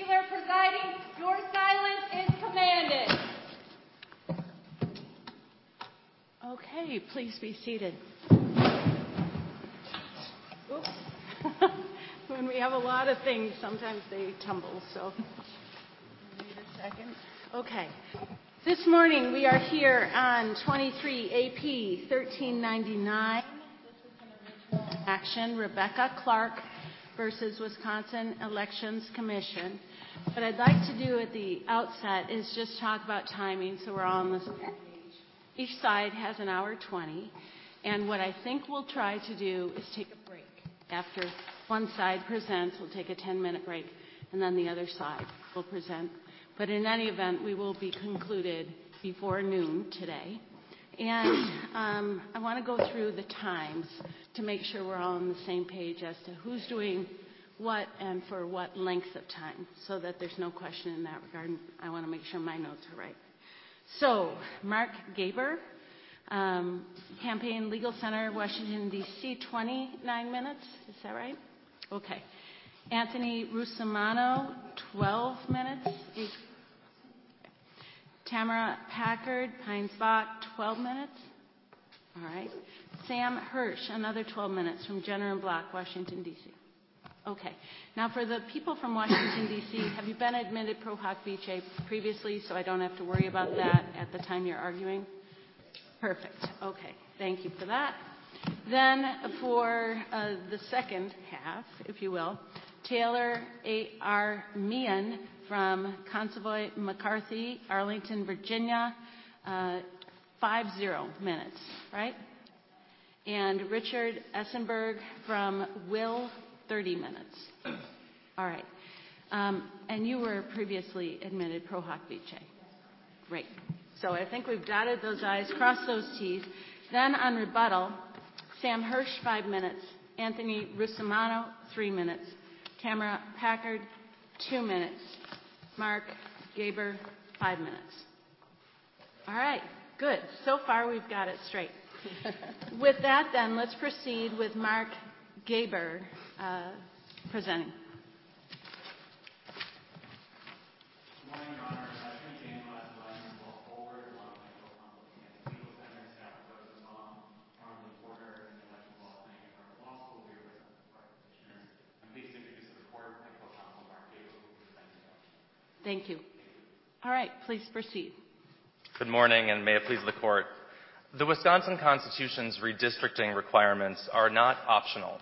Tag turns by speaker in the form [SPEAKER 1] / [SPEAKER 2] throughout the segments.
[SPEAKER 1] Wheeler presiding. Your silence is commanded. Okay, please be seated. Oops. When we have a lot of things, sometimes they tumble, so wait a second. Okay. This morning we are here on 23 AP 1399. This is an original action, Rebecca Clark versus Wisconsin Elections Commission. What I'd like to do at the outset is just talk about timing so we're all on the same page. Each side has an hour 20, and what I think we'll try to do is take a break. After one side presents, we'll take a 10-minute break, and then the other side will present. But in any event, we will be concluded before noon today. And I want to go through the times to make sure we're all on the same page as to who's doing what and for what length of time, so that there's no question in that regard. I want to make sure my notes are right. So, Mark Gaber, Campaign Legal Center, Washington, D.C., 29 minutes. Is that right? Okay. Anthony Russomanno, 12 minutes. Tamara Packard, Pines Bach, 12 minutes. All right. Sam Hirsch, another 12 minutes from Jenner and Block, Washington, D.C. Okay. Now, for the people from Washington, D.C., have you been admitted pro hoc vice previously, so I don't have to worry about that at the time you're arguing? Perfect. Okay. Thank you for that. Then for the second half, if you will, Taylor A.R. Meehan from Consovoy McCarthy, Arlington, Virginia, 50 minutes, right? And Richard Essenberg from Will, 30 minutes. All right. And you were previously admitted pro hoc vice. Great. So I think we've dotted those I's, crossed those T's. Then on rebuttal, Sam Hirsch, 5 minutes. Anthony Russomanno, 3 minutes. Tamara Packard, 2 minutes. Mark Gaber, 5 minutes. All right. Good. So far, we've got it straight. With that, then, let's proceed with Mark Gaber presenting.
[SPEAKER 2] Good morning, Your Honor. Attorney General Adelaide Wolf Forward, along with my co-counsel, Legal Center, Staff Rosenbaum, Arnold Porter, and the Election Law Clinic at Harvard Law School. We represent the court petitioners. I'm pleased to introduce to the court my co-counsel, Mark Gaber, who will present the motion.
[SPEAKER 1] Thank you. All right. Please proceed.
[SPEAKER 3] Good morning, and may it please the court. The Wisconsin Constitution's redistricting requirements are not optional.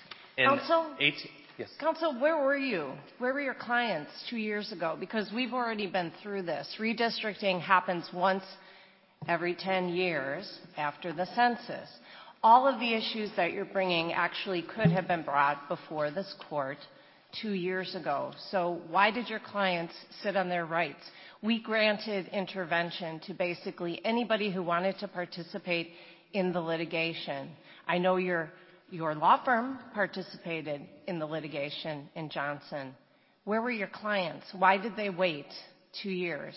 [SPEAKER 4] Counsel, where were you? Where were your clients 2 years ago? Because we've already been through this. Redistricting happens once every 10 years after the census. All of the issues that you're bringing actually could have been brought before this court 2 years ago. So why did your clients sit on their rights? We granted intervention to basically anybody who wanted to participate in the litigation. I know your law firm participated in the litigation in Johnson. Where were your clients? Why did they wait 2 years?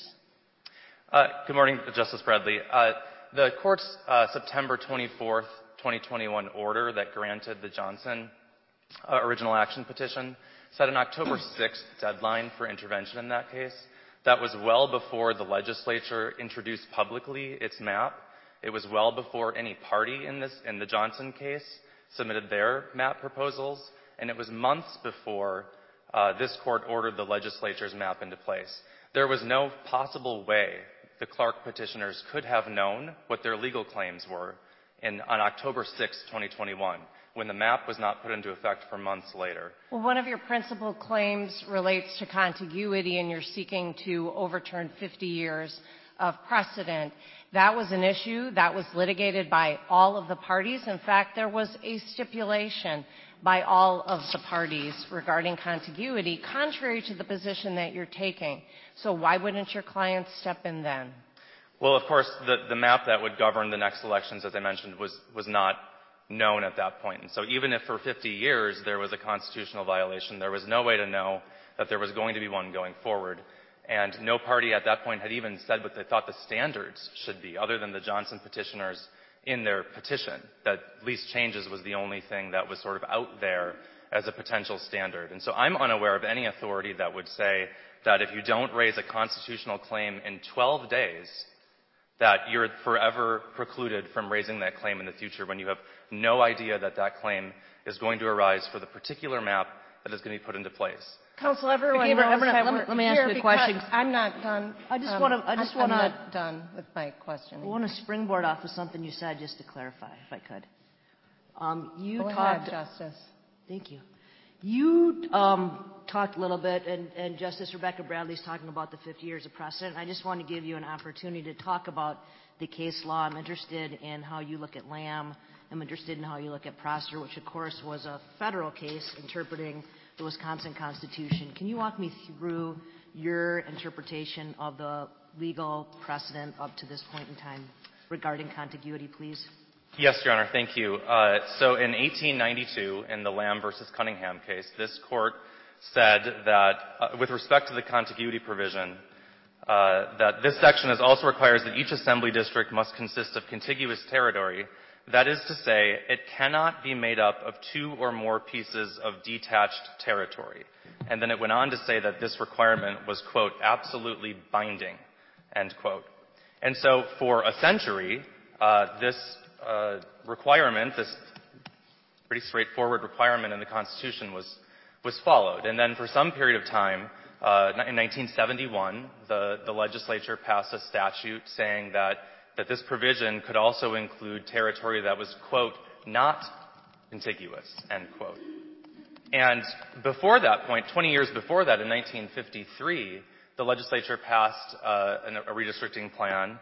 [SPEAKER 3] Good morning, Justice Bradley. The court's September 24th, 2021 order that granted the Johnson original action petition set an October 6th deadline for intervention in that case. That was well before the legislature introduced publicly its map. It was well before any party in the Johnson case submitted their map proposals, and it was months before this court ordered the legislature's map into place. There was no possible way the Clark petitioners could have known what their legal claims were on October 6, 2021, when the map was not put into effect for months later.
[SPEAKER 4] Well, one of your principal claims relates to contiguity, and you're seeking to overturn 50 years of precedent. That was an issue that was litigated by all of the parties. In fact, there was a stipulation by all of the parties regarding contiguity, contrary to the position that you're taking. So why wouldn't your clients step in then?
[SPEAKER 3] Well, of course, the map that would govern the next elections, as I mentioned, was not known at that point. And so even if for 50 years there was a constitutional violation, there was no way to know that there was going to be one going forward. And no party at that point had even said what they thought the standards should be, other than the Johnson petitioners in their petition, that least changes was the only thing that was sort of out there as a potential standard. And so I'm unaware of any authority that would say that if you don't raise a constitutional claim in 12 days, that you're forever precluded from raising that claim in the future when you have no idea that that claim is going to arise for the particular map that is going to be put into place.
[SPEAKER 4] Counsel, everyone knows that we're
[SPEAKER 5] let me ask you a question.
[SPEAKER 4] I'm not done.
[SPEAKER 5] I just want
[SPEAKER 4] I'm not done with my question.
[SPEAKER 5] I want to springboard off of something you said just to clarify, if I could. You
[SPEAKER 4] Go
[SPEAKER 5] talked.
[SPEAKER 4] ahead, Justice.
[SPEAKER 5] Thank you. You talked a little bit, and Justice Rebecca Bradley's talking about the 50 years of precedent. I just want to give you an opportunity to talk about the case law. I'm interested in how you look at Lamb. I'm interested in how you look at Prosser, which, of course, was a federal case interpreting the Wisconsin Constitution. Can you walk me through your interpretation of the legal precedent up to this point in time regarding contiguity, please?
[SPEAKER 3] Yes, Your Honor. Thank you. So in 1892, in the Lamb versus Cunningham case, this court said that, with respect to the contiguity provision, that this section also requires that each assembly district must consist of contiguous territory. That is to say, it cannot be made up of two or more pieces of detached territory. And then it went on to say that this requirement was, quote, absolutely binding, end quote. And so for a century, this requirement, this pretty straightforward requirement in the Constitution was followed. And then for some period of time, in 1971, the legislature passed a statute saying that this provision could also include territory that was, quote, not contiguous, end quote. And before that point, 20 years before that, in 1953, the legislature passed a redistricting plan.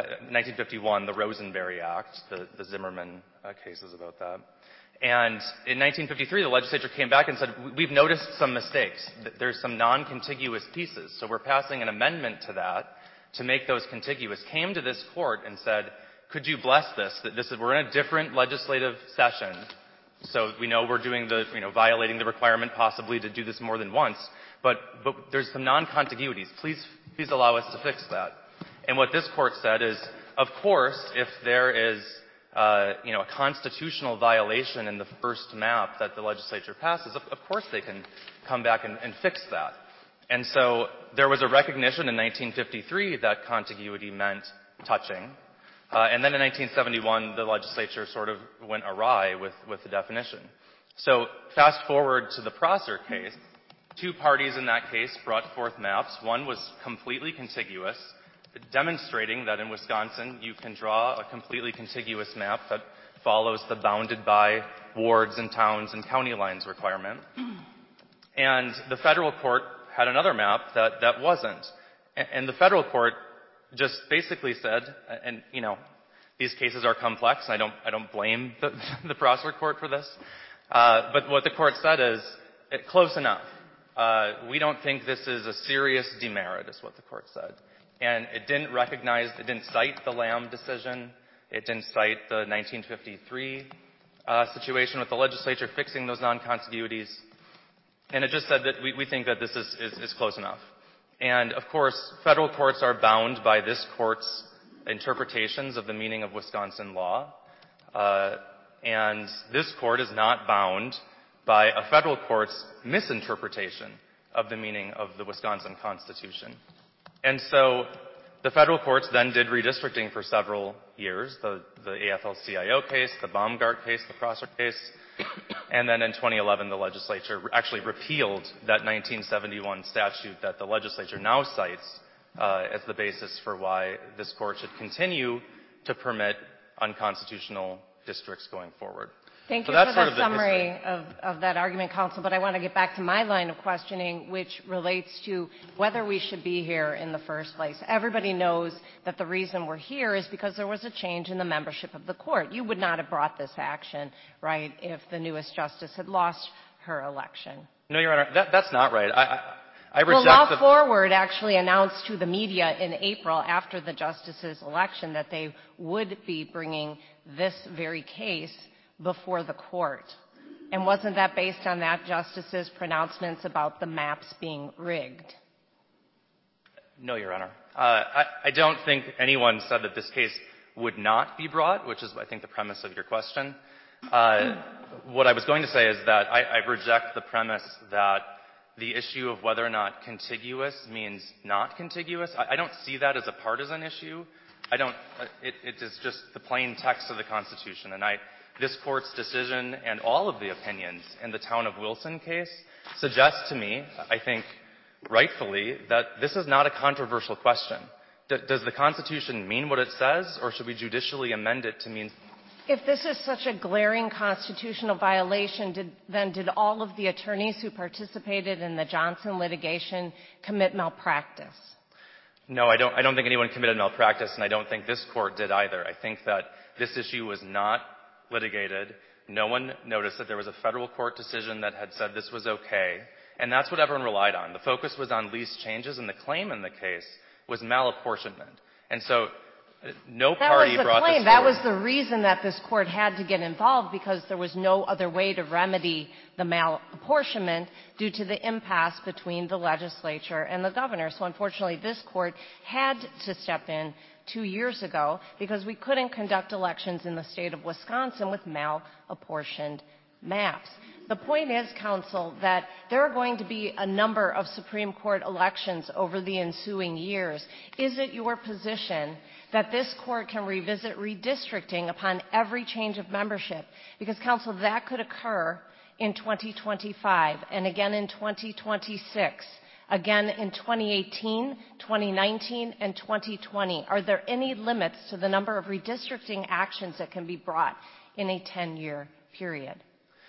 [SPEAKER 3] 1951, the Rosenberry Act, the Zimmerman cases about that. And in 1953, the legislature came back and said, we've noticed some mistakes. There's some non-contiguous pieces. So we're passing an amendment to that to make those contiguous, came to this court and said, could you bless this? We're in a different legislative session, so we know we're doing violating the requirement possibly to do this more than once, but there's some non-contiguities. Please allow us to fix that. And what this court said is, of course, if there is a constitutional violation in the first map that the legislature passes, of course they can come back and fix that. And so there was a recognition in 1953 that contiguity meant touching. And then in 1971, the legislature sort of went awry with the definition. So fast forward to the Prosser case. Two parties in that case brought forth maps. One was completely contiguous, demonstrating that in Wisconsin you can draw a completely contiguous map that follows the bounded by wards and towns and county lines requirement. And the federal court had another map that wasn't. And the federal court just basically said, and these cases are complex, and I don't blame the Prosser court for this, but what the court said is, close enough. We don't think this is a serious demerit, is what the court said. And it didn't cite the Lamb decision. It didn't cite the 1953 situation with the legislature fixing those non-contiguities. And it just said that we think that this is close enough. And, of course, federal courts are bound by this court's interpretations of the meaning of Wisconsin law. And this court is not bound by a federal court's misinterpretation of the meaning of the Wisconsin Constitution. And so the federal courts then did redistricting for several years, the AFL-CIO case, the Baumgart case, the Prosser case. And then in 2011, the legislature actually repealed that 1971 statute that the legislature now cites as the basis for why this court should continue to permit unconstitutional districts going forward.
[SPEAKER 4] Thank you for the summary of that argument, counsel, but I want to get back to my line of questioning, which relates to whether we should be here in the first place. Everybody knows that the reason we're here is because there was a change in the membership of the court. You would not have brought this action, right, if the newest justice had lost her election.
[SPEAKER 3] No, Your Honor, that's not right. I reject
[SPEAKER 4] Law Forward actually announced to the media in April after the justice's election that they would be bringing this very case before the court. And wasn't that based on that justice's pronouncements about the maps being rigged?
[SPEAKER 3] No, Your Honor. I don't think anyone said that this case would not be brought, which is, I think, the premise of your question. What I was going to say is that I reject the premise that the issue of whether or not contiguous means not contiguous. I don't see that as a partisan issue. It is just the plain text of the Constitution. And this Court's decision and all of the opinions in the Town of Wilson case suggest to me, I think rightfully, that this is not a controversial question. Does the Constitution mean what it says, or should we judicially amend it to mean...
[SPEAKER 4] If this is such a glaring constitutional violation, then did all of the attorneys who participated in the Johnson litigation commit malpractice?
[SPEAKER 3] No, I don't think anyone committed malpractice, and I don't think this Court did either. I think that this issue was not litigated. No one noticed that there was a federal court decision that had said this was okay, and that's what everyone relied on. The focus was on lease changes, and the claim in the case was malapportionment. And so no party brought this forward.
[SPEAKER 4] That was the reason that this Court had to get involved, because there was no other way to remedy the malapportionment due to the impasse between the legislature and the governor. So unfortunately, this Court had to step in 2 years ago because we couldn't conduct elections in the state of Wisconsin with malapportioned maps. The point is, counsel, that there are going to be a number of Supreme Court elections over the ensuing years. Is it your position that this Court can revisit redistricting upon every change of membership? Because, counsel, that could occur in 2025 and again in 2026, again in 2018, 2019, and 2020. Are there any limits to the number of redistricting actions that can be brought in a 10-year period?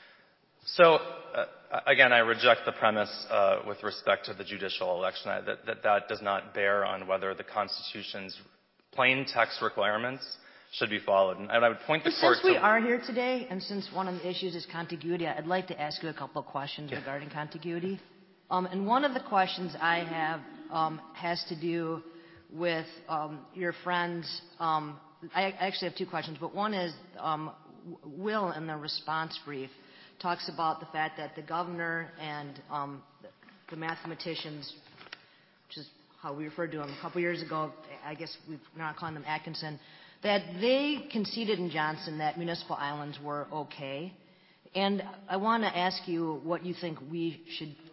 [SPEAKER 3] So, again, I reject the premise with respect to the judicial election, that does not bear on whether the Constitution's plain text requirements should be followed. And I would point the Court to...
[SPEAKER 5] Since we are here today, and since one of the issues is contiguity, I'd like to ask you a couple of questions regarding contiguity. And one of the questions I have has to do with your friends. I actually have two questions, but one is Will, in the response brief, talks about the fact that the governor and the mathematicians, which is how we referred to them a couple years ago, I guess we're not calling them Atkinson, that they conceded in Johnson that municipal islands were okay. And I want to ask you what you think we should do.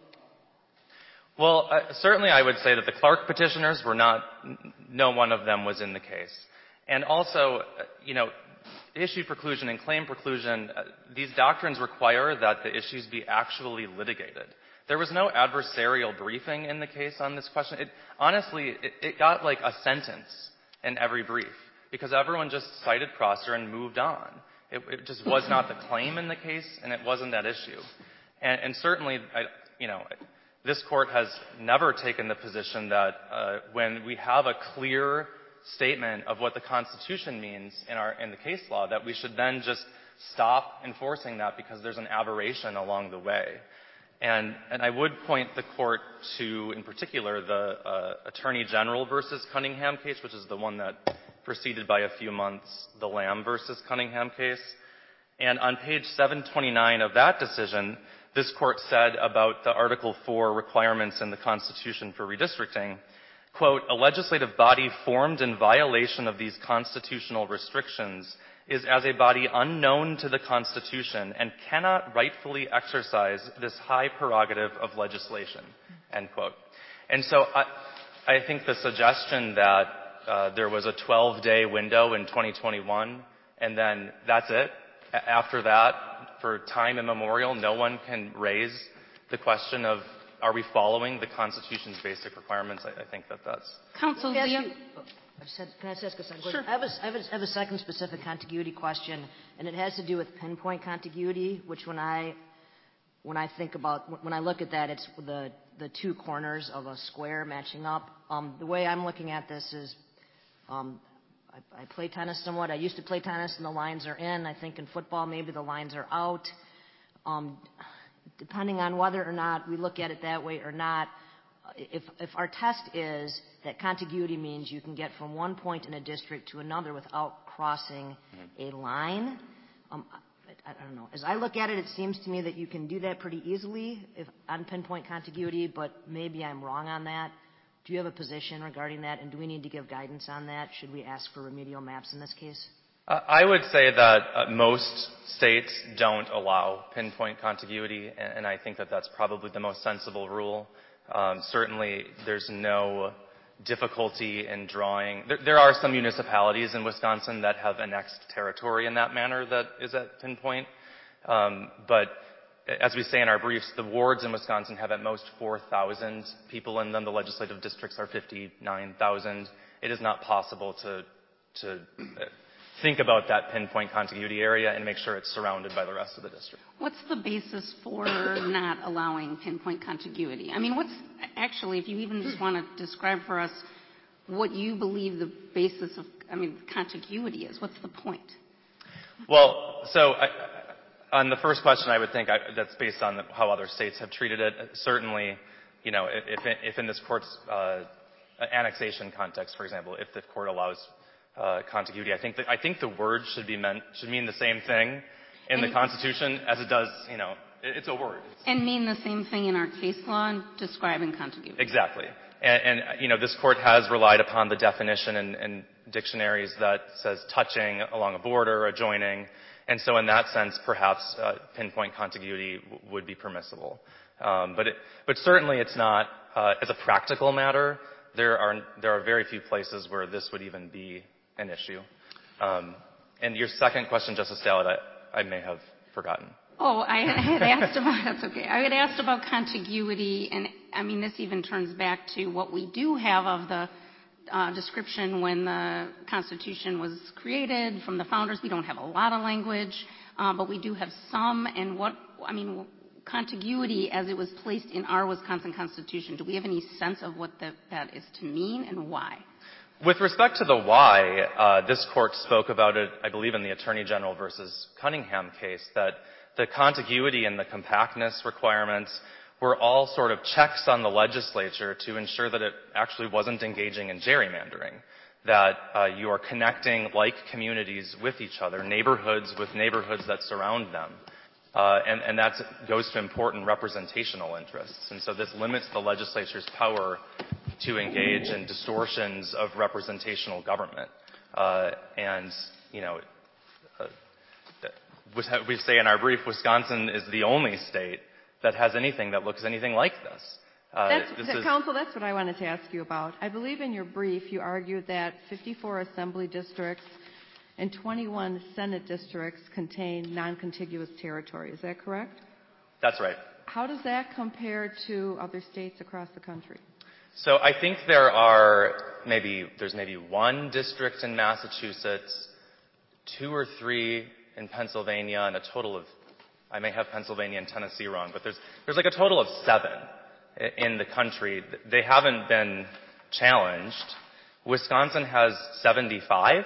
[SPEAKER 3] Well, certainly I would say that the Clark petitioners were not, no one of them was in the case. And also, issue preclusion and claim preclusion, these doctrines require that the issues be actually litigated. There was no adversarial briefing in the case on this question. Honestly, it got like a sentence in every brief because everyone just cited Prosser and moved on. It just was not the claim in the case, and it wasn't that issue. And certainly, this Court has never taken the position that when we have a clear statement of what the Constitution means in the case law, that we should then just stop enforcing that because there's an aberration along the way. And I would point the Court to, in particular, the Attorney General versus Cunningham case, which is the one that preceded by a few months the Lamb versus Cunningham case. And on page 729 of that decision, this Court said about the Article 4 requirements in the Constitution for redistricting, quote, "A legislative body formed in violation of these constitutional restrictions is as a body unknown to the Constitution and cannot rightfully exercise this high prerogative of legislation," end quote. And so I think the suggestion that there was a 12-day window in 2021 and then that's it. After that, for time immemorial, no one can raise the question of, are we following the Constitution's basic requirements? I think that's...
[SPEAKER 1] Counsel,
[SPEAKER 5] can I ask a second question?
[SPEAKER 1] Sure.
[SPEAKER 5] I have a second specific contiguity question, and it has to do with pinpoint contiguity, which when I look at that, it's the two corners of a square matching up. The way I'm looking at this is, I play tennis somewhat. I used to play tennis, and the lines are in. I think in football, maybe the lines are out. Depending on whether or not we look at it that way or not, if our test is that contiguity means you can get from one point in a district to another without crossing a line, I don't know. As I look at it, it seems to me that you can do that pretty easily on pinpoint contiguity, but maybe I'm wrong on that. Do you have a position regarding that, and do we need to give guidance on that? Should we ask for remedial maps in this case?
[SPEAKER 3] I would say that most states don't allow pinpoint contiguity, and I think that that's probably the most sensible rule. Certainly, there's no difficulty in drawing. There are some municipalities in Wisconsin that have annexed territory in that manner that is at pinpoint. But as we say in our briefs, the wards in Wisconsin have at most 4,000 people in them. The legislative districts are 59,000. It is not possible to think about that pinpoint contiguity area and make sure it's surrounded by the rest of the district.
[SPEAKER 6] What's the basis for not allowing pinpoint contiguity? I mean, actually, if you even just want to describe for us what you believe the basis of, contiguity is, what's the point?
[SPEAKER 3] Well, so on the first question, I would think that's based on how other states have treated it. Certainly, if in this court's annexation context, for example, if the court allows contiguity, I think the word should mean the same thing in the Constitution as it does, it's a word.
[SPEAKER 6] And mean the same thing in our case law describing contiguity.
[SPEAKER 3] Exactly. And this court has relied upon the definition in dictionaries that says touching along a border, adjoining. And so in that sense, perhaps pinpoint contiguity would be permissible. But certainly it's not, as a practical matter, there are very few places where this would even be an issue. And your second question, Justice Stalett, I may have forgotten.
[SPEAKER 6] Oh, I had asked about, that's okay. I had asked about contiguity, and this even turns back to what we do have of the description when the Constitution was created from the founders. We don't have a lot of language, but we do have some. And contiguity as it was placed in our Wisconsin Constitution, do we have any sense of what that is to mean and why?
[SPEAKER 3] With respect to the why, this court spoke about it, I believe, in the Attorney General versus Cunningham case, that the contiguity and the compactness requirements were all sort of checks on the legislature to ensure that it actually wasn't engaging in gerrymandering, that you are connecting like communities with each other, neighborhoods with neighborhoods that surround them. And that goes to important representational interests. And so this limits the legislature's power to engage in distortions of representational government. We say in our brief, Wisconsin is the only state that has anything that looks anything like this.
[SPEAKER 7] Counsel, that's what I wanted to ask you about. I believe in your brief you argued that 54 assembly districts and 21 Senate districts contain non-contiguous territory. Is that correct?
[SPEAKER 3] That's right.
[SPEAKER 7] How does that compare to other states across the country?
[SPEAKER 3] So I think there's maybe one district in Massachusetts, 2 or 3 in Pennsylvania, and a total of, I may have Pennsylvania and Tennessee wrong, but there's like a total of 7 in the country. They haven't been challenged. Wisconsin has 75.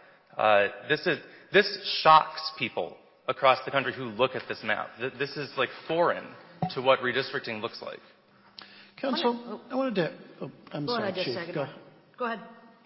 [SPEAKER 3] This shocks people across the country who look at this map. This is like foreign to what redistricting looks like.
[SPEAKER 8] Counsel, I wanted to. Oh, I'm sorry, Chief.
[SPEAKER 5] Go ahead.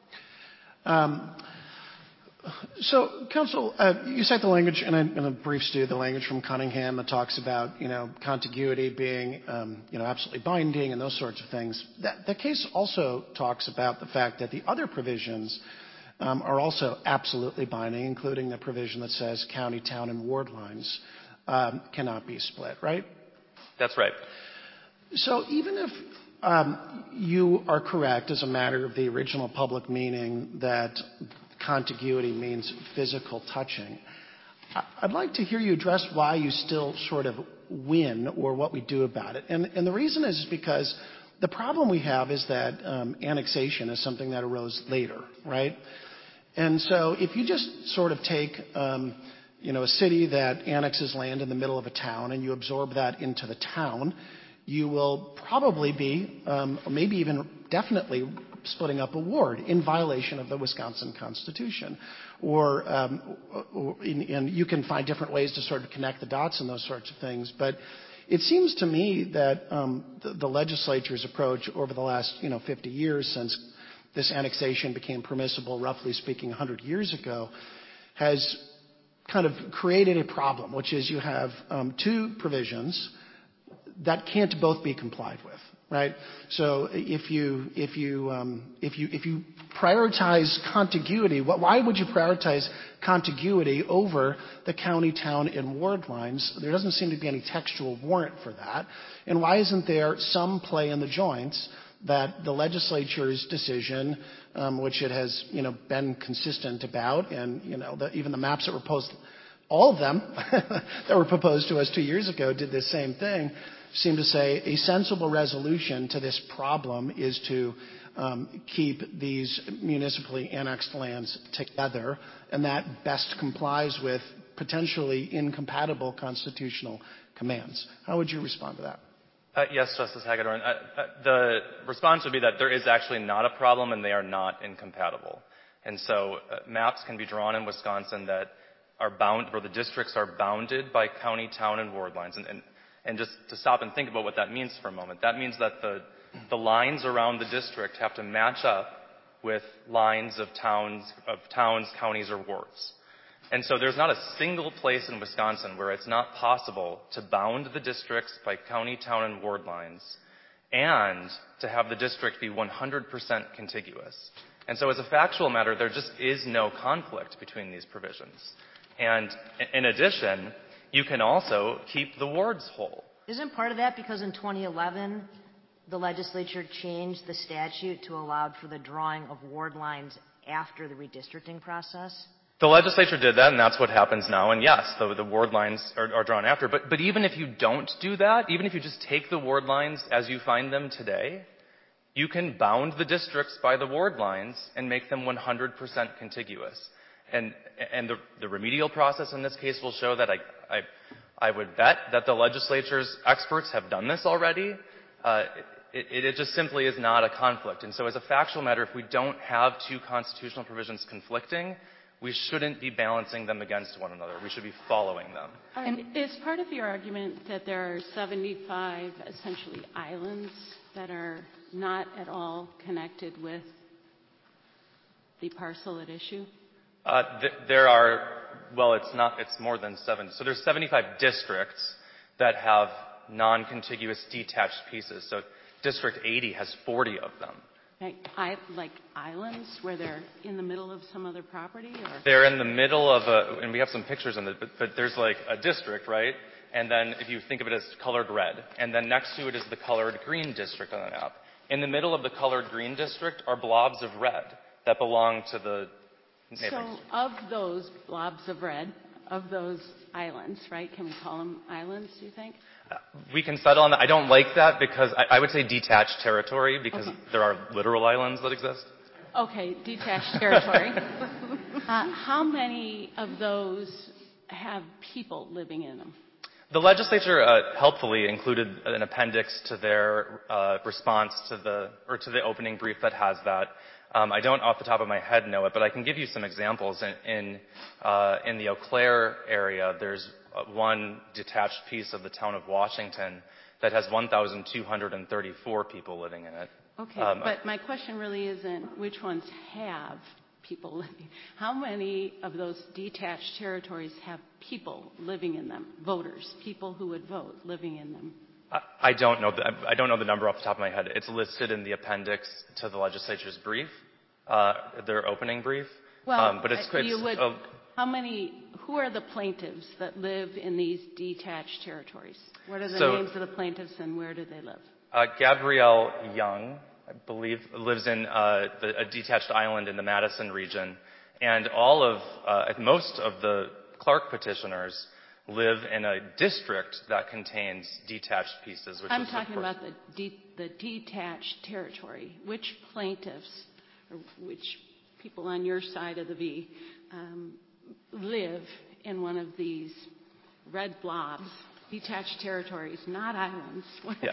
[SPEAKER 8] So, Counsel, you cite the language in a brief stew, the language from Cunningham that talks about contiguity being absolutely binding and those sorts of things. That case also talks about the fact that the other provisions are also absolutely binding, including the provision that says county, town, and ward lines cannot be split. Right?
[SPEAKER 3] That's right.
[SPEAKER 8] So even if you are correct as a matter of the original public meaning that contiguity means physical touching, I'd like to hear you address why you still sort of win or what we do about it. And the reason is because the problem we have is that annexation is something that arose later, right? And so if you just sort of take a city that annexes land in the middle of a town and you absorb that into the town, you will probably be, maybe even definitely, splitting up a ward in violation of the Wisconsin Constitution. And you can find different ways to sort of connect the dots and those sorts of things. But it seems to me that the legislature's approach over the last 50 years since this annexation became permissible, roughly speaking, 100 years ago, has kind of created a problem, which is you have 2 provisions that can't both be complied with. right? So if you prioritize contiguity, why would you prioritize contiguity over the county, town, and ward lines? There doesn't seem to be any textual warrant for that. And why isn't there some play in the joints that the legislature's decision, which it has, been consistent about, and, even the maps that were proposed, all of them that were proposed to us 2 years ago did the same thing, seem to say a sensible resolution to this problem is to keep these municipally annexed lands together, and that best complies with potentially incompatible constitutional commands. How would you respond to that?
[SPEAKER 3] Yes, Justice Hagedorn. The response would be that there is actually not a problem and they are not incompatible. And so maps can be drawn in Wisconsin that are where the districts are bounded by county, town, and ward lines. And just to stop and think about what that means for a moment, that means that the lines around the district have to match up with lines of towns, counties, or wards. And so there's not a single place in Wisconsin where it's not possible to bound the districts by county, town, and ward lines and to have the district be 100% contiguous. And so as a factual matter, there just is no conflict between these provisions. And in addition, you can also keep the wards whole.
[SPEAKER 5] Isn't part of that because in 2011, the legislature changed the statute to allow for the drawing of ward lines after the redistricting process?
[SPEAKER 3] The legislature did that, and that's what happens now. And yes, the ward lines are drawn after. But even if you don't do that, even if you just take the ward lines as you find them today, you can bound the districts by the ward lines and make them 100% contiguous. And the remedial process in this case will show that I would bet that the legislature's experts have done this already. It just simply is not a conflict. And so as a factual matter, if we don't have two constitutional provisions conflicting, we shouldn't be balancing them against one another. We should be following them.
[SPEAKER 1] And is part of your argument that there are 75 essentially islands that are not at all connected with the parcel at issue?
[SPEAKER 3] There are, it's more than 7. So there's 75 districts that have non-contiguous detached pieces. So District 80 has 40 of them.
[SPEAKER 1] Like islands where they're in the middle of some other property? Or?
[SPEAKER 3] They're in the middle of and we have some pictures in it, but there's like a district, right? And then if you think of it as colored red, and then next to it is the colored green district on the map. In the middle of the colored green district are blobs of red that belong to the neighbors.
[SPEAKER 1] So of those blobs of red, of those islands, right? Can we call them islands, do you think?
[SPEAKER 3] We can settle on that. I don't like that because I would say detached territory because there are literal islands that exist.
[SPEAKER 1] Okay, detached territory. How many of those have people living in them?
[SPEAKER 3] The legislature helpfully included an appendix to their response to the opening brief that has that. I don't off the top of my head know it, but I can give you some examples. In the Eau Claire area, there's one detached piece of the town of Washington that has 1,234 people living in it.
[SPEAKER 1] Okay, but my question really isn't which ones have people living. How many of those detached territories have people living in them, voters, people who would vote living in them?
[SPEAKER 3] I don't know. I don't know the number off the top of my head. It's listed in the appendix to the legislature's brief, their opening brief.
[SPEAKER 1] Well,
[SPEAKER 3] but
[SPEAKER 1] how many? Who are the plaintiffs that live in these detached territories? What are the names of the plaintiffs, and where do they live?
[SPEAKER 3] Gabrielle Young, I believe, lives in a detached island in the Madison region, and most of the Clark petitioners live in a district that contains detached pieces.
[SPEAKER 1] I'm talking about the detached territory. Which plaintiffs, or which people on your side of the V, live in one of these red blobs, detached territories, not islands?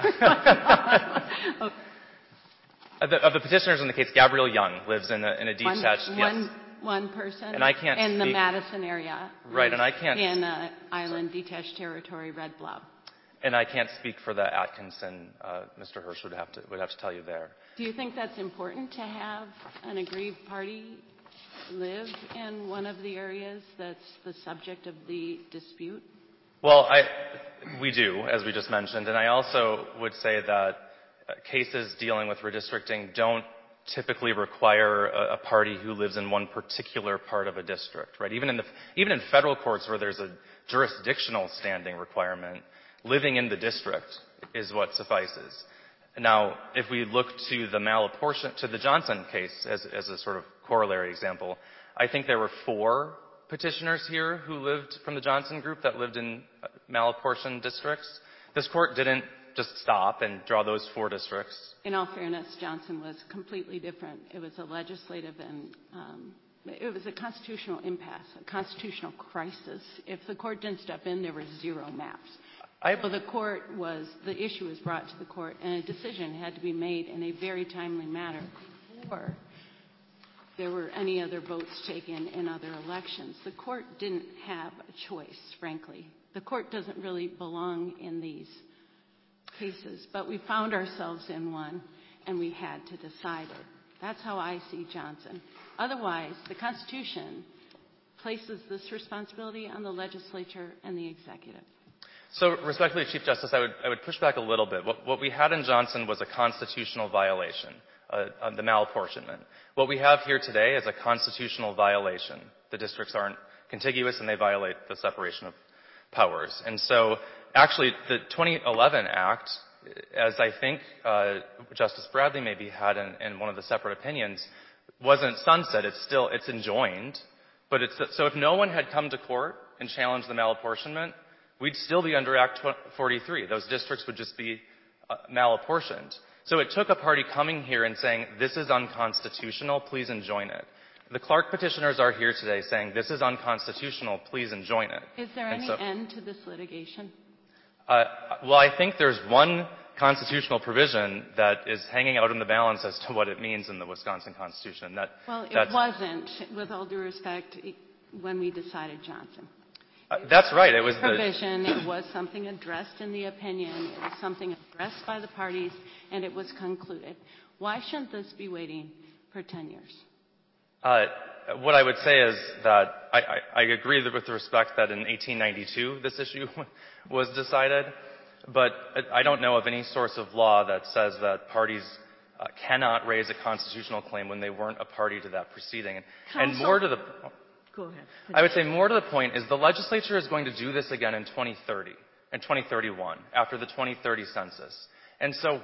[SPEAKER 3] Yeah. Of the petitioners in the case, Gabrielle Young lives in a detached...
[SPEAKER 1] One person
[SPEAKER 3] and I can't
[SPEAKER 1] in the Madison area.
[SPEAKER 3] Right, and I can't...
[SPEAKER 1] In an island, detached territory, red blob.
[SPEAKER 3] And I can't speak for the Atkinson. Mr. Hirsch would have to tell you there.
[SPEAKER 1] Do you think that's important to have an aggrieved party live in one of the areas that's the subject of the dispute?
[SPEAKER 3] Well, we do, as we just mentioned. And I also would say that cases dealing with redistricting don't typically require a party who lives in one particular part of a district, right? Even in federal courts where there's a jurisdictional standing requirement, living in the district is what suffices. Now, if we look to the Johnson case as a sort of corollary example, I think there were 4 petitioners here who lived from the Johnson group that lived in malapportioned districts. This court didn't just stop and draw those 4 districts.
[SPEAKER 1] In all fairness, Johnson was completely different. It was a legislative and it was a constitutional impasse, a constitutional crisis. If the court didn't step in, there were 0 maps. So the issue was brought to the court, and a decision had to be made in a very timely manner before there were any other votes taken in other elections. The court didn't have a choice, frankly. The court doesn't really belong in these cases, but we found ourselves in one, and we had to decide it. That's how I see Johnson. Otherwise, the Constitution places this responsibility on the legislature and the executive.
[SPEAKER 3] So, respectfully, Chief Justice, I would push back a little bit. What we had in Johnson was a constitutional violation, the malapportionment. What we have here today is a constitutional violation. The districts aren't contiguous, and they violate the separation of powers. And so, actually, the 2011 Act, as I think Justice Bradley maybe had in one of the separate opinions, wasn't sunset. It's enjoined. But so if no one had come to court and challenged the malapportionment, we'd still be under Act 43. Those districts would just be malapportioned. So it took a party coming here and saying, this is unconstitutional, please enjoin it. The Clark petitioners are here today saying, this is unconstitutional, please enjoin it.
[SPEAKER 1] Is there any end to this litigation?
[SPEAKER 3] Well, I think there's one constitutional provision that is hanging out in the balance as to what it means in the Wisconsin Constitution.
[SPEAKER 1] It wasn't, with all due respect, when we decided Johnson.
[SPEAKER 3] That's right. It was
[SPEAKER 1] provision. It was something addressed in the opinion. It was something addressed by the parties, and it was concluded. Why shouldn't this be waiting for 10 years?
[SPEAKER 3] What I would say is that I agree with respect that in 1892 this issue was decided, but I don't know of any source of law that says that parties cannot raise a constitutional claim when they weren't a party to that proceeding. And more to the
[SPEAKER 5] Go ahead.
[SPEAKER 3] I would say more to the point is the legislature is going to do this again in 2030 and 2031 after the 2030 census. And so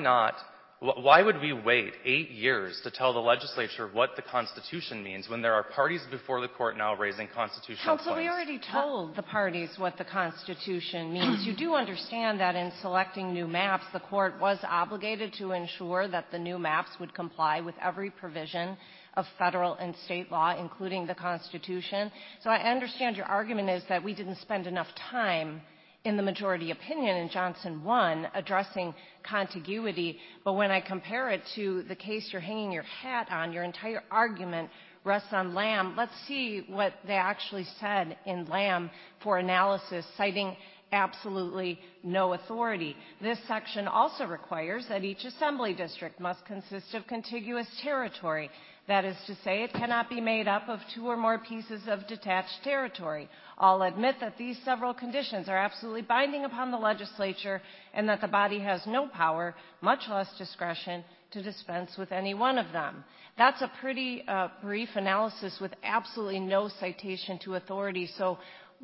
[SPEAKER 3] why would we wait 8 years to tell the legislature what the Constitution means when there are parties before the court now raising constitutional
[SPEAKER 4] Counsel,
[SPEAKER 3] claims?
[SPEAKER 4] we already told the parties what the Constitution means. You do understand that in selecting new maps, the court was obligated to ensure that the new maps would comply with every provision of federal and state law, including the Constitution. So I understand your argument is that we didn't spend enough time in the majority opinion in Johnson 1 addressing contiguity, but when I compare it to the case you're hanging your hat on, your entire argument rests on Lamb. Let's see what they actually said in Lamb for analysis, citing absolutely no authority. This section also requires that each assembly district must consist of contiguous territory. That is to say, it cannot be made up of 2 or more pieces of detached territory. I'll admit that these several conditions are absolutely binding upon the legislature and that the body has no power, much less discretion, to dispense with any one of them. That's a pretty brief analysis with absolutely no citation to authority. So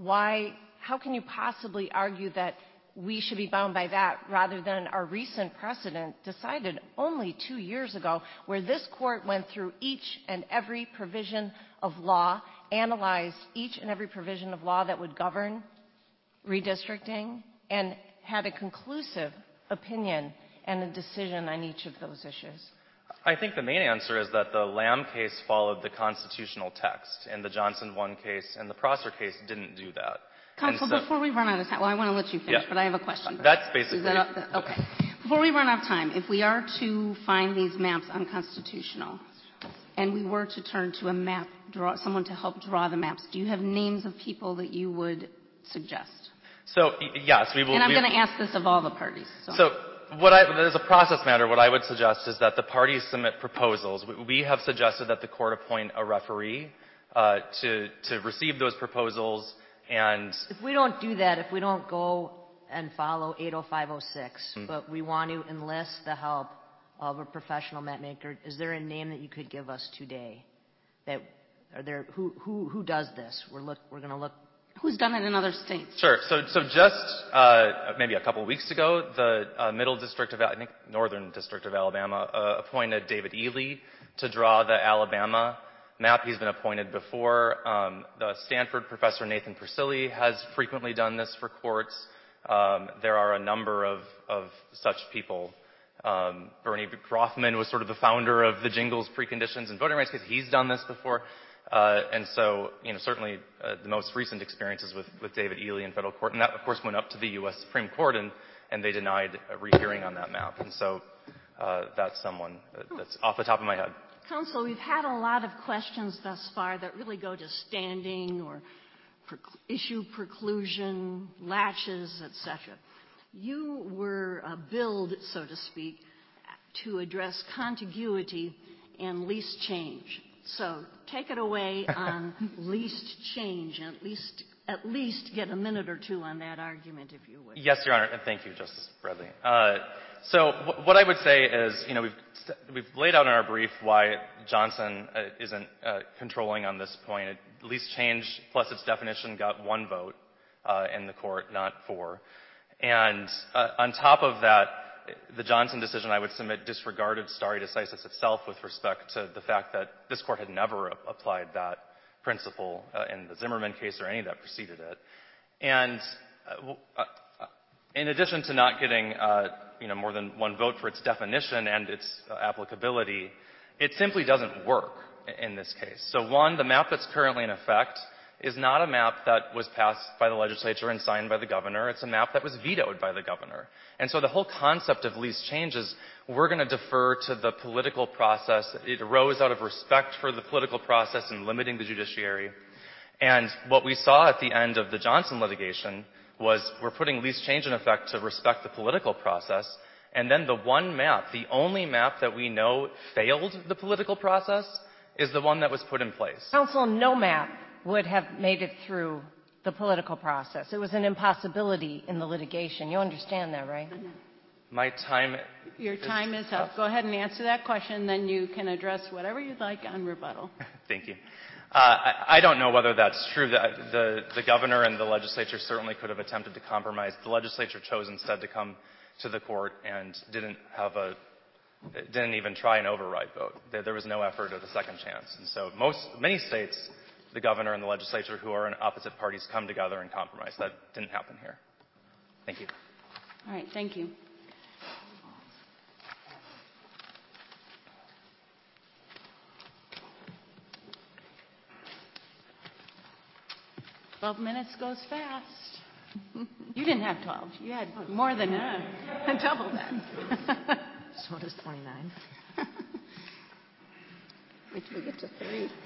[SPEAKER 4] how can you possibly argue that we should be bound by that rather than our recent precedent decided only 2 years ago, where this court went through each and every provision of law, analyzed each and every provision of law that would govern redistricting, and had a conclusive opinion and a decision on each of those issues?
[SPEAKER 3] I think the main answer is that the Lamb case followed the constitutional text, and the Johnson 1 case and the Prosser case didn't do that.
[SPEAKER 6] Counsel, before we run out of time, well, I want to let you finish, but I have a question.
[SPEAKER 3] That's basically
[SPEAKER 6] okay. Before we run out of time, if we are to find these maps unconstitutional, and we were to turn to someone to help draw the maps, do you have names of people that you would suggest?
[SPEAKER 3] So, yes, we will.
[SPEAKER 6] And I'm going to ask this of all the parties.
[SPEAKER 3] So as a process matter, what I would suggest is that the parties submit proposals. We have suggested that the court appoint a referee to receive those proposals. And
[SPEAKER 5] if we don't do that, if we don't go and follow 80506, but we want to enlist the help of a professional map maker. Is there a name that you could give us today? Who does this? We're going to look.
[SPEAKER 6] Who's done it in other states?
[SPEAKER 3] Sure. So just maybe a couple weeks ago, the Northern District of Alabama appointed David Ely to draw the Alabama map. He's been appointed before. The Stanford professor Nathan Persily has frequently done this for courts. There are a number of such people. Bernie Groffman was sort of the founder of the Jingles preconditions and voting rights case. He's done this before. And so, certainly the most recent experiences with David Ely in federal court. And that, of course, went up to the U.S. Supreme Court, and they denied a rehearing on that map. And so that's someone that's off the top of my head.
[SPEAKER 1] Counsel, we've had a lot of questions thus far that really go to standing or issue preclusion, latches, etc. You were billed, so to speak, to address contiguity and least change. So take it away on least change, and at least get a minute or two on that argument, if you would.
[SPEAKER 3] Yes, Your Honor, and thank you, Justice Bradley. So what I would say is, we've laid out in our brief why Johnson isn't controlling on this point. Least change plus its definition got 1 vote in the court, not 4. And on top of that, the Johnson decision, I would submit, disregarded stare decisis itself with respect to the fact that this court had never applied that principle in the Zimmerman case or any that preceded it. And in addition to not getting more than 1 vote for its definition and its applicability, it simply doesn't work in this case. So 1, the map that's currently in effect is not a map that was passed by the legislature and signed by the governor. It's a map that was vetoed by the governor. And so the whole concept of least change is we're going to defer to the political process. It arose out of respect for the political process and limiting the judiciary. And what we saw at the end of the Johnson litigation was we're putting least change in effect to respect the political process. And then the one map, the only map that we know failed the political process, is the one that was put in place.
[SPEAKER 4] Counsel, no map would have made it through the political process. It was an impossibility in the litigation. You understand that, right?
[SPEAKER 3] My time...
[SPEAKER 1] Your time is up. Go ahead and answer that question, then you can address whatever you'd like on rebuttal.
[SPEAKER 3] Thank you. I don't know whether that's true. The governor and the legislature certainly could have attempted to compromise. The legislature chose instead to come to the court and didn't even try an override vote. There was no effort at a second chance. And so many states, the governor and the legislature who are in opposite parties come together and compromise. That didn't happen here. Thank you.
[SPEAKER 1] All right, thank you. "12 minutes goes fast." You didn't have 12. You had more than double that.
[SPEAKER 5] So does 29.
[SPEAKER 6] Wait till we get to 3.
[SPEAKER 5] Right.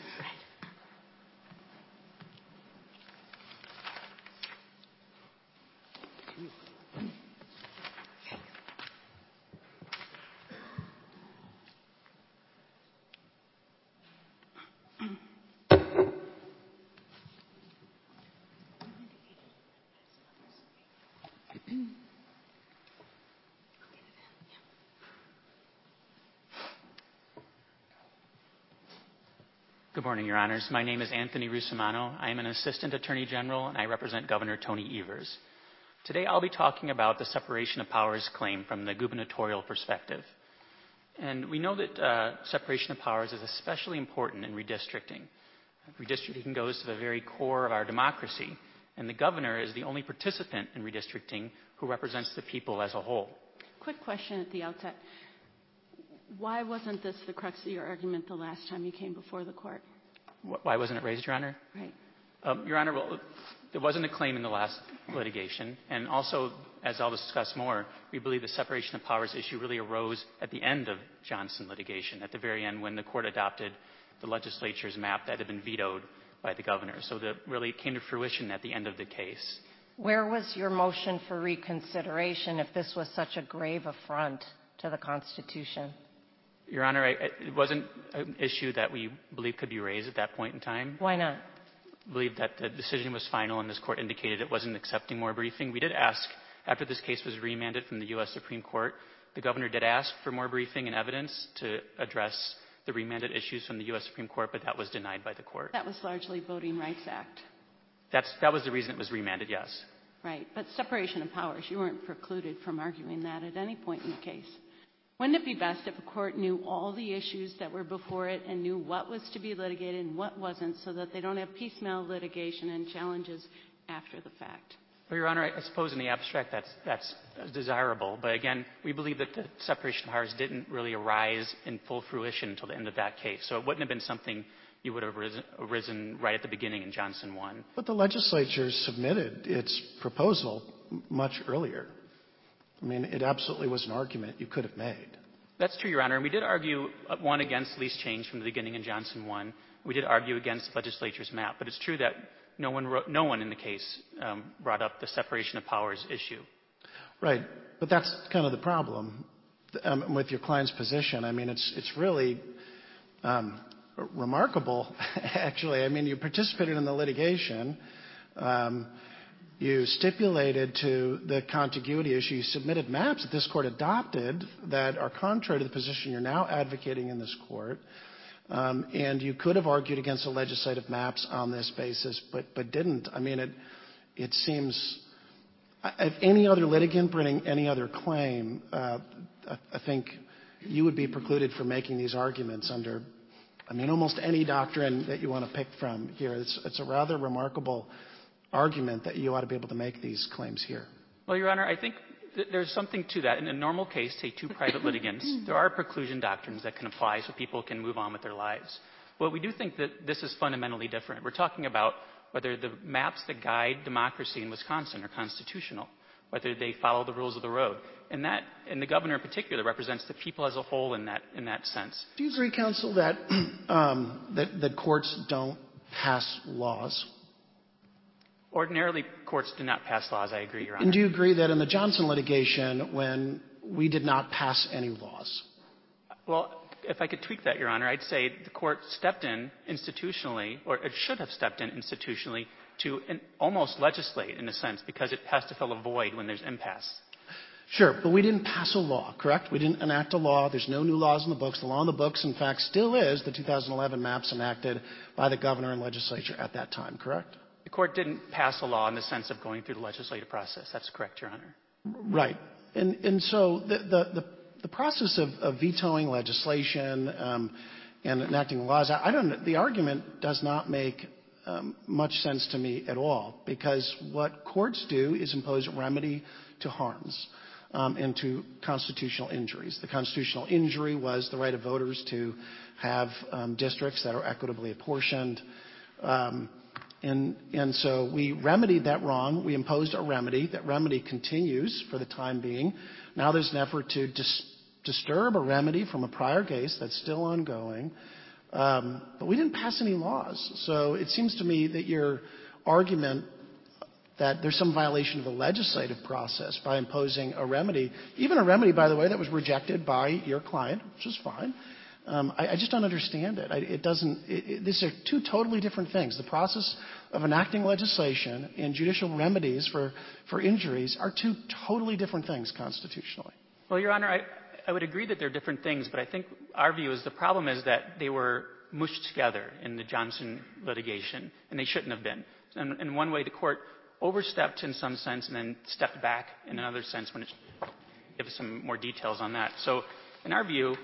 [SPEAKER 2] Good morning, Your Honors. My name is Anthony Rusumano. I am an Assistant Attorney General, and I represent Governor Tony Evers. Today, I'll be talking about the separation of powers claim from the gubernatorial perspective. And we know that separation of powers is especially important in redistricting. Redistricting goes to the very core of our democracy, and the governor is the only participant in redistricting who represents the people as a whole.
[SPEAKER 1] Quick question at the outset. Why wasn't this the crux of your argument the last time you came before the court?
[SPEAKER 2] Why wasn't it raised, Your Honor?
[SPEAKER 1] Right.
[SPEAKER 2] Your Honor, well, there wasn't a claim in the last litigation. And also, as I'll discuss more, we believe the separation of powers issue really arose at the end of Johnson litigation, at the very end when the court adopted the legislature's map that had been vetoed by the governor. So that really came to fruition at the end of the case.
[SPEAKER 4] Where was your motion for reconsideration if this was such a grave affront to the Constitution?
[SPEAKER 2] Your Honor, it wasn't an issue that we believe could be raised at that point in time.
[SPEAKER 4] Why not?
[SPEAKER 2] I believe that the decision was final and this court indicated it wasn't accepting more briefing. We did ask After this case was remanded from the U.S. Supreme Court, the governor did ask for more briefing and evidence to address the remanded issues from the U.S. Supreme Court, but that was denied by the court.
[SPEAKER 1] That was largely Voting Rights Act.
[SPEAKER 2] That was the reason it was remanded, yes.
[SPEAKER 1] Right, but separation of powers, you weren't precluded from arguing that at any point in the case. Wouldn't it be best if a court knew all the issues that were before it and knew what was to be litigated and what wasn't, so that they don't have piecemeal litigation and challenges after the fact?
[SPEAKER 2] Well, Your Honor, I suppose in the abstract that's desirable. But again, we believe that the separation of powers didn't really arise in full fruition until the end of that case. So it wouldn't have been something you would have arisen right at the beginning in Johnson 1.
[SPEAKER 8] But the legislature submitted its proposal much earlier. I mean, it absolutely was an argument you could have made.
[SPEAKER 2] That's true, Your Honor. And we did argue, one, against lease change from the beginning in Johnson 1. We did argue against the legislature's map. But it's true that no one in the case brought up the separation of powers issue.
[SPEAKER 8] Right. But that's kind of the problem with your client's position. I mean, it's really remarkable, actually. I mean, you participated in the litigation. You stipulated to the contiguity issue. You submitted maps that this court adopted that are contrary to the position you're now advocating in this court. And you could have argued against the legislative maps on this basis, but didn't. I mean, it seems, if any other litigant bringing any other claim, I think you would be precluded from making these arguments under, I mean, almost any doctrine that you want to pick from here. It's a rather remarkable argument that you ought to be able to make these claims here.
[SPEAKER 2] Well, Your Honor, I think there's something to that. In a normal case, say two private litigants, there are preclusion doctrines that can apply so people can move on with their lives. But we do think that this is fundamentally different. We're talking about whether the maps that guide democracy in Wisconsin are constitutional, whether they follow the rules of the road. And the governor in particular represents the people as a whole in that sense.
[SPEAKER 8] Do you agree, counsel, that that courts don't pass laws?
[SPEAKER 2] Ordinarily, courts do not pass laws. I agree, Your Honor.
[SPEAKER 8] And do you agree that in the Johnson litigation, when we did not pass any laws?
[SPEAKER 2] Well, if I could tweak that, Your Honor, I'd say the court stepped in institutionally, or it should have stepped in institutionally, to almost legislate, in a sense, because it has to fill a void when there's impasse.
[SPEAKER 8] Sure, but we didn't pass a law, correct? We didn't enact a law. There's no new laws in the books. The law in the books, in fact, still is the 2011 maps enacted by the governor and legislature at that time, correct?
[SPEAKER 2] The court didn't pass a law in the sense of going through the legislative process. That's correct, Your Honor.
[SPEAKER 8] Right. And so the process of vetoing legislation and enacting laws, the argument does not make much sense to me at all, because what courts do is impose remedy to harms and to constitutional injuries. The constitutional injury was the right of voters to have districts that are equitably apportioned. And so we remedied that wrong. We imposed a remedy. That remedy continues for the time being. Now there's an effort to disturb a remedy from a prior case that's still ongoing. But we didn't pass any laws. So it seems to me that your argument that there's some violation of the legislative process by imposing a remedy, even a remedy, by the way, that was rejected by your client, which is fine. I just don't understand it. These are two totally different things. The process of enacting legislation and judicial remedies for injuries are two totally different things constitutionally.
[SPEAKER 2] Well, Your Honor, I would agree that they're different things, but I think our view is the problem is that they were mushed together in the Johnson litigation, and they shouldn't have been. And in one way, the court overstepped in some sense and then stepped back in another sense when it gives some more details on that. So in our view,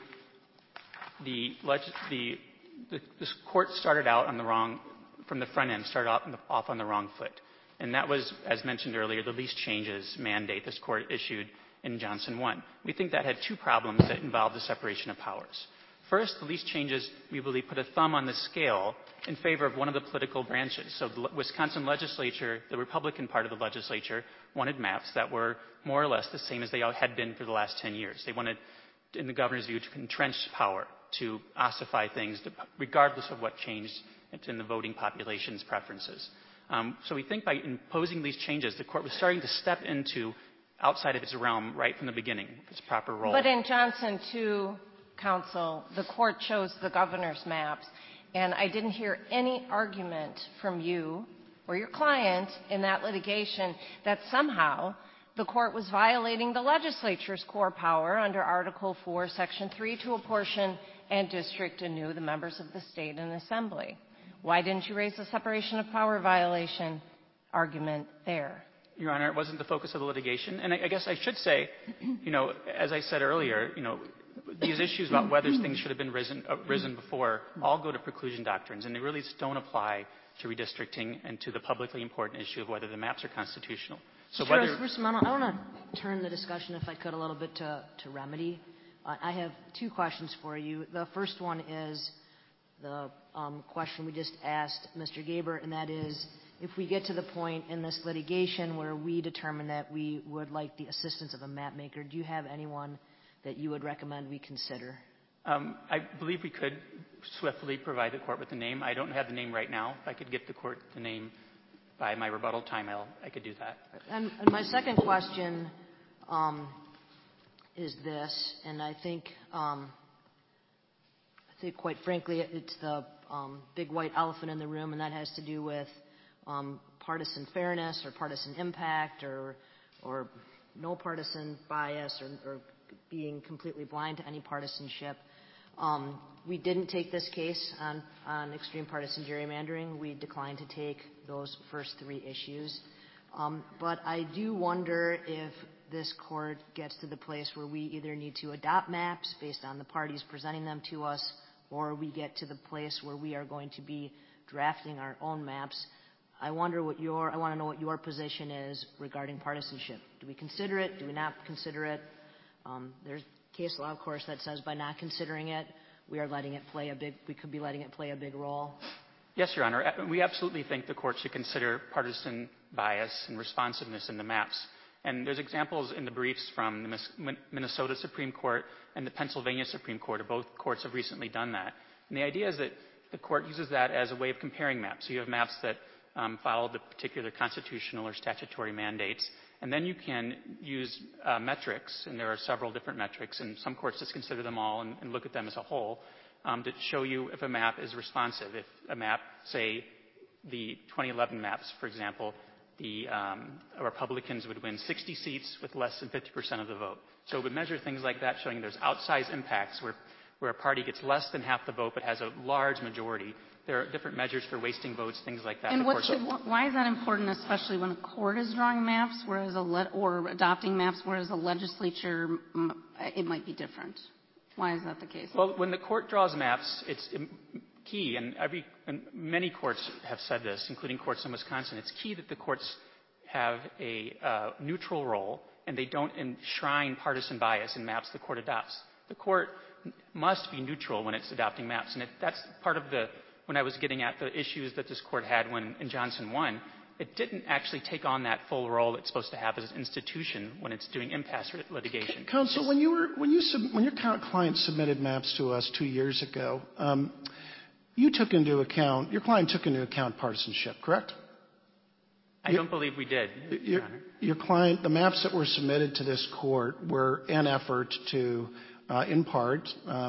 [SPEAKER 2] this court started out on the wrong, from the front end, started off on the wrong foot. And that was, as mentioned earlier, the lease changes mandate this court issued in Johnson 1. We think that had two problems that involved the separation of powers. First, the lease changes, we believe, put a thumb on the scale in favor of one of the political branches. So the Wisconsin legislature, the Republican part of the legislature, wanted maps that were more or less the same as they had been for the last 10 years. They wanted, in the governor's view, to entrench power, to ossify things, regardless of what changed in the voting population's preferences. So we think by imposing these changes, the court was starting to step into outside of its realm right from the beginning, its proper role.
[SPEAKER 4] But in Johnson 2, counsel, the court chose the governor's maps, and I didn't hear any argument from you or your client in that litigation that somehow the court was violating the legislature's core power under Article 4, Section 3 to apportion and district anew the members of the state and assembly. Why didn't you raise the separation of power violation argument there?
[SPEAKER 2] Your Honor, it wasn't the focus of the litigation. And I guess I should say, as I said earlier, these issues about whether things should have been risen before all go to preclusion doctrines, and they really don't apply to redistricting and to the publicly important issue of whether the maps are constitutional. So
[SPEAKER 5] I want to turn the discussion, if I could, a little bit to remedy. I have two questions for you. The first one is the question we just asked Mr. Gaber, and that is, if we get to the point in this litigation where we determine that we would like the assistance of a map maker, do you have anyone that you would recommend we consider?
[SPEAKER 2] I believe we could swiftly provide the court with the name. I don't have the name right now. If I could get the court the name by my rebuttal time, I could do that.
[SPEAKER 5] And my second question is this, and I think quite frankly it's the big white elephant in the room, and that has to do with partisan fairness or partisan impact or no partisan bias or being completely blind to any partisanship. We didn't take this case on extreme partisan gerrymandering. We declined to take those first three issues. But I do wonder if this court gets to the place where we either need to adopt maps based on the parties presenting them to us, or we get to the place where we are going to be drafting our own maps. I want to know what your position is regarding partisanship. Do we consider it? Do we not consider it? There's case law, of course, that says by not considering it, we could be letting it play a big role.
[SPEAKER 2] Yes, Your Honor. We absolutely think the court should consider partisan bias and responsiveness in the maps. And there's examples in the briefs from the Minnesota Supreme Court and the Pennsylvania Supreme Court. Both courts have recently done that. And the idea is that the court uses that as a way of comparing maps. So you have maps that follow the particular constitutional or statutory mandates. And then you can use metrics, and there are several different metrics, and some courts just consider them all and look at them as a whole to show you if a map is responsive. If a map, say, the 2011 maps, for example, the Republicans would win 60 seats with less than 50% of the vote. So it would measure things like that, showing there's outsized impacts where a party gets less than half the vote but has a large majority. There are different measures for wasting votes, things like that.
[SPEAKER 6] And why is that important, especially when a court is drawing maps, or adopting maps, whereas a legislature, it might be different? Why is that the case?
[SPEAKER 2] Well, when the court draws maps, it's key, and many courts have said this, including courts in Wisconsin. It's key that the courts have a neutral role, and they don't enshrine partisan bias in maps the court adopts. The court must be neutral when it's adopting maps, and that's part of when I was getting at the issues that this court had in Johnson 1, it didn't actually take on that full role it's supposed to have as an institution when it's doing impasse litigation.
[SPEAKER 8] Counsel, when your client submitted maps to us 2 years ago, your client took into account partisanship, correct?
[SPEAKER 2] I don't believe we did, Your Honor.
[SPEAKER 8] Your client, the maps that were submitted to this court were an effort to, in part,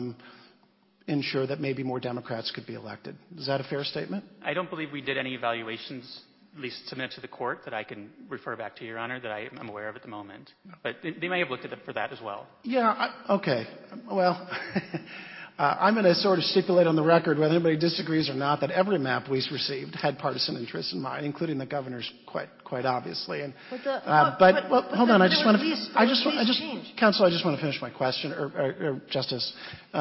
[SPEAKER 8] ensure that maybe more Democrats could be elected. Is that a fair statement?
[SPEAKER 2] I don't believe we did any evaluations, at least submitted to the court, that I can refer back to, Your Honor, that I am aware of at the moment. But they may have looked at it for that as well.
[SPEAKER 8] Yeah, okay. Well, I'm going to sort of stipulate on the record, whether anybody disagrees or not, that every map we received had partisan interests in mind, including the governor's, quite obviously. And, hold on, Counsel, I just want to finish my question, or Justice.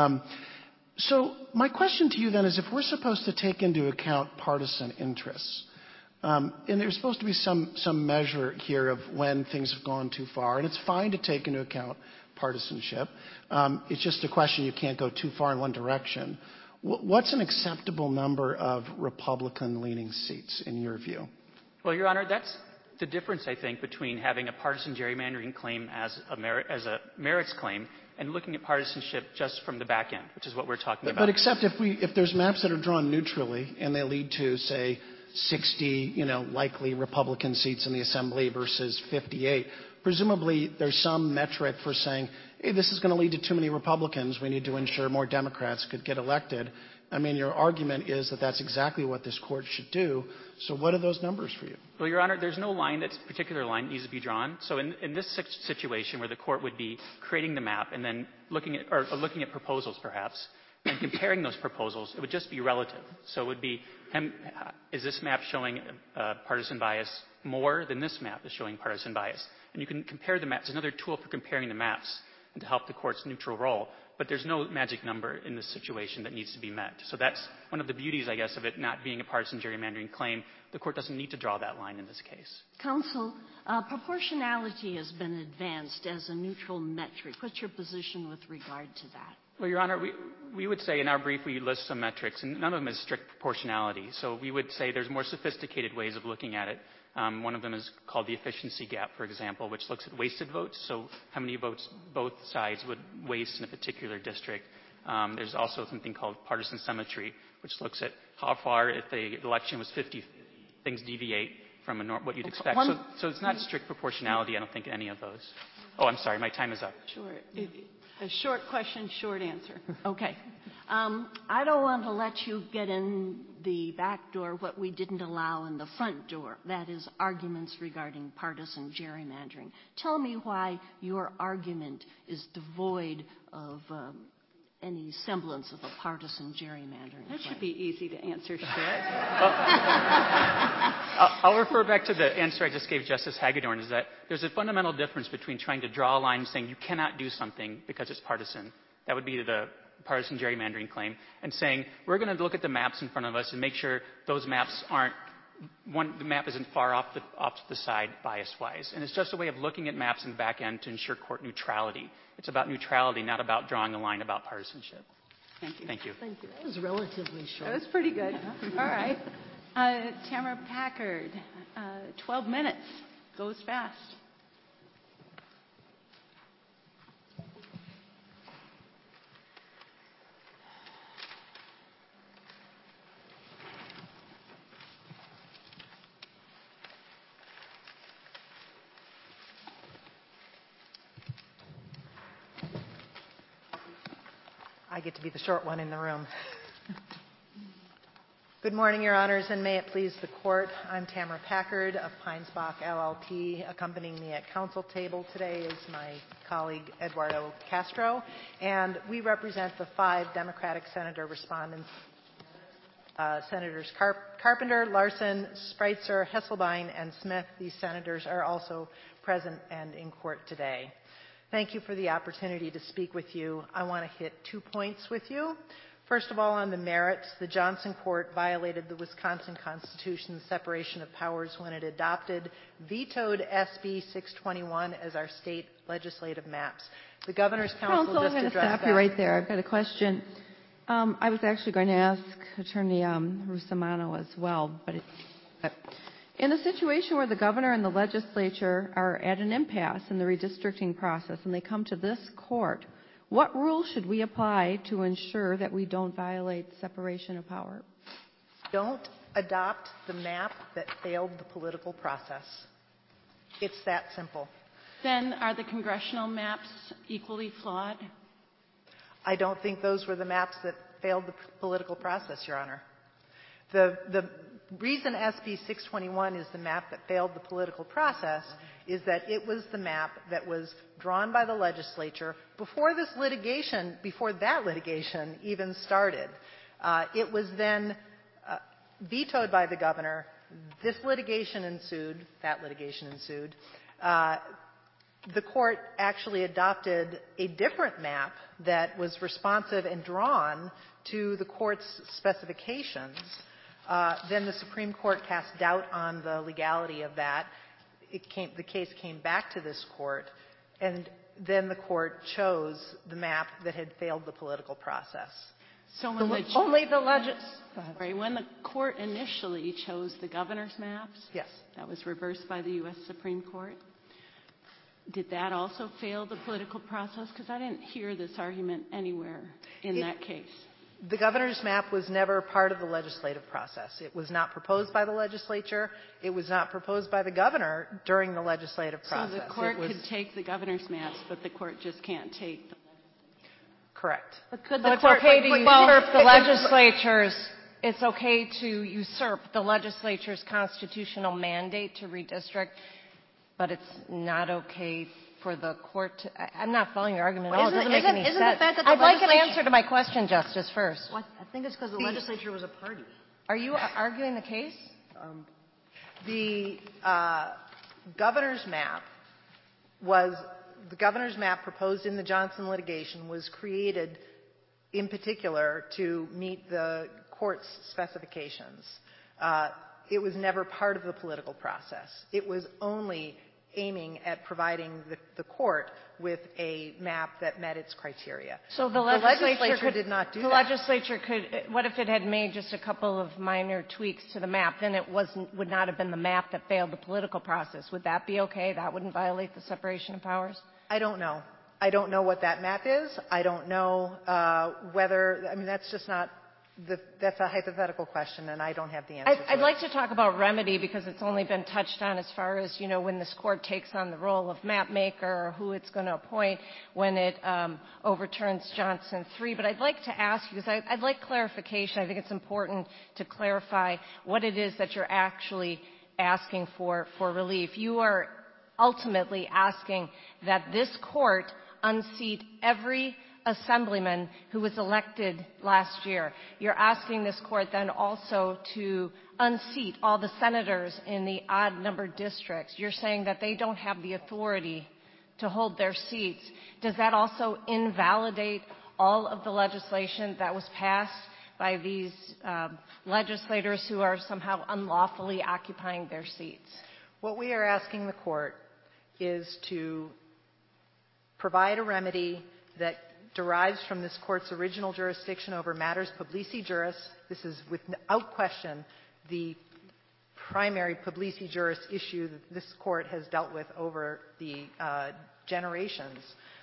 [SPEAKER 8] So my question to you then is, if we're supposed to take into account partisan interests, and there's supposed to be some measure here of when things have gone too far, and it's fine to take into account partisanship. It's just a question you can't go too far in one direction. What's an acceptable number of Republican-leaning seats in your view?
[SPEAKER 2] Well, Your Honor, that's the difference, I think, between having a partisan gerrymandering claim as a merits claim and looking at partisanship just from the back end, which is what we're talking about.
[SPEAKER 8] But except if there's maps that are drawn neutrally and they lead to, say, 60, likely Republican seats in the Assembly versus 58, presumably there's some metric for saying hey, this is going to lead to too many Republicans. We need to ensure more Democrats could get elected. I mean, your argument is that that's exactly what this court should do. So what are those numbers for you?
[SPEAKER 2] Well, Your Honor, there's no particular line that needs to be drawn. So in this situation where the court would be creating the map and then looking at proposals perhaps and comparing those proposals, it would just be relative. So it would be, is this map showing partisan bias more than this map is showing partisan bias? And you can compare the maps. It's another tool for comparing the maps and to help the court's neutral role. But there's no magic number in this situation that needs to be met. So that's one of the beauties, I guess, of it not being a partisan gerrymandering claim. The court doesn't need to draw that line in this case.
[SPEAKER 9] Counsel, proportionality has been advanced as a neutral metric. What's your position with regard to that?
[SPEAKER 2] Well, Your Honor, we would say in our brief we list some metrics, and none of them is strict proportionality. So we would say there's more sophisticated ways of looking at it. One of them is called the efficiency gap, for example, which looks at wasted votes, so how many votes both sides would waste in a particular district. There's also something called partisan symmetry, which looks at how far, if the election was 50, things deviate from what you'd expect. So it's not strict proportionality, I don't think, in any of those. Oh, I'm sorry, my time is up.
[SPEAKER 1] Sure. A short question, short answer.
[SPEAKER 9] Okay. I don't want to let you get in the back door what we didn't allow in the front door. That is arguments regarding partisan gerrymandering. Tell me why your argument is devoid of any semblance of a partisan gerrymandering.
[SPEAKER 1] That should be easy to answer, short.
[SPEAKER 2] I'll refer back to the answer I just gave Justice Hagedorn, is that there's a fundamental difference between trying to draw a line saying you cannot do something because it's partisan. That would be the partisan gerrymandering claim. And saying we're going to look at the maps in front of us and make sure those maps the map isn't far off to the side bias-wise. And it's just a way of looking at maps in the back end to ensure court neutrality. It's about neutrality, not about drawing a line about partisanship.
[SPEAKER 1] Thank you.
[SPEAKER 2] Thank you.
[SPEAKER 9] Thank you. That was relatively short.
[SPEAKER 1] That was pretty good. All right. Tamara Packard, 12 minutes. Goes fast.
[SPEAKER 10] I get to be the short one in the room. Good morning, Your Honors, and may it please the Court. I'm Tamara Packard of Pinesbach LLP. Accompanying me at council table today is my colleague Eduardo Castro, and we represent the 5 Democratic senator respondents, Senators Carpenter, Larson, Spreitzer, Hesselbein, and Smith. These senators are also present and in court today. Thank you for the opportunity to speak with you. I want to hit 2 points with you. First of all, on the merits, the Johnson Court violated the Wisconsin Constitution's separation of powers when it vetoed SB 621 as our state legislative maps. The Governor's Council
[SPEAKER 7] I'm going to stop you right there. I've got a question. I was actually going to ask Attorney Russomanno as well, but in a situation where the governor and the legislature are at an impasse in the redistricting process and they come to this court, what rules should we apply to ensure that we don't violate separation of power?
[SPEAKER 10] Don't adopt the map that failed the political process. It's that simple.
[SPEAKER 1] Then are the congressional maps equally flawed?
[SPEAKER 10] I don't think those were the maps that failed the political process, Your Honor. The reason SB 621 is the map that failed the political process is that it was the map that was drawn by the legislature before that litigation even started. It was then vetoed by the governor. This litigation ensued. That litigation ensued. The court actually adopted a different map that was responsive and drawn to the court's specifications. Then the Supreme Court cast doubt on the legality of that. The case came back to this court, and then the court chose the map that had failed the political process.
[SPEAKER 1] So when when the court initially chose the governor's maps,
[SPEAKER 10] yes,
[SPEAKER 1] that was reversed by the U.S. Supreme Court. Did that also fail the political process? Because I didn't hear this argument anywhere in that case.
[SPEAKER 10] The governor's map was never part of the legislative process. It was not proposed by the legislature. It was not proposed by the governor during the legislative process.
[SPEAKER 1] So the court could take the governor's maps, but the court just can't take the
[SPEAKER 10] Correct.
[SPEAKER 1] But could
[SPEAKER 4] So
[SPEAKER 1] the
[SPEAKER 4] it's
[SPEAKER 1] court
[SPEAKER 4] okay to usurp the legislature's, it's okay to usurp the legislature's constitutional mandate to redistrict, but it's not okay for the court to, I'm not following your argument at all. It doesn't make any sense. I'd like an answer to my question, Justice, first.
[SPEAKER 5] Well, I think it's because the legislature was a party.
[SPEAKER 4] Are you arguing the case?
[SPEAKER 10] The governor's map was the governor's map proposed in the Johnson litigation was created in particular to meet the court's specifications. It was never part of the political process. It was only aiming at providing the court with a map that met its criteria.
[SPEAKER 4] So the legislature
[SPEAKER 10] did not do that.
[SPEAKER 4] The legislature could, what if it had made just a couple of minor tweaks to the map? Then it would not have been the map that failed the political process. Would that be okay? That wouldn't violate the separation of powers?
[SPEAKER 10] I don't know. I don't know what that map is. I don't know whether, I mean, that's just not, that's a hypothetical question, and I don't have the answer to it.
[SPEAKER 4] I'd like to talk about remedy because it's only been touched on as far as, you know, when this court takes on the role of map maker or who it's going to appoint when it overturns Johnson 3. But I'd like to ask you, because I'd like clarification. I think it's important to clarify what it is that you're actually asking for relief. You are ultimately asking that this court unseat every assemblyman who was elected last year. You're asking this court then also to unseat all the senators in the odd-numbered districts. You're saying that they don't have the authority to hold their seats. Does that also invalidate all of the legislation that was passed by these legislators who are somehow unlawfully occupying their seats?
[SPEAKER 10] What we are asking the court is to provide a remedy that derives from this court's original jurisdiction over matters publici juris. This is without question the primary publici juris issue that this court has dealt with over the generations.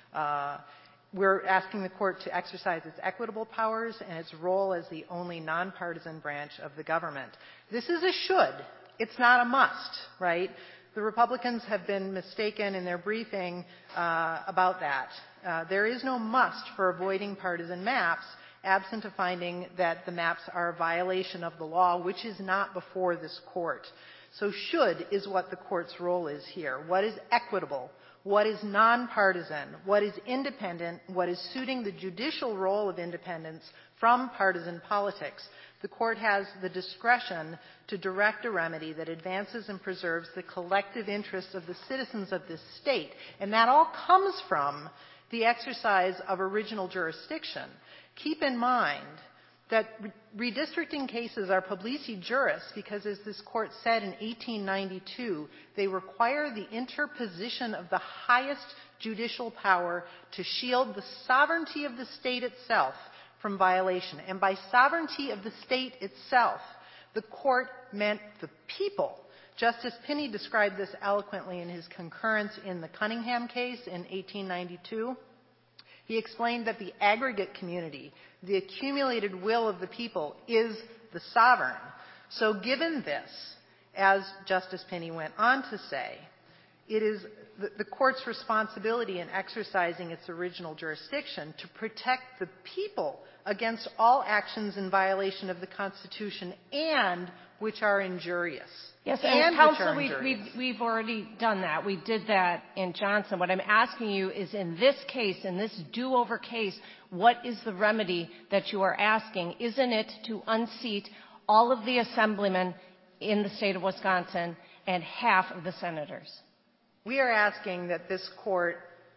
[SPEAKER 10] We're asking the court to exercise its equitable powers and its role as the only nonpartisan branch of the government. This is a should. It's not a must, right? The Republicans have been mistaken in their briefing about that. There is no must for avoiding partisan maps, absent a finding that the maps are a violation of the law, which is not before this court. So should is what the court's role is here. What is equitable? What is nonpartisan? What is independent? What is suiting the judicial role of independence from partisan politics? The court has the discretion to direct a remedy that advances and preserves the collective interests of the citizens of this state. And that all comes from the exercise of original jurisdiction. Keep in mind that redistricting cases are publici juris because, as this court said in 1892, they require the interposition of the highest judicial power to shield the sovereignty of the state itself from violation. And by sovereignty of the state itself, the court meant the people. Justice Pinney described this eloquently in his concurrence in the Cunningham case in 1892. He explained that the aggregate community, the accumulated will of the people, is the sovereign. So given this, as Justice Pinney went on to say, it is the court's responsibility in exercising its original jurisdiction to protect the people against all actions in violation of the Constitution and which are injurious.
[SPEAKER 4] Yes, and counsel, we've already done that. We did that in Johnson. What I'm asking you is, in this case, in this do-over case, what is the remedy that you are asking? Isn't it to unseat all of the assemblymen in the state of Wisconsin and half of the senators?
[SPEAKER 10] We are asking that this court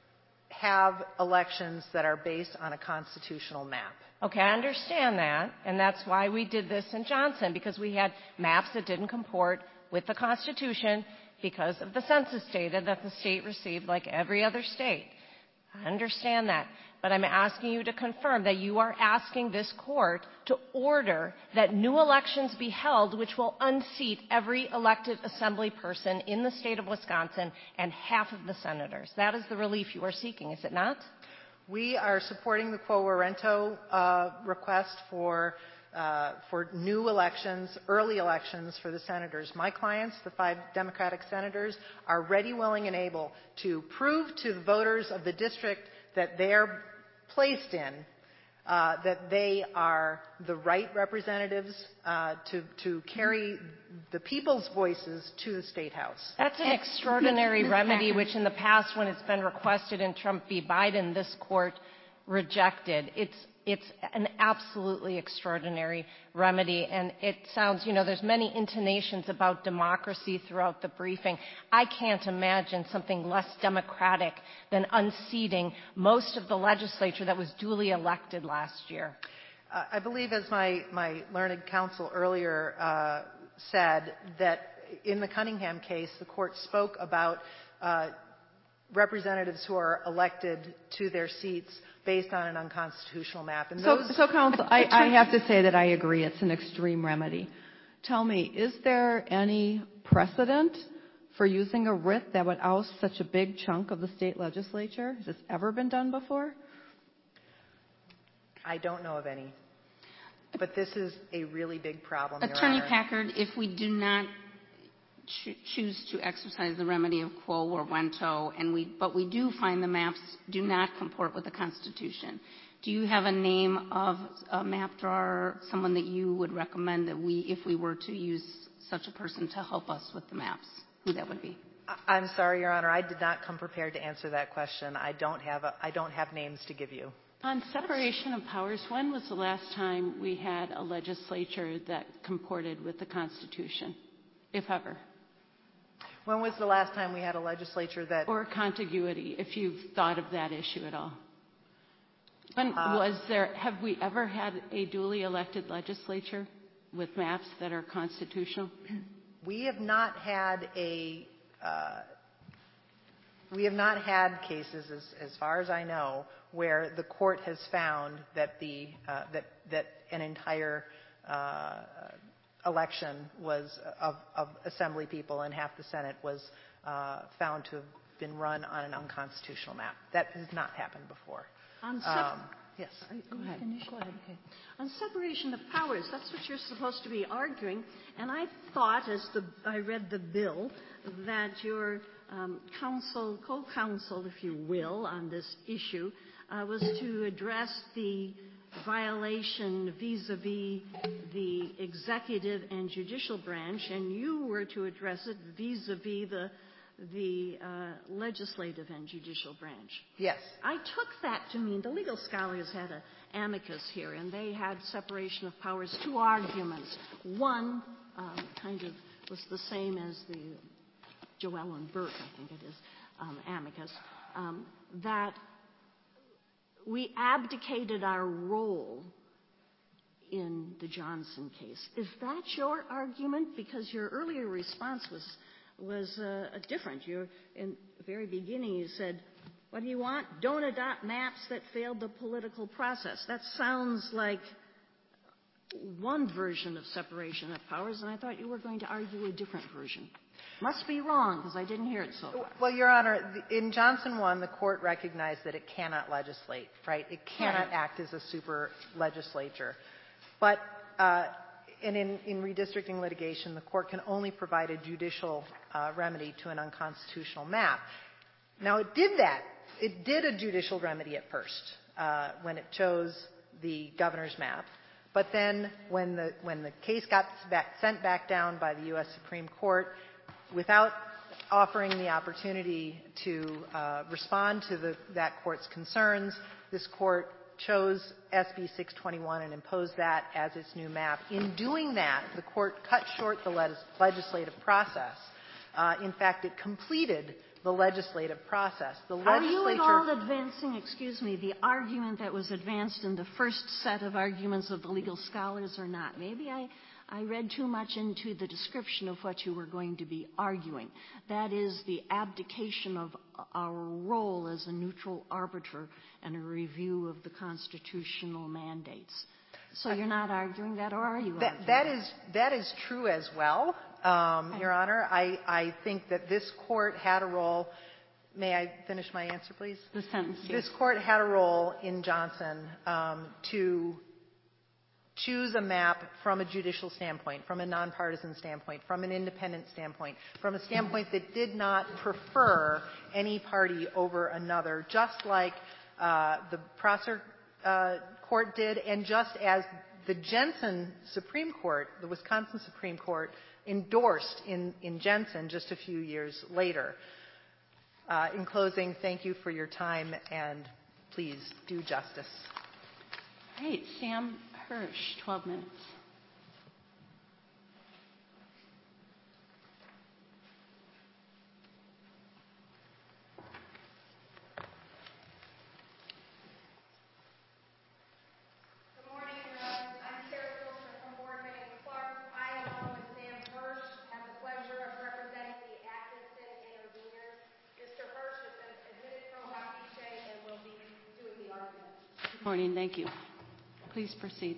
[SPEAKER 10] have elections that are based on a constitutional map.
[SPEAKER 4] Okay, I understand that, and that's why we did this in Johnson, because we had maps that didn't comport with the Constitution because of the census data that the state received like every other state. I understand that. But I'm asking you to confirm that you are asking this court to order that new elections be held which will unseat every elected assembly person in the state of Wisconsin and half of the senators. That is the relief you are seeking, is it not?
[SPEAKER 10] We are supporting the quo warranto request for new elections, early elections for the senators. My clients, the 5 Democratic senators, are ready, willing, and able to prove to the voters of the district that they're placed in that they are the right representatives to carry the people's voices to the State House.
[SPEAKER 4] That's an extraordinary remedy, which in the past, when it's been requested in Trump v. Biden, this court rejected. It's an absolutely extraordinary remedy, and it sounds, there's many intonations about democracy throughout the briefing. I can't imagine something less democratic than unseating most of the legislature that was duly elected last year.
[SPEAKER 10] I believe, as my learned counsel earlier said, that in the Cunningham case, the court spoke about representatives who are elected to their seats based on an unconstitutional map. And
[SPEAKER 7] so counsel, I have to say that I agree. It's an extreme remedy. Tell me, is there any precedent for using a writ that would oust such a big chunk of the state legislature? Has this ever been done before?
[SPEAKER 10] I don't know of any. But this is a really big problem,
[SPEAKER 6] Attorney
[SPEAKER 10] Your Honor.
[SPEAKER 6] Packard, if we do not choose to exercise the remedy of quo warranto, but we do find the maps do not comport with the Constitution, do you have a name of a map drawer, someone that you would recommend that if we were to use such a person to help us with the maps, who that would be?
[SPEAKER 10] I'm sorry, Your Honor. I did not come prepared to answer that question. I don't have names to give you.
[SPEAKER 1] On separation of powers, when was the last time we had a legislature that comported with the Constitution, if ever?
[SPEAKER 10] When was the last time we had a legislature that...
[SPEAKER 1] Or contiguity, if you've thought of that issue at all. Have we ever had a duly elected legislature with maps that are constitutional?
[SPEAKER 10] We have not had cases, as far as I know, where the court has found that that an entire election was of assembly people and half the Senate was found to have been run on an unconstitutional map. That has not happened before. Yes.
[SPEAKER 9] Go ahead. Go ahead. Okay. On separation of powers, that's what you're supposed to be arguing. And I thought, as I read the bill, that your co-counsel, if you will, on this issue, was to address the violation vis-a-vis the executive and judicial branch, and you were to address it vis-a-vis the legislative and judicial branch.
[SPEAKER 10] Yes.
[SPEAKER 9] I took that to mean the legal scholars had an amicus here, and they had separation of powers, 2 arguments. One kind of was the same as the Joel and Burke, I think it is, amicus, that we abdicated our role in the Johnson case. Is that your argument? Because your earlier response was different. In the very beginning you said, what do you want? Don't adopt maps that failed the political process. That sounds like one version of separation of powers, and I thought you were going to argue a different version. Must be wrong, because I didn't hear it so far.
[SPEAKER 10] Well, Your Honor, in Johnson 1, the court recognized that it cannot legislate, right? It cannot act as a super legislature. But and in redistricting litigation, the court can only provide a judicial remedy to an unconstitutional map. Now, it did that. It did a judicial remedy at first when it chose the governor's map. But then when the case got sent back down by the U.S. Supreme Court, without offering the opportunity to respond to that court's concerns, this court chose SB 621 and imposed that as its new map. In doing that, the court cut short the legislative process. In fact, it completed the legislative process.
[SPEAKER 9] Are you at all advancing, the argument that was advanced in the first set of arguments of the legal scholars or not? Maybe I read too much into the description of what you were going to be arguing. That is the abdication of our role as a neutral arbiter and a review of the constitutional mandates. So you're not arguing that, or are you arguing
[SPEAKER 10] that is true as well, Your Honor. I think that this court had a role May I finish my answer, please?
[SPEAKER 1] The sentence.
[SPEAKER 10] This court had a role in Johnson to choose a map from a judicial standpoint, from a nonpartisan standpoint, from an independent standpoint, from a standpoint that did not prefer any party over another, just like the Prosser court did, and just as the Jensen Supreme Court, the Wisconsin Supreme Court, endorsed in Jensen just a few years later. In closing, thank you for your time, and please do justice.
[SPEAKER 1] All right, Sam Hirsch, 12 minutes. Good morning. Thank you. Please proceed.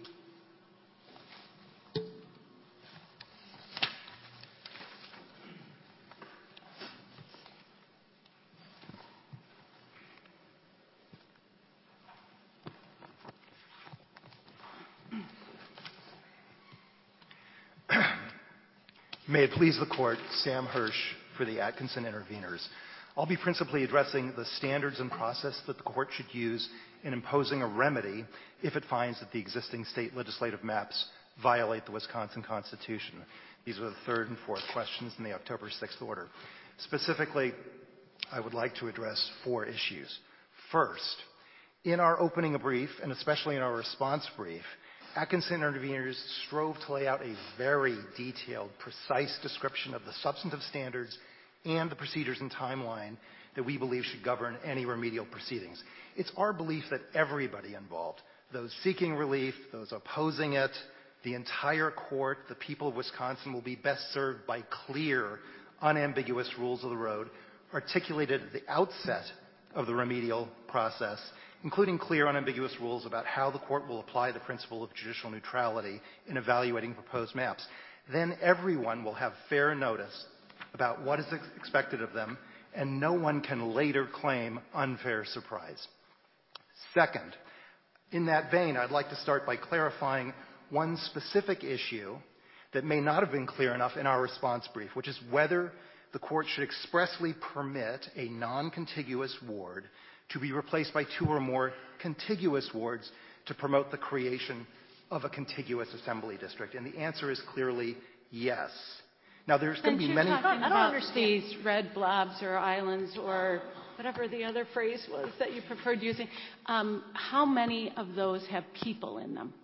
[SPEAKER 11] May it please the Court, Sam Hirsch for the Atkinson Intervenors. I'll be principally addressing the standards and process that the Court should use in imposing a remedy if it finds that the existing state legislative maps violate the Wisconsin Constitution. These are the third and fourth questions in the October 6th order. Specifically, I would like to address 4 issues. First, in our opening brief, and especially in our response brief, Atkinson Intervenors strove to lay out a very detailed, precise description of the substantive standards and the procedures and timeline that we believe should govern any remedial proceedings. It's our belief that everybody involved, those seeking relief, those opposing it, the entire court, the people of Wisconsin, will be best served by clear, unambiguous rules of the road articulated at the outset of the remedial process, including clear, unambiguous rules about how the court will apply the principle of judicial neutrality in evaluating proposed maps. Then everyone will have fair notice about what is expected of them, and no one can later claim unfair surprise. Second, in that vein, I'd like to start by clarifying one specific issue that may not have been clear enough in our response brief, which is whether the court should expressly permit a non-contiguous ward to be replaced by 2 or more contiguous wards to promote the creation of a contiguous assembly district. And the answer is clearly yes. Now, there's going to be many...
[SPEAKER 1] I don't understand these red blobs or islands or whatever the other phrase was that you preferred using. How many of those have people in them?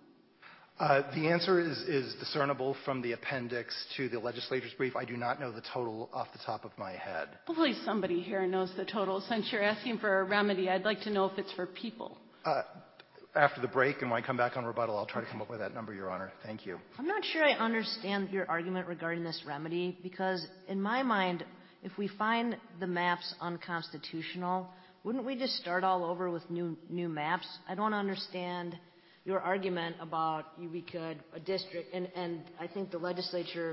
[SPEAKER 11] The answer is discernible from the appendix to the legislature's brief. I do not know the total off the top of my head.
[SPEAKER 1] Hopefully somebody here knows the total. Since you're asking for a remedy, I'd like to know if it's for people.
[SPEAKER 11] After the break, and when I come back on rebuttal, I'll try to come up with that number, Your Honor. Thank you.
[SPEAKER 5] I'm not sure I understand your argument regarding this remedy, because in my mind, if we find the maps unconstitutional, wouldn't we just start all over with new maps? I don't understand your argument about we could, a district, and I think the legislature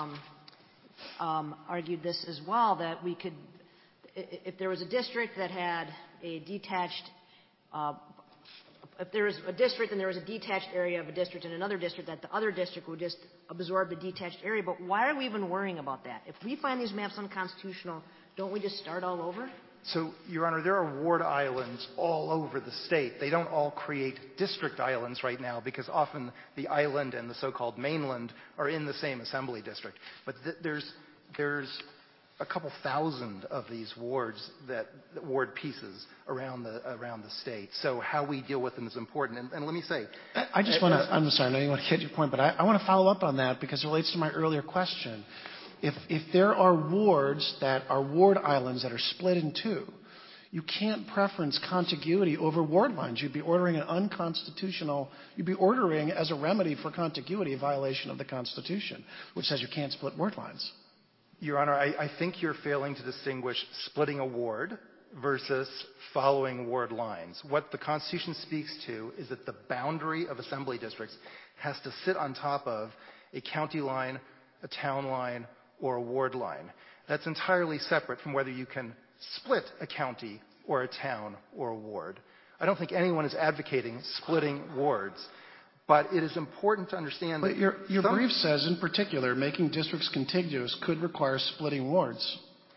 [SPEAKER 5] argued this as well, that we could, if there was a district that had a detached if there was a district and there was a detached area of a district in another district, that the other district would just absorb the detached area. But why are we even worrying about that? If we find these maps unconstitutional, don't we just start all over?
[SPEAKER 11] So, Your Honor, there are ward islands all over the state. They don't all create district islands right now because often the island and the so-called mainland are in the same assembly district. But there's a couple thousand of these wards, ward pieces around the state. So how we deal with them is important. And let me say,
[SPEAKER 8] I just want to. I'm sorry, I know you want to get your point, but I want to follow up on that because it relates to my earlier question. If there are wards that are ward islands that are split in 2, you can't preference contiguity over ward lines. You'd be ordering an unconstitutional. You'd be ordering as a remedy for contiguity a violation of the Constitution, which says you can't split ward lines.
[SPEAKER 11] Your Honor, I think you're failing to distinguish splitting a ward versus following ward lines. What the Constitution speaks to is that the boundary of assembly districts has to sit on top of a county line, a town line, or a ward line. That's entirely separate from whether you can split a county or a town or a ward. I don't think anyone is advocating splitting wards. But it is important to understand that
[SPEAKER 8] your brief says, in particular, making districts contiguous could require splitting wards.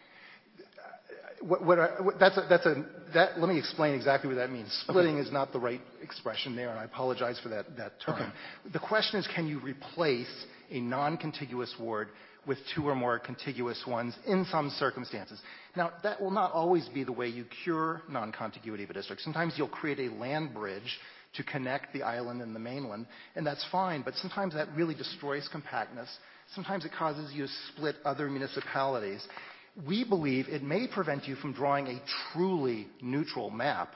[SPEAKER 11] Let me explain exactly what that means. Splitting is not the right expression there, and I apologize for that term.
[SPEAKER 8] Okay.
[SPEAKER 11] The question is, can you replace a non-contiguous ward with two or more contiguous ones in some circumstances? Now, that will not always be the way you cure non-contiguity of a district. Sometimes you'll create a land bridge to connect the island and the mainland, and that's fine, but sometimes that really destroys compactness. Sometimes it causes you to split other municipalities. We believe it may prevent you from drawing a truly neutral map.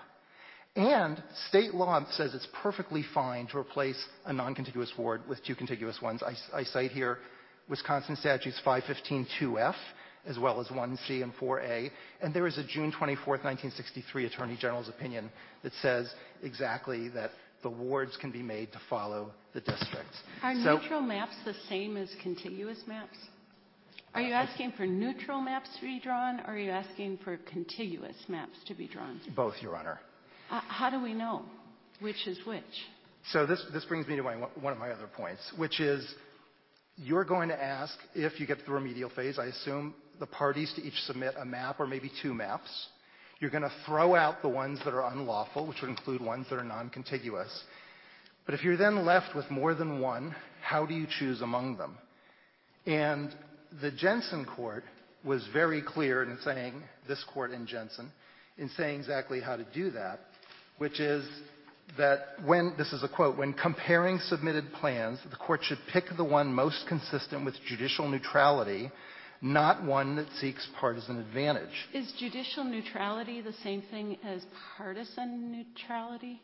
[SPEAKER 11] And state law says it's perfectly fine to replace a non-contiguous ward with two contiguous ones. I cite here Wisconsin statutes 515-2F, as well as 1C and 4A. And there is a June 24th, 1963 Attorney General's opinion that says exactly that the wards can be made to follow the districts.
[SPEAKER 1] Are neutral maps the same as contiguous maps? Are you asking for neutral maps to be drawn, or are you asking for contiguous maps to be drawn?
[SPEAKER 11] Both, Your Honor.
[SPEAKER 1] How do we know which is which?
[SPEAKER 11] So this brings me to one of my other points, which is you're going to ask, if you get to the remedial phase, I assume, the parties to each submit a map or maybe two maps. You're going to throw out the ones that are unlawful, which would include ones that are non-contiguous. But if you're then left with more than one, how do you choose among them? And the Jensen court was very clear in saying, this court in Jensen, in saying exactly how to do that, which is that this is a quote, when comparing submitted plans, the court should pick the one most consistent with judicial neutrality, not one that seeks partisan advantage.
[SPEAKER 1] Is judicial neutrality the same thing as partisan neutrality?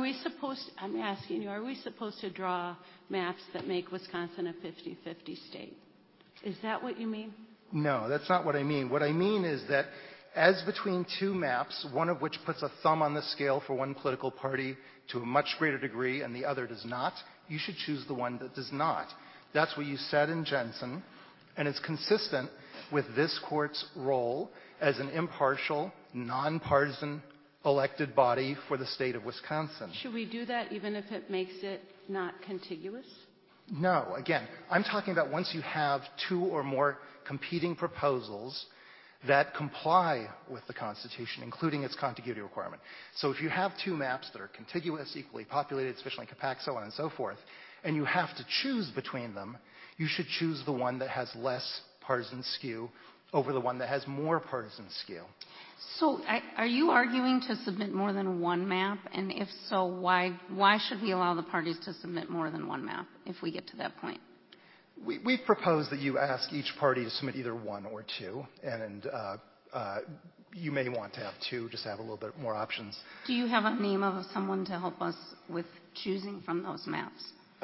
[SPEAKER 1] I'm asking you, are we supposed to draw maps that make Wisconsin a 50-50 state? Is that what you mean?
[SPEAKER 11] No, that's not what I mean. What I mean is that as between two maps, one of which puts a thumb on the scale for one political party to a much greater degree and the other does not, you should choose the one that does not. That's what you said in Jensen, and it's consistent with this court's role as an impartial, nonpartisan elected body for the state of Wisconsin.
[SPEAKER 1] Should we do that even if it makes it not contiguous?
[SPEAKER 11] No. Again, I'm talking about once you have two or more competing proposals that comply with the Constitution, including its contiguity requirement. So if you have two maps that are contiguous, equally populated, sufficiently compact, so on and so forth, and you have to choose between them, you should choose the one that has less partisan skew over the one that has more partisan skew.
[SPEAKER 6] So are you arguing to submit more than one map? And if so, why should we allow the parties to submit more than one map if we get to that point?
[SPEAKER 11] We've proposed that you ask each party to submit either one or two, and you may want to have two, just to have a little bit more options.
[SPEAKER 6] Do you have a name of someone to help us with choosing from those maps?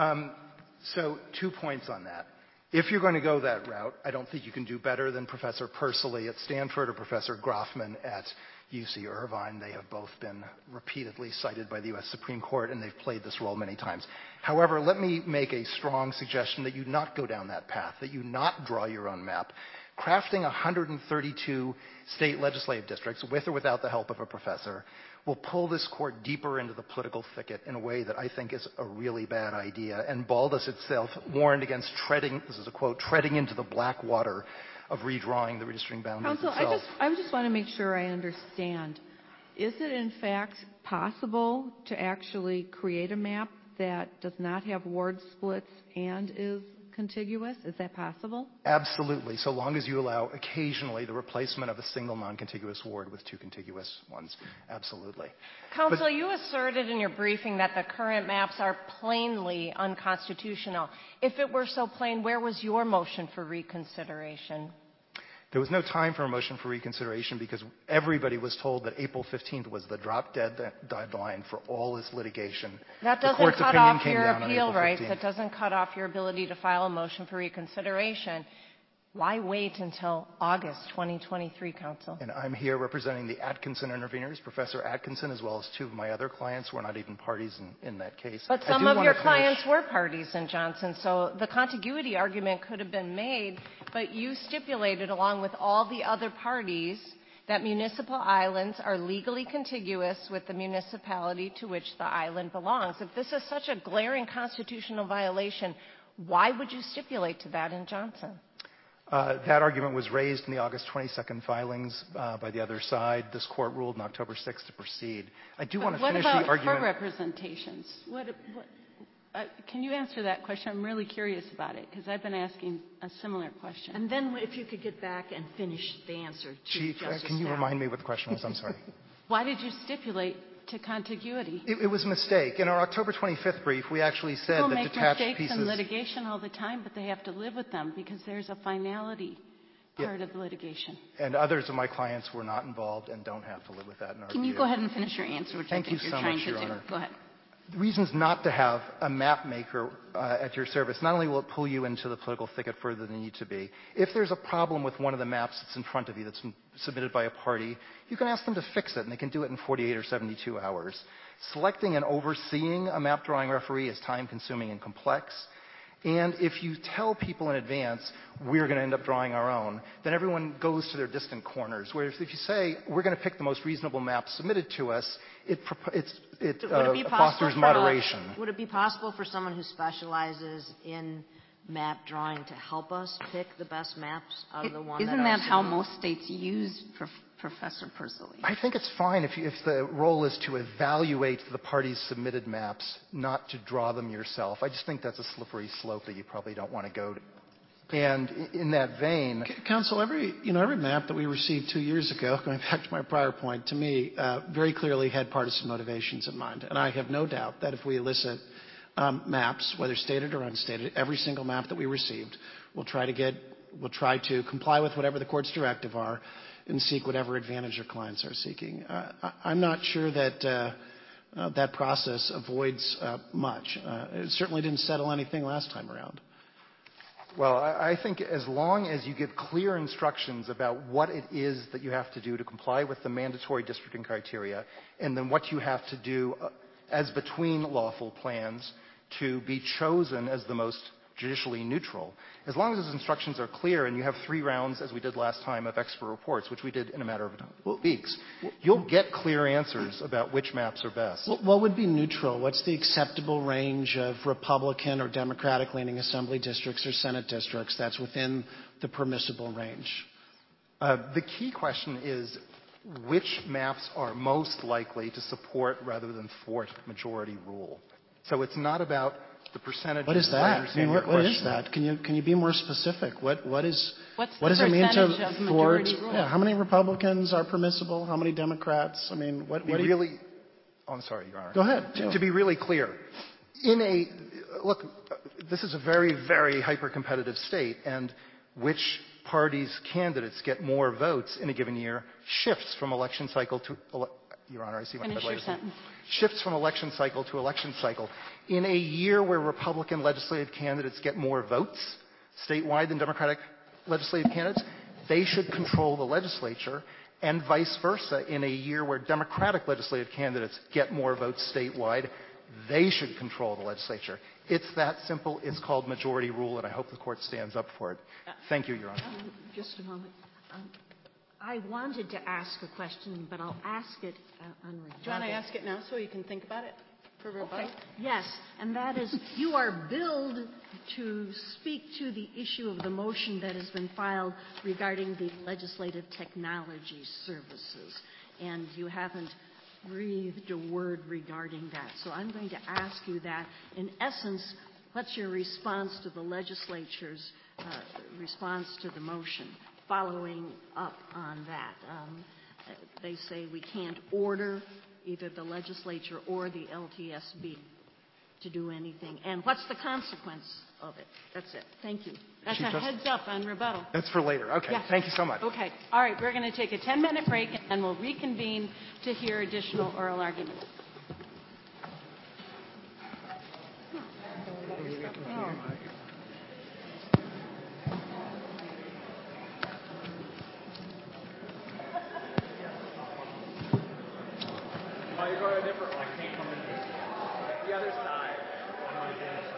[SPEAKER 11] So 2 points on that. If you're going to go that route, I don't think you can do better than Professor Pursley at Stanford or Professor Groffman at UC Irvine. They have both been repeatedly cited by the U.S. Supreme Court, and they've played this role many times. However, let me make a strong suggestion that you not go down that path, that you not draw your own map. Crafting 132 state legislative districts, with or without the help of a professor, will pull this court deeper into the political thicket in a way that I think is a really bad idea. And Baldus itself warned against treading, this is a quote, treading into the black water of redrawing the redistricting boundaries
[SPEAKER 7] Counsel,
[SPEAKER 11] itself.
[SPEAKER 7] I just want to make sure I understand. Is it in fact possible to actually create a map that does not have ward splits and is contiguous? Is that possible?
[SPEAKER 11] Absolutely, so long as you allow occasionally the replacement of a single non-contiguous ward with two contiguous ones. Absolutely.
[SPEAKER 4] Counsel, you asserted in your briefing that the current maps are plainly unconstitutional. If it were so plain, where was your motion for reconsideration?
[SPEAKER 11] There was no time for a motion for reconsideration because everybody was told that April 15th was the drop-dead deadline for all this litigation.
[SPEAKER 4] That doesn't cut off your appeal rights. That doesn't cut off your ability to file a motion for reconsideration. Why wait until August 2023, Counsel?
[SPEAKER 11] And I'm here representing the Atkinson interveners, Professor Atkinson, as well as two of my other clients who are not even parties in that case.
[SPEAKER 4] But some of your clients were parties in Johnson, so the contiguity argument could have been made, but you stipulated along with all the other parties that municipal islands are legally contiguous with the municipality to which the island belongs. If this is such a glaring constitutional violation, why would you stipulate to that in Johnson?
[SPEAKER 11] That argument was raised in the August 22nd filings by the other side. This court ruled on October 6th to proceed. I do want to finish the argument.
[SPEAKER 1] What about for representations? Can you answer that question? I'm really curious about it because I've been asking a similar question.
[SPEAKER 9] And then if you could get back and finish the answer to
[SPEAKER 11] Chief,
[SPEAKER 9] Justice
[SPEAKER 11] can you
[SPEAKER 9] Dow.
[SPEAKER 11] remind me what the question was? I'm sorry.
[SPEAKER 1] Why did you stipulate to contiguity?
[SPEAKER 11] It was a mistake. In our October 25th brief, we actually said
[SPEAKER 1] People
[SPEAKER 11] that
[SPEAKER 1] make
[SPEAKER 11] detached
[SPEAKER 1] mistakes
[SPEAKER 11] pieces...
[SPEAKER 1] in litigation all the time, but they have to live with them because there's a finality part of the litigation.
[SPEAKER 11] And others of my clients were not involved and don't have to live with that in our
[SPEAKER 6] Can you
[SPEAKER 11] view.
[SPEAKER 6] go ahead and finish your answer, which
[SPEAKER 11] Thank
[SPEAKER 6] I think
[SPEAKER 11] you
[SPEAKER 6] you're
[SPEAKER 11] so
[SPEAKER 6] trying
[SPEAKER 11] much,
[SPEAKER 6] to
[SPEAKER 11] Your
[SPEAKER 6] do.
[SPEAKER 11] Honor.
[SPEAKER 6] Go ahead.
[SPEAKER 11] The reasons not to have a map maker at your service, not only will it pull you into the political thicket further than you need to be, if there's a problem with one of the maps that's in front of you that's been submitted by a party, you can ask them to fix it, and they can do it in 48 or 72 hours. Selecting and overseeing a map drawing referee is time-consuming and complex. And if you tell people in advance, we're going to end up drawing our own, then everyone goes to their distant corners. Whereas if you say, we're going to pick the most reasonable map submitted to us, it fosters moderation.
[SPEAKER 5] Would it be possible for someone who specializes in map drawing to help us pick the best maps out of the one
[SPEAKER 6] Isn't that how most states use Professor Persily?
[SPEAKER 11] I think it's fine if the role is to evaluate the party's submitted maps, not to draw them yourself. I just think that's a slippery slope that you probably don't want to go to. And in that vein...
[SPEAKER 8] Counsel, every map that we received 2 years ago, going back to my prior point, to me, very clearly had partisan motivations in mind. And I have no doubt that if we elicit maps, whether stated or unstated, every single map that we received, we'll try to comply with whatever the court's directive are and seek whatever advantage our clients are seeking. I'm not sure that that process avoids much. It certainly didn't settle anything last time around.
[SPEAKER 11] Well, I think as long as you give clear instructions about what it is that you have to do to comply with the mandatory districting criteria, and then what you have to do as between lawful plans to be chosen as the most judicially neutral, as long as those instructions are clear and you have 3 rounds, as we did last time, of expert reports, which we did in a matter of weeks, you'll get clear answers about which maps are best.
[SPEAKER 8] What would be neutral? What's the acceptable range of Republican or Democratic-leaning assembly districts or Senate districts that's within the permissible range?
[SPEAKER 11] The key question is which maps are most likely to support rather than thwart majority rule. So it's not about the percentage.
[SPEAKER 8] What is that? What is that? Can you be more specific? What does it mean to thwart? Yeah, how many Republicans are permissible? How many Democrats? I mean, what do you
[SPEAKER 11] really? Oh, I'm sorry, Your Honor.
[SPEAKER 8] Go ahead.
[SPEAKER 11] To be really clear, look, this is a very, very hyper-competitive state, and which party's candidates get more votes in a given year shifts from election cycle to. Your Honor, I see my red light. Shifts from election cycle to election cycle. In a year where Republican legislative candidates get more votes statewide than Democratic legislative candidates, they should control the legislature, and vice versa. In a year where Democratic legislative candidates get more votes statewide, they should control the legislature. It's that simple. It's called majority rule, and I hope the court stands up for it. Thank you, Your Honor.
[SPEAKER 9] Just a moment. I wanted to ask a question, but I'll ask it on rebuttal.
[SPEAKER 1] Do you want to ask it now so you can think about it for rebuttal?
[SPEAKER 9] Okay. Yes, and that is, you are billed to speak to the issue of the motion that has been filed regarding the legislative technology services, and you haven't breathed a word regarding that. So I'm going to ask you that. In essence, what's your response to the legislature's response to the motion? Following up on that, they say we can't order either the legislature or the LTSB to do anything. And what's the consequence of it? That's it. Thank you.
[SPEAKER 1] That's a heads up on rebuttal.
[SPEAKER 11] That's for later. Okay.
[SPEAKER 1] Yeah.
[SPEAKER 11] Thank you so much.
[SPEAKER 1] Okay. All right. We're going to take a 10-minute break, and we'll reconvene to hear additional oral arguments.
[SPEAKER 2] Oh, you're going to a different one. I can't come in this one. The other side. I'm on the other side.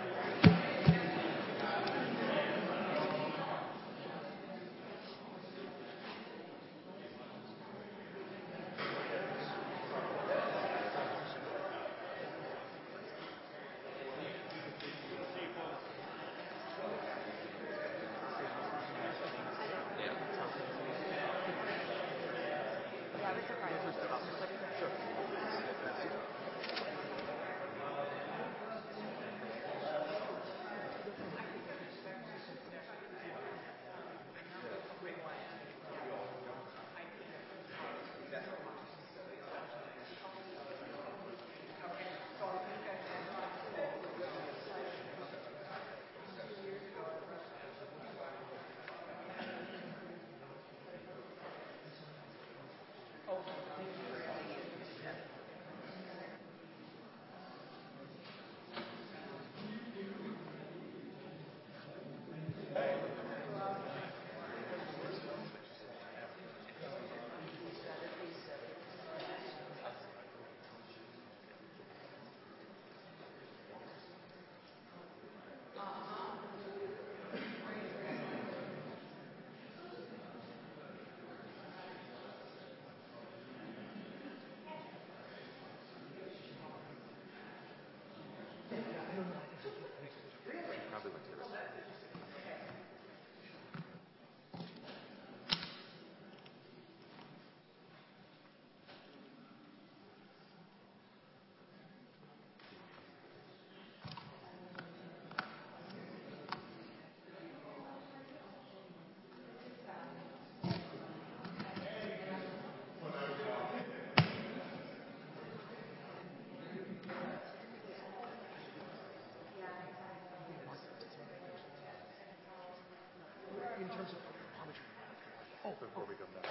[SPEAKER 11] in terms of how much. Oh, before we go back.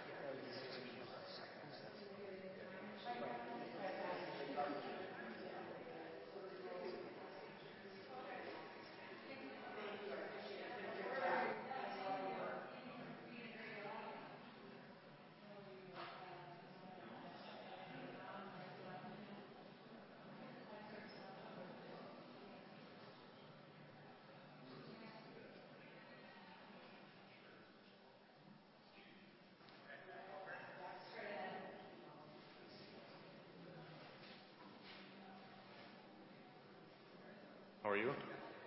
[SPEAKER 12] How are you?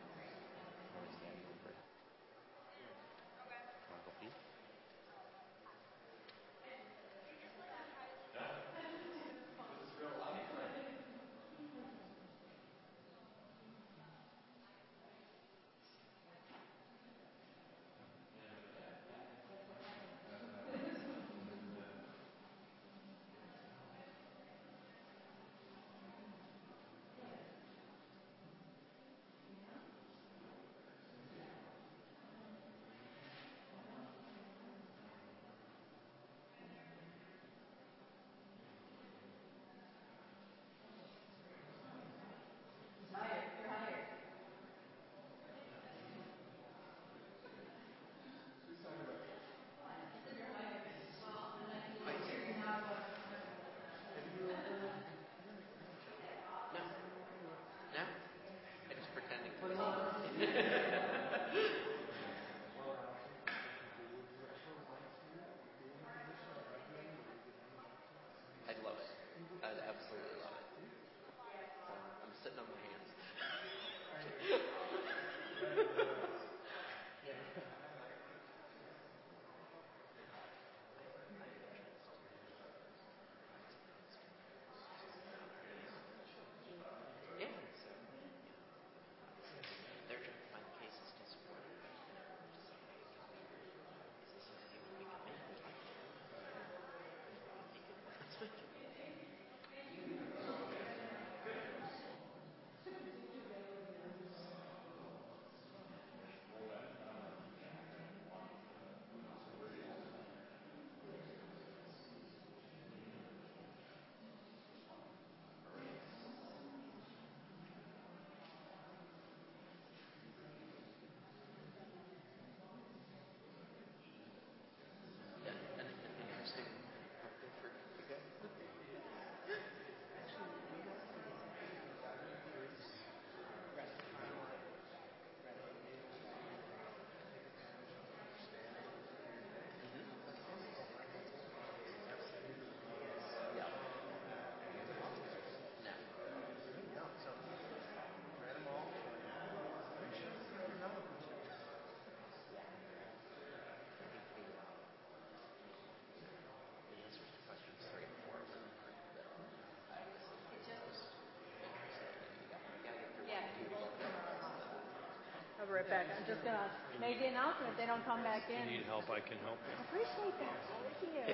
[SPEAKER 13] I'll be right back. I'm just going to make the announcement if they don't come back in.
[SPEAKER 12] If you need help, I can help.
[SPEAKER 13] I appreciate that. Thank you.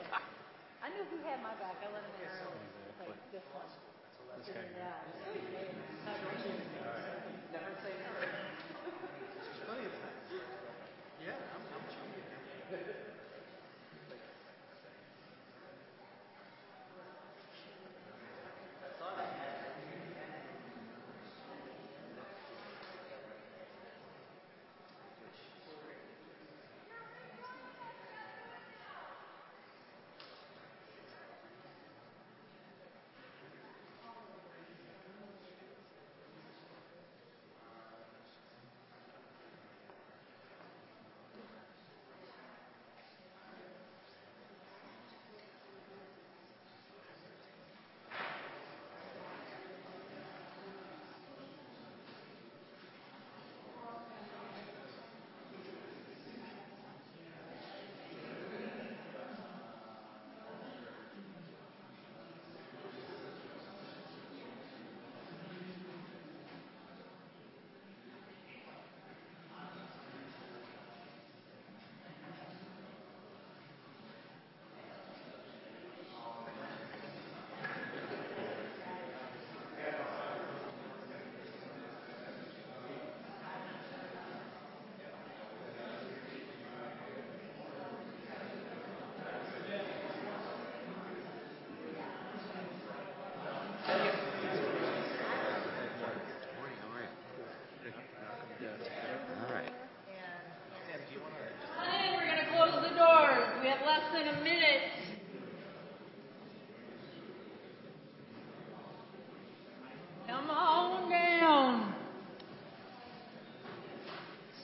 [SPEAKER 13] I knew he had my back. I let him in early. Like this one.
[SPEAKER 12] This guy.
[SPEAKER 13] Yeah.
[SPEAKER 2] Never say never. There's plenty of time. Yeah, I'm chewing.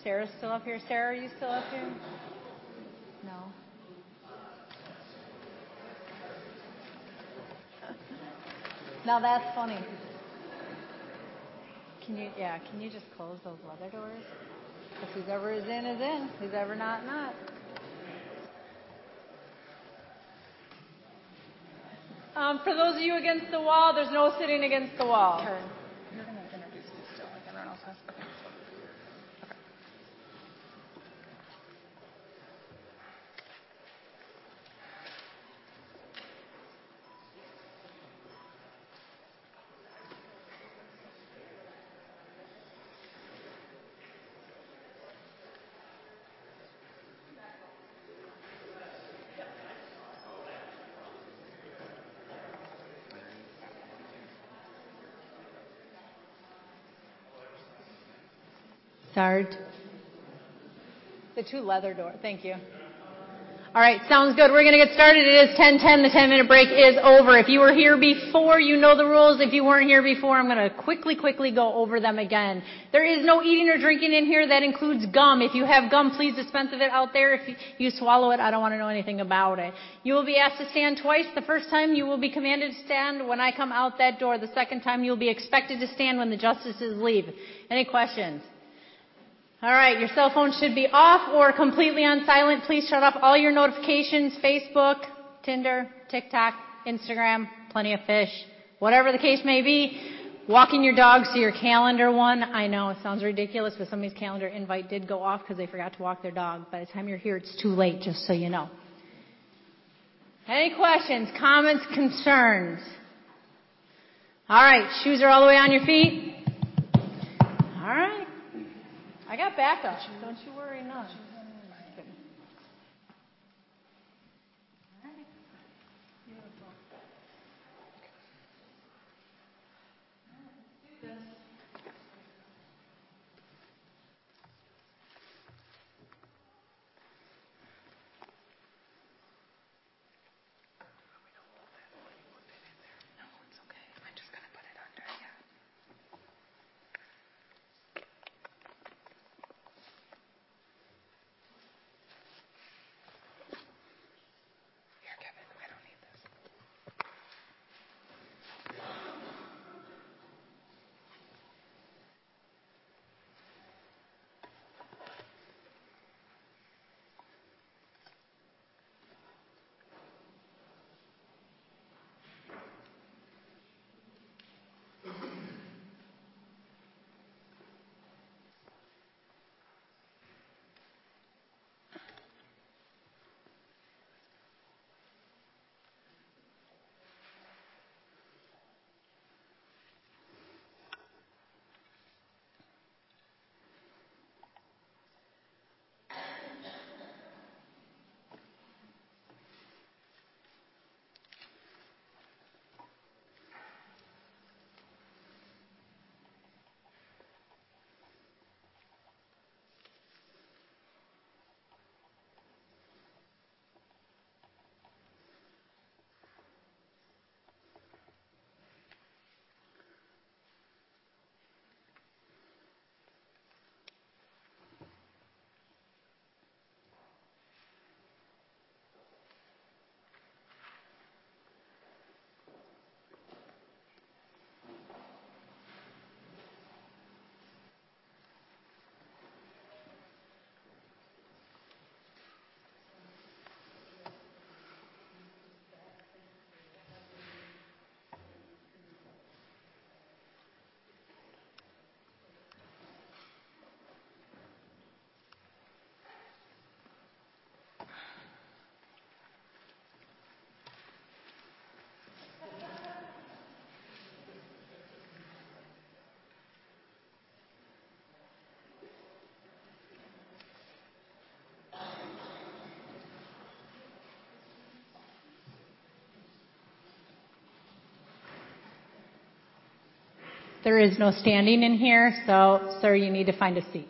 [SPEAKER 14] Sarah's still up here. Sarah, are you still up here? No. Now that's funny. Can you just close those leather doors? Because who's ever is in. Who's ever not. For those of you against the wall, there's no sitting against the wall. Karen, you're going to introduce me still, like everyone else has. Okay. Sarge. The two leather doors. Thank you. All right, sounds good. We're going to get started. It is 10:10. The 10-minute break is over. If you were here before, you know the rules. If you weren't here before, I'm going to quickly go over them again. There is no eating or drinking in here. That includes gum. If you have gum, please dispense of it out there. If you swallow it, I don't want to know anything about it. You will be asked to stand twice. The first time, you will be commanded to stand when I come out that door. The second time, you'll be expected to stand when the justices leave. Any questions? All right, your cell phone should be off or completely on silent. Please shut off all your notifications, Facebook, Tinder, TikTok, Instagram, Plenty of Fish, whatever the case may be. Walking your dog so your calendar one. I know it sounds ridiculous, but somebody's calendar invite did go off because they forgot to walk their dog. By the time you're here, it's too late, just so you know. Any questions, comments, concerns? All right, shoes are all the way on your feet. All right. I got backup. Don't you worry none. There is no standing in here, so, sir, you need to find a seat.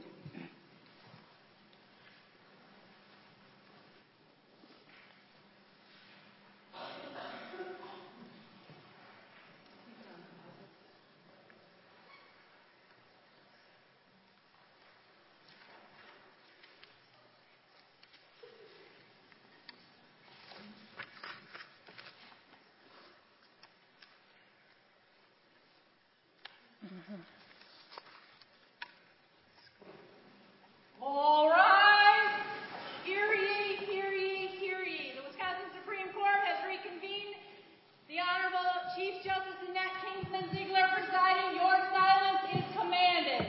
[SPEAKER 14] All rise. Hear ye, hear ye, hear ye. The Wisconsin Supreme Court has reconvened. The Honorable Chief Justice Annette Kingston Ziegler presiding. Your silence is commanded.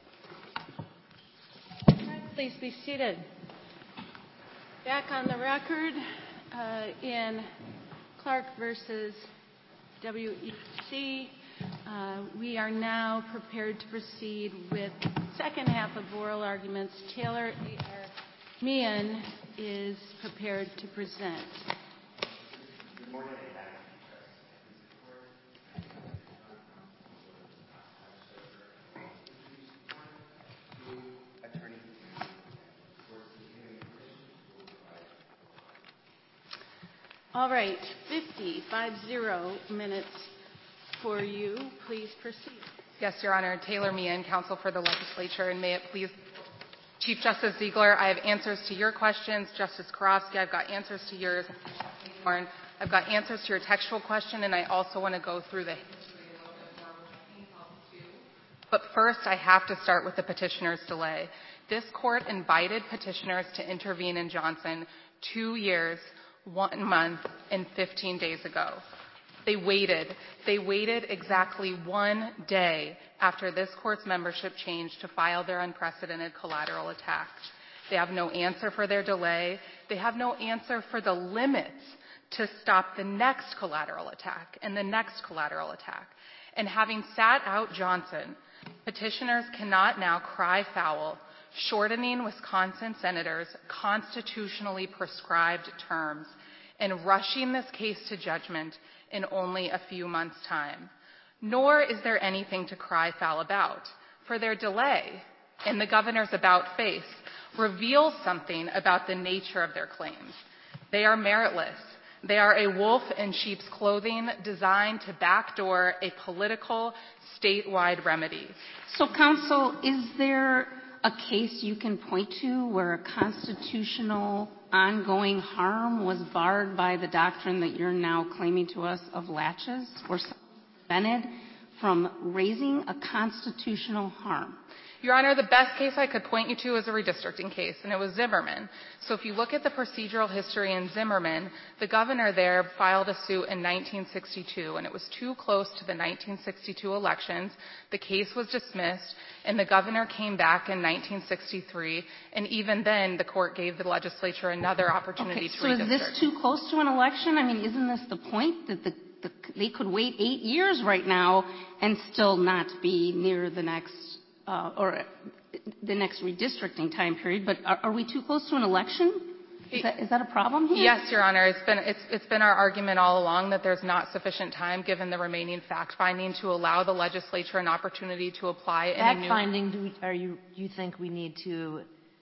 [SPEAKER 1] Please be seated. Back on the record in Clark versus WEC, we are now prepared to proceed with the second half of oral arguments. Taylor A.R. Meehan is prepared to present.
[SPEAKER 2] Good morning.
[SPEAKER 1] All right, 50 minutes for you. Please proceed.
[SPEAKER 15] Yes, Your Honor. Taylor Meehan, counsel for the legislature, and may it please Chief Justice Ziegler, I have answers to your questions. Justice Karofsky, I've got answers to yours. I've got answers to your textual question, and I also want to go through the history a little bit more, which I think helps too. But first, I have to start with the petitioner's delay. This court invited petitioners to intervene in Johnson 2 years, 1 month, and 15 days ago. They waited. They waited exactly 1 day after this court's membership changed to file their unprecedented collateral attack. They have no answer for their delay. They have no answer for the limits to stop the next collateral attack and the next collateral attack. And having sat out Johnson, petitioners cannot now cry foul, shortening Wisconsin senators' constitutionally prescribed terms and rushing this case to judgment in only a few months' time. Nor is there anything to cry foul about, for their delay and the governor's about face reveals something about the nature of their claims. They are meritless. They are a wolf in sheep's clothing designed to backdoor a political statewide remedy.
[SPEAKER 6] So, counsel, is there a case you can point to where a constitutional ongoing harm was barred by the doctrine that you're now claiming to us of laches, or prevented from raising a constitutional harm?
[SPEAKER 15] Your Honor, the best case I could point you to is a redistricting case, and it was Zimmerman. So if you look at the procedural history in Zimmerman, the governor there filed a suit in 1962, and it was too close to the 1962 elections. The case was dismissed, and the governor came back in 1963, and even then the court gave the legislature another opportunity to redistrict.
[SPEAKER 6] So is this too close to an election? I mean, isn't this the point, that they could wait 8 years right now and still not be near the next or the next redistricting time period? But are we too close to an election? Is that a problem here?
[SPEAKER 15] Yes, Your Honor. It's been our argument all along that there's not sufficient time, given the remaining fact-finding, to allow the legislature an opportunity to apply.
[SPEAKER 5] Fact-finding, do you think we need to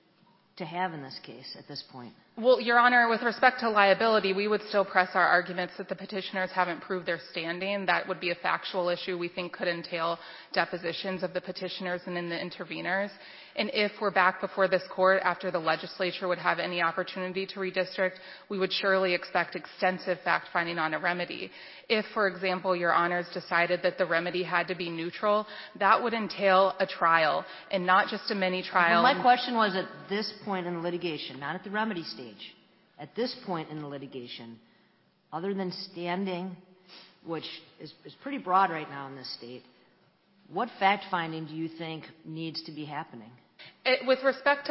[SPEAKER 5] have in this case at this point?
[SPEAKER 15] Well, Your Honor, with respect to liability, we would still press our arguments that the petitioners haven't proved their standing. That would be a factual issue we think could entail depositions of the petitioners and then the interveners. And if we're back before this court after the legislature would have any opportunity to redistrict, we would surely expect extensive fact-finding on a remedy. If, for example, Your Honors decided that the remedy had to be neutral, that would entail a trial and not just a mini-trial.
[SPEAKER 5] Well, my question was at this point in the litigation, not at the remedy stage. At this point in the litigation, other than standing, which is pretty broad right now in this state, what fact-finding do you think needs to be happening?
[SPEAKER 15] With respect to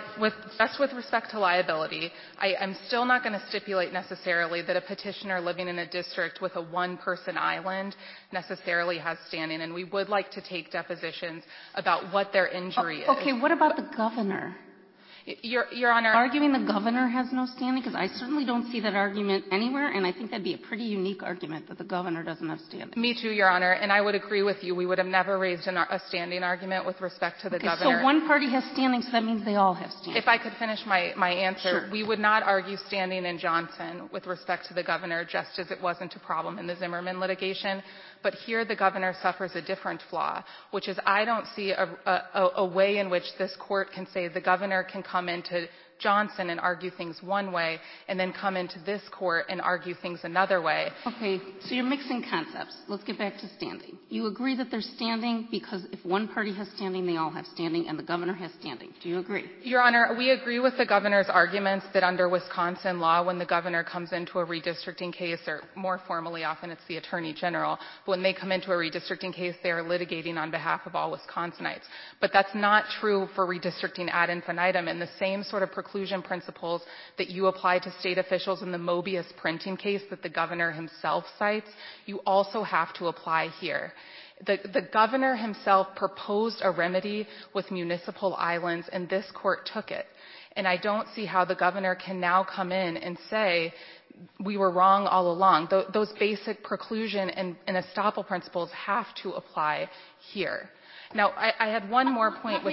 [SPEAKER 15] liability, I'm still not going to stipulate necessarily that a petitioner living in a district with a one-person island necessarily has standing, and we would like to take depositions about what their injury is.
[SPEAKER 6] Okay, what about the governor?
[SPEAKER 15] Your Honor,
[SPEAKER 6] arguing the governor has no standing, because I certainly don't see that argument anywhere, and I think that'd be a pretty unique argument that the governor doesn't have standing.
[SPEAKER 15] Me too, Your Honor, and I would agree with you. We would have never raised a standing argument with respect to the governor.
[SPEAKER 6] So one party has standing, so that means they all have standing.
[SPEAKER 15] If I could finish my answer,
[SPEAKER 6] sure.
[SPEAKER 15] We would not argue standing in Johnson with respect to the governor, just as it wasn't a problem in the Zimmerman litigation. But here the governor suffers a different flaw, which is I don't see a way in which this court can say the governor can come into Johnson and argue things one way and then come into this court and argue things another way.
[SPEAKER 6] Okay, so you're mixing concepts. Let's get back to standing. You agree that there's standing because if one party has standing, they all have standing, and the governor has standing. Do you agree?
[SPEAKER 15] Your Honor, we agree with the governor's arguments that under Wisconsin law, when the governor comes into a redistricting case, or more formally often it's the attorney general, but when they come into a redistricting case, they are litigating on behalf of all Wisconsinites. But that's not true for redistricting ad infinitum, and the same sort of preclusion principles that you apply to state officials in the Mobius printing case that the governor himself cites, you also have to apply here. The governor himself proposed a remedy with municipal islands, and this court took it. And I don't see how the governor can now come in and say, we were wrong all along. Those basic preclusion and estoppel principles have to apply here. Now, I had one more point.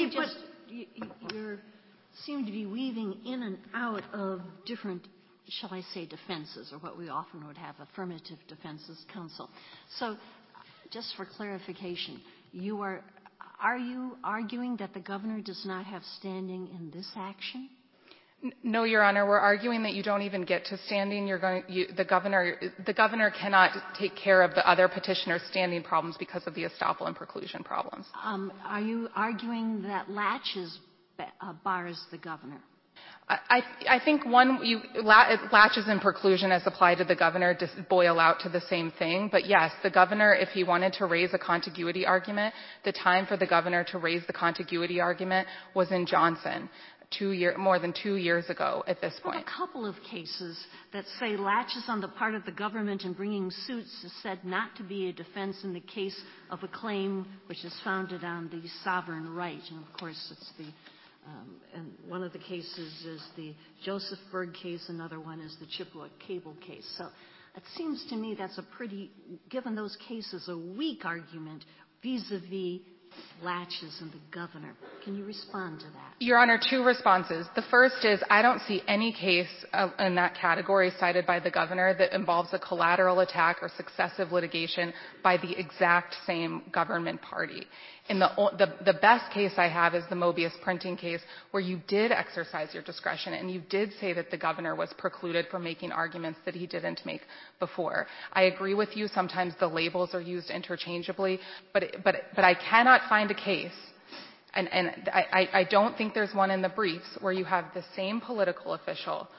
[SPEAKER 9] You seem to be weaving in and out of different, shall I say, defenses, or what we often would have, affirmative defenses counsel. So, just for clarification, are you arguing that the governor does not have standing in this action?
[SPEAKER 15] No, Your Honor. We're arguing that you don't even get to standing. The governor cannot take care of the other petitioner's standing problems because of the estoppel and preclusion problems.
[SPEAKER 9] Are you arguing that latches bars the governor?
[SPEAKER 15] I think latches and preclusion as applied to the governor boil out to the same thing. But yes, the governor, if he wanted to raise a contiguity argument, the time for the governor to raise the contiguity argument was in Johnson, more than 2 years ago at this point.
[SPEAKER 9] A couple of cases that say latches on the part of the government in bringing suits is said not to be a defense in the case of a claim which is founded on the sovereign right. And of course, it's and one of the cases is the Joseph Berg case, another one is the Chippewa Cable case. So it seems to me that's given those cases, a weak argument vis-a-vis latches and the governor. Can you respond to that?
[SPEAKER 15] Your Honor, 2 responses. The first is I don't see any case in that category cited by the governor that involves a collateral attack or successive litigation by the exact same government party. And the best case I have is the Mobius printing case, where you did exercise your discretion and you did say that the governor was precluded from making arguments that he didn't make before. I agree with you. Sometimes the labels are used interchangeably, but I cannot find a case, and I don't think there's one in the briefs, where you have the same political official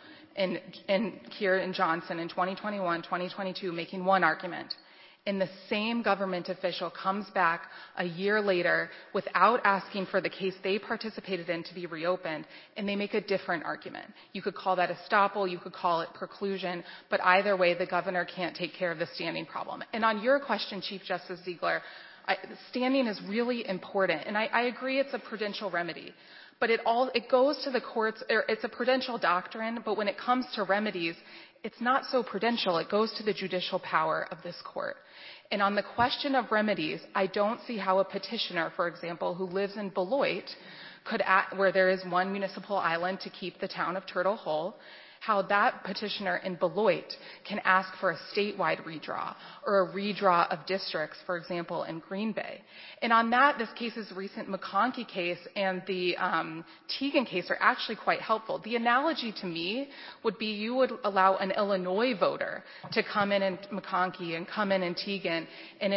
[SPEAKER 15] here in Johnson in 2021, 2022 making one argument, and the same government official comes back a year later without asking for the case they participated in to be reopened, and they make a different argument. You could call that estoppel, you could call it preclusion, but either way, the governor can't take care of the standing problem. And on your question, Chief Justice Ziegler, standing is really important, and I agree it's a prudential remedy. But it goes to the courts, it's a prudential doctrine, but when it comes to remedies, it's not so prudential. It goes to the judicial power of this court. And on the question of remedies, I don't see how a petitioner, for example, who lives in Beloit, where there is one municipal island to keep the town of Turtle Hole, how that petitioner in Beloit can ask for a statewide redraw or a redraw of districts, for example, in Green Bay. And on that, this case's recent McConkey case and the Teigen case are actually quite helpful. The analogy to me would be you would allow an Illinois voter to come in McConkey and come in Teigen and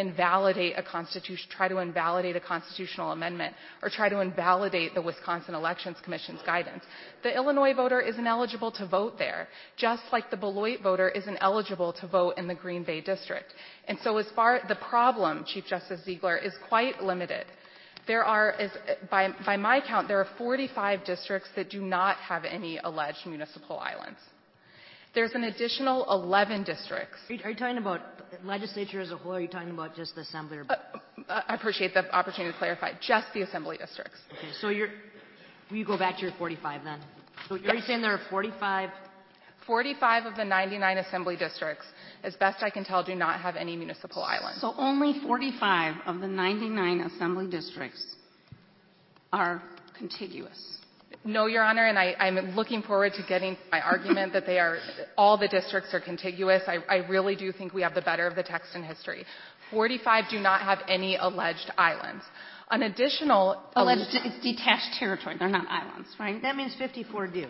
[SPEAKER 15] try to invalidate a constitutional amendment or try to invalidate the Wisconsin Elections Commission's guidance. The Illinois voter isn't eligible to vote there, just like the Beloit voter isn't eligible to vote in the Green Bay district. And so the problem, Chief Justice Ziegler, is quite limited. By my count, there are 45 districts that do not have any alleged municipal islands. There's an additional 11 districts.
[SPEAKER 5] Are you talking about legislature as a whole, or are you talking about just the assembly?
[SPEAKER 15] I appreciate the opportunity to clarify. Just the assembly districts.
[SPEAKER 5] Okay, so you go back to your 45 then. So are you saying there are 45?
[SPEAKER 15] 45 of the 99 assembly districts, as best I can tell, do not have any municipal islands.
[SPEAKER 6] So only 45 of the 99 assembly districts are contiguous.
[SPEAKER 15] No, Your Honor, and I'm looking forward to getting my argument that all the districts are contiguous. I really do think we have the better of the text and history. 45 do not have any alleged islands. An additional...
[SPEAKER 6] It's detached territory. They're not islands, right?
[SPEAKER 5] That means 54 do.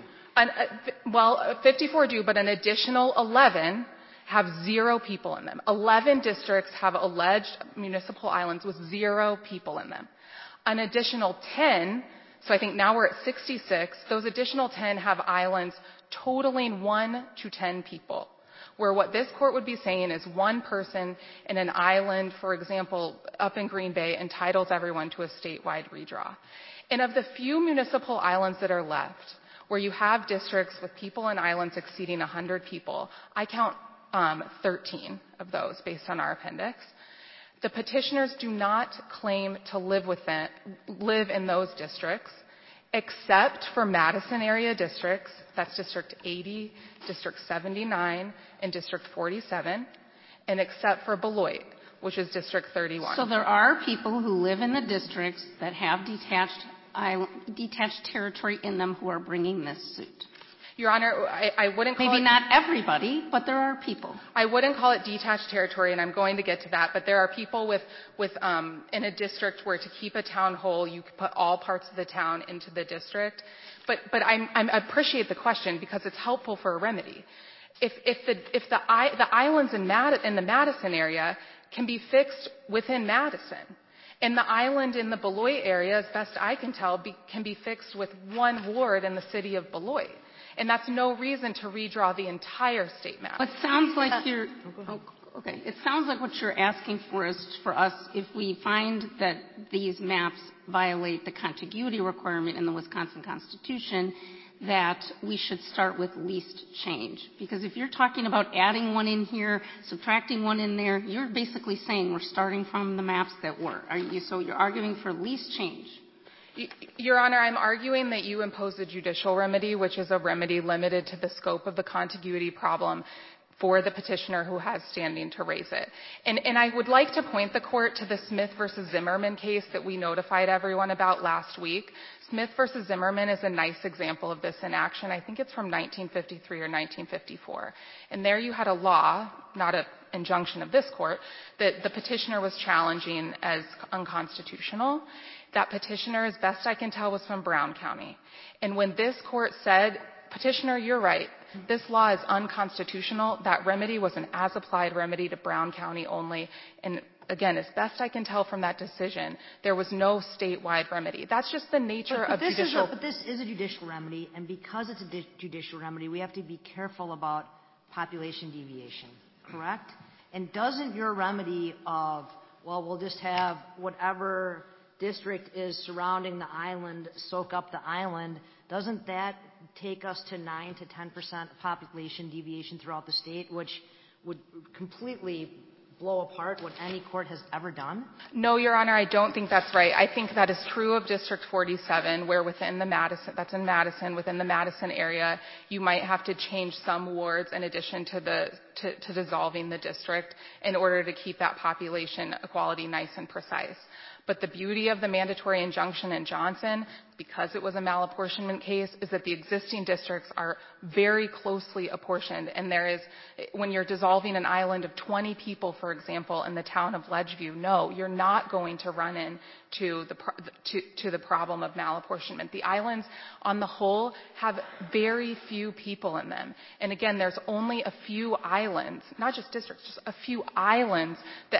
[SPEAKER 15] 54 do, but an additional 11 have 0 people in them. 11 districts have alleged municipal islands with 0 people in them. An additional 10, so I think now we're at 66, those additional 10 have islands totaling 1 to 10 people, where what this court would be saying is one person in an island, for example, up in Green Bay, entitles everyone to a statewide redraw. And of the few municipal islands that are left, where you have districts with people and islands exceeding 100 people, I count 13 of those based on our appendix. The petitioners do not claim to live in those districts, except for Madison area districts, that's District 80, District 79, and District 47, and except for Beloit, which is District 31.
[SPEAKER 6] So there are people who live in the districts that have detached territory in them who are bringing this suit.
[SPEAKER 15] Your Honor, I wouldn't call
[SPEAKER 6] Maybe not everybody, but there are people.
[SPEAKER 15] I wouldn't call it detached territory, and I'm going to get to that, but there are people in a district where to keep a town whole, you could put all parts of the town into the district. But I appreciate the question because it's helpful for a remedy. If the islands in the Madison area can be fixed within Madison, and the island in the Beloit area, as best I can tell, can be fixed with one ward in the city of Beloit. And that's no reason to redraw the entire state map.
[SPEAKER 6] It sounds like It sounds like what you're asking for is for us, if we find that these maps violate the contiguity requirement in the Wisconsin Constitution, that we should start with least change. Because if you're talking about adding one in here, subtracting one in there, you're basically saying we're starting from the maps that were. So you're arguing for least change.
[SPEAKER 15] Your Honor, I'm arguing that you impose a judicial remedy, which is a remedy limited to the scope of the contiguity problem for the petitioner who has standing to raise it. And I would like to point the court to the Smith versus Zimmerman case that we notified everyone about last week. Smith versus Zimmerman is a nice example of this in action. I think it's from 1953 or 1954. And there you had a law, not an injunction of this court, that the petitioner was challenging as unconstitutional. That petitioner, as best I can tell, was from Brown County. And when this court said, petitioner, you're right, this law is unconstitutional, that remedy was an as-applied remedy to Brown County only. And again, as best I can tell from that decision, there was no statewide remedy. That's just the nature of judicial...
[SPEAKER 5] But this is a judicial remedy, and because it's a judicial remedy, we have to be careful about population deviation, correct? And doesn't your remedy of, well, we'll just have whatever district is surrounding the island soak up the island, doesn't that take us to 9 to 10% population deviation throughout the state, which would completely blow apart what any court has ever done?
[SPEAKER 15] No, Your Honor, I don't think that's right. I think that is true of District 47, where within the Madison, that's in Madison, within the Madison area, you might have to change some wards in addition to to dissolving the district in order to keep that population equality nice and precise. But the beauty of the mandatory injunction in Johnson, because it was a malapportionment case, is that the existing districts are very closely apportioned. And there is, when you're dissolving an island of 20 people, for example, in the town of Ledgeview, no, you're not going to run into the problem of malapportionment. The islands, on the whole, have very few people in them. And again, there's only a few islands, not just districts, just a few islands that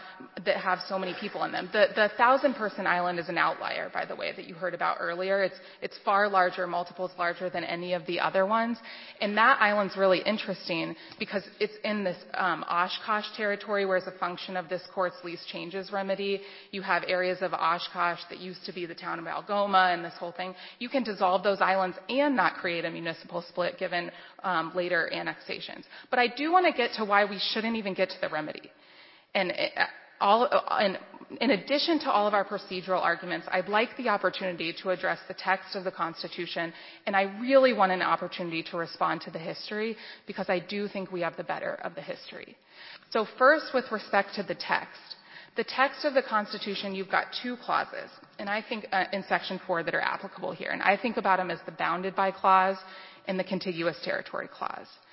[SPEAKER 15] have so many people in them. The 1,000-person island is an outlier, by the way, that you heard about earlier. It's far larger, multiples larger than any of the other ones. And that island's really interesting because it's in this Oshkosh territory, where as a function of this court's least changes remedy, you have areas of Oshkosh that used to be the town of Algoma and this whole thing. You can dissolve those islands and not create a municipal split given later annexations. But I do want to get to why we shouldn't even get to the remedy. And in addition to all of our procedural arguments, I'd like the opportunity to address the text of the Constitution, and I really want an opportunity to respond to the history, because I do think we have the better of the history. So first, with respect to the text of the Constitution, you've got two clauses, and I think in Section 4 that are applicable here, and I think about them as the bounded by clause and the contiguous territory clause.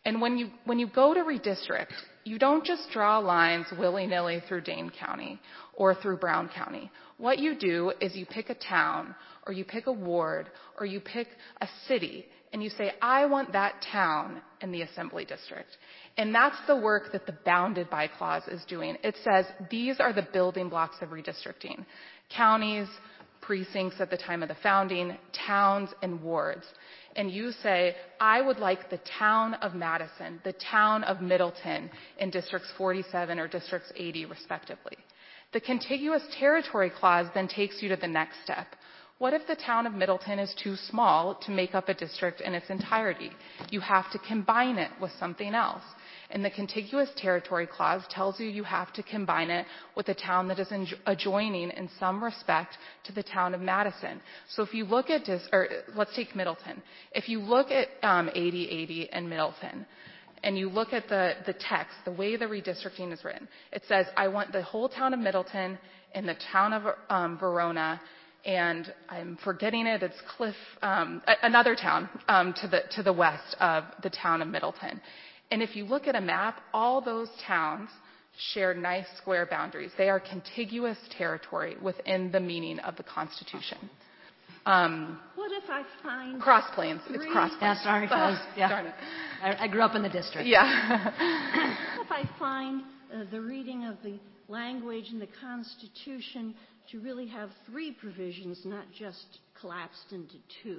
[SPEAKER 15] And when you go to redistrict, you don't just draw lines willy-nilly through Dane County or through Brown County. What you do is you pick a town, or you pick a ward, or you pick a city, and you say, I want that town in the assembly district. And that's the work that the bounded by clause is doing. It says these are the building blocks of redistricting. Counties, precincts at the time of the founding, towns, and wards. And you say, I would like the town of Madison, the town of Middleton in districts 47 or districts 80 respectively. The contiguous territory clause then takes you to the next step. What if the town of Middleton is too small to make up a district in its entirety? You have to combine it with something else. And the contiguous territory clause tells you have to combine it with a town that is adjoining in some respect to the town of Madison. So if you look at let's take Middleton. If you look at 8080 and Middleton, and you look at the text, the way the redistricting is written, it says, I want the whole town of Middleton and the town of Verona, and I'm forgetting it, it's Cliff, another town to the west of the town of Middleton. And if you look at a map, all those towns share nice square boundaries. They are contiguous territory within the meaning of the Constitution.
[SPEAKER 9] What if I find
[SPEAKER 15] Cross Plains? It's Cross Plains.
[SPEAKER 5] Yeah, sorry.
[SPEAKER 15] Darn it.
[SPEAKER 5] I grew up in the district.
[SPEAKER 15] Yeah.
[SPEAKER 9] What if I find the reading of the language in the Constitution to really have three provisions, not just collapsed into two?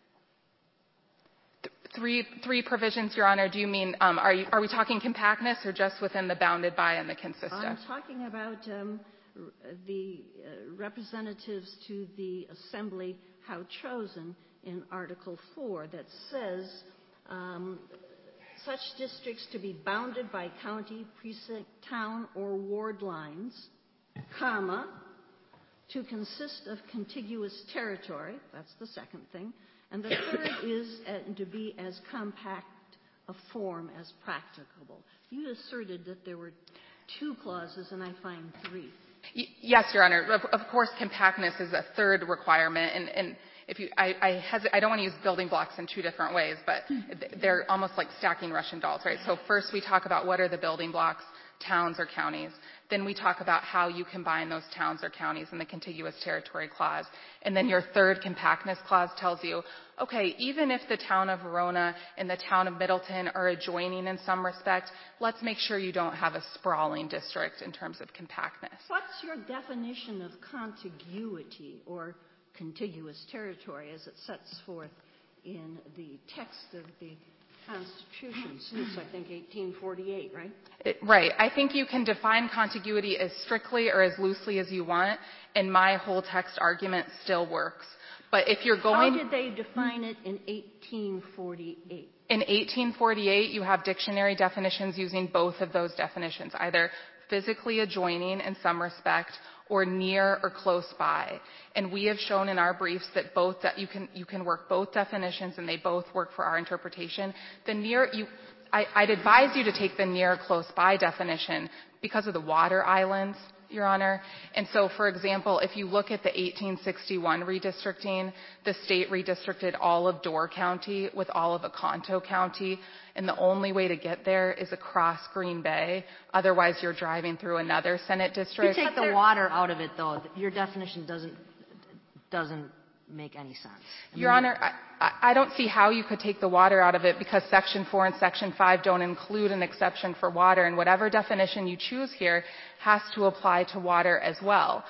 [SPEAKER 15] Three provisions, Your Honor. Do you mean, are we talking compactness or just within the bounded by and the consist of?
[SPEAKER 9] I'm talking about the representatives to the Assembly, how chosen in Article 4, that says such districts to be bounded by county, precinct, town, or ward lines, comma, to consist of contiguous territory. That's the second thing. And the third is to be as compact a form as practicable. You asserted that there were two clauses, and I find three.
[SPEAKER 15] Yes, Your Honor. Of course, compactness is a third requirement, and if you, I don't want to use building blocks in two different ways, but they're almost like stacking Russian dolls, right? So first we talk about what are the building blocks, towns or counties. Then we talk about how you combine those towns or counties in the contiguous territory clause. And then your third compactness clause tells you, okay, even if the town of Verona and the town of Middleton are adjoining in some respect, let's make sure you don't have a sprawling district in terms of compactness.
[SPEAKER 9] What's your definition of contiguity or contiguous territory as it sets forth in the text of the Constitution since, I think, 1848, right?
[SPEAKER 15] Right. I think you can define contiguity as strictly or as loosely as you want, and my whole text argument still works. But if you're going...
[SPEAKER 9] How did they define it in 1848?
[SPEAKER 15] In 1848, you have dictionary definitions using both of those definitions, either physically adjoining in some respect or near or close by. And we have shown in our briefs that both that you can work both definitions, and they both work for our interpretation. I'd advise you to take the near close by definition because of the water islands, Your Honor. And so, for example, if you look at the 1861 redistricting, the state redistricted all of Door County with all of Oconto County, and the only way to get there is across Green Bay. Otherwise, you're driving through another Senate district.
[SPEAKER 5] You take the water out of it, though. Your definition doesn't make any sense.
[SPEAKER 15] Your Honor, I don't see how you could take the water out of it because Section 4 and Section 5 don't include an exception for water, and whatever definition you choose here has to apply to water as well.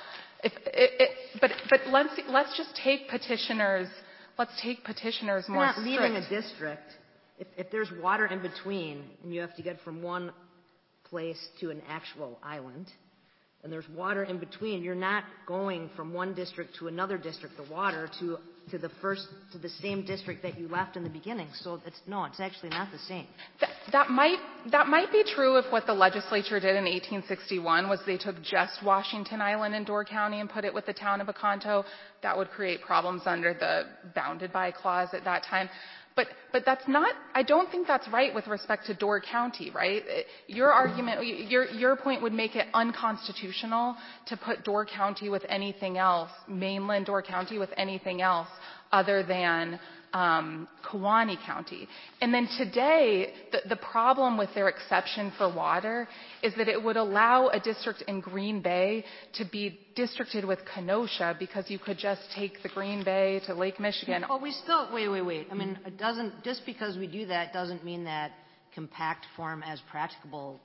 [SPEAKER 15] But let's just take petitioners. Let's take petitioners more strict.
[SPEAKER 5] You're not leaving a district. If there's water in between, and you have to get from one place to an actual island, and there's water in between, you're not going from one district to another district, the water, to the same district that you left in the beginning. So it's actually not the same.
[SPEAKER 15] That might be true if what the legislature did in 1861 was they took just Washington Island and Door County and put it with the town of Oconto. That would create problems under the bounded by clause at that time. But that's not, I don't think that's right with respect to Door County, right? Your argument, your point would make it unconstitutional to put Door County with anything else, mainland Door County with anything else other than Kewaunee County. And then today, the problem with their exception for water is that it would allow a district in Green Bay to be districted with Kenosha because you could just take the Green Bay to Lake Michigan.
[SPEAKER 5] But we still, wait. I mean, it doesn't, just because we do that doesn't mean that compact form as practicable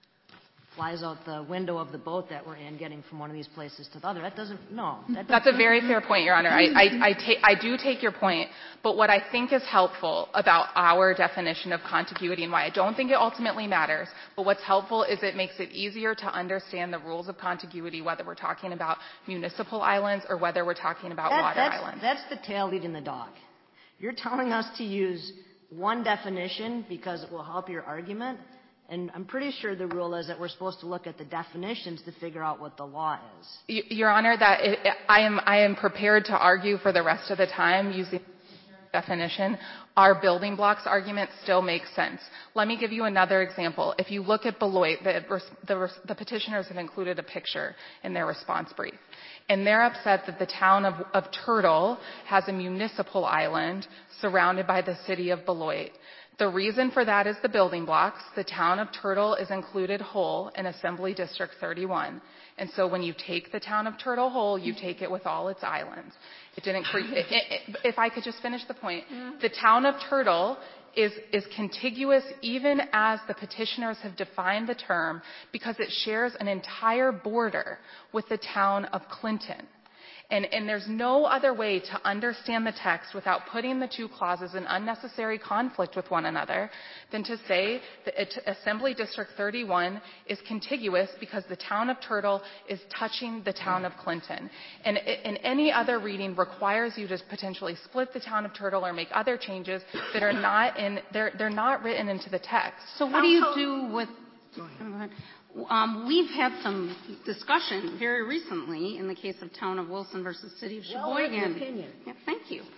[SPEAKER 5] flies out the window of the boat that we're in, getting from one of these places to the other. That doesn't, no.
[SPEAKER 15] That's a very fair point, Your Honor. I do take your point, but what I think is helpful about our definition of contiguity and why I don't think it ultimately matters, but what's helpful is it makes it easier to understand the rules of contiguity, whether we're talking about municipal islands or whether we're talking about water islands.
[SPEAKER 5] That's the tail leading the dog. You're telling us to use one definition because it will help your argument. And I'm pretty sure the rule is that we're supposed to look at the definitions to figure out what the law is.
[SPEAKER 15] Your Honor, I am prepared to argue for the rest of the time using definition. Our building blocks argument still makes sense. Let me give you another example. If you look at Beloit, the petitioners have included a picture in their response brief. And they're upset that the town of Turtle has a municipal island surrounded by the city of Beloit. The reason for that is the building blocks. The town of Turtle is included whole in Assembly District 31. And so when you take the town of Turtle whole, you take it with all its islands. It didn't if I could just finish the point. The town of Turtle is contiguous even as the petitioners have defined the term because it shares an entire border with the town of Clinton. And there's no other way to understand the text without putting the two clauses in unnecessary conflict with one another than to say that Assembly District 31 is contiguous because the town of Turtle is touching the town of Clinton. And any other reading requires you to potentially split the town of Turtle or make other changes that are they're not written into the text.
[SPEAKER 6] So what do you do with... Go ahead. We've had some discussion very recently in the case of Town of Wilson versus City of Sheboygan.
[SPEAKER 5] Opinion.
[SPEAKER 6] Yeah, thank you.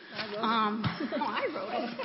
[SPEAKER 5] I wrote it.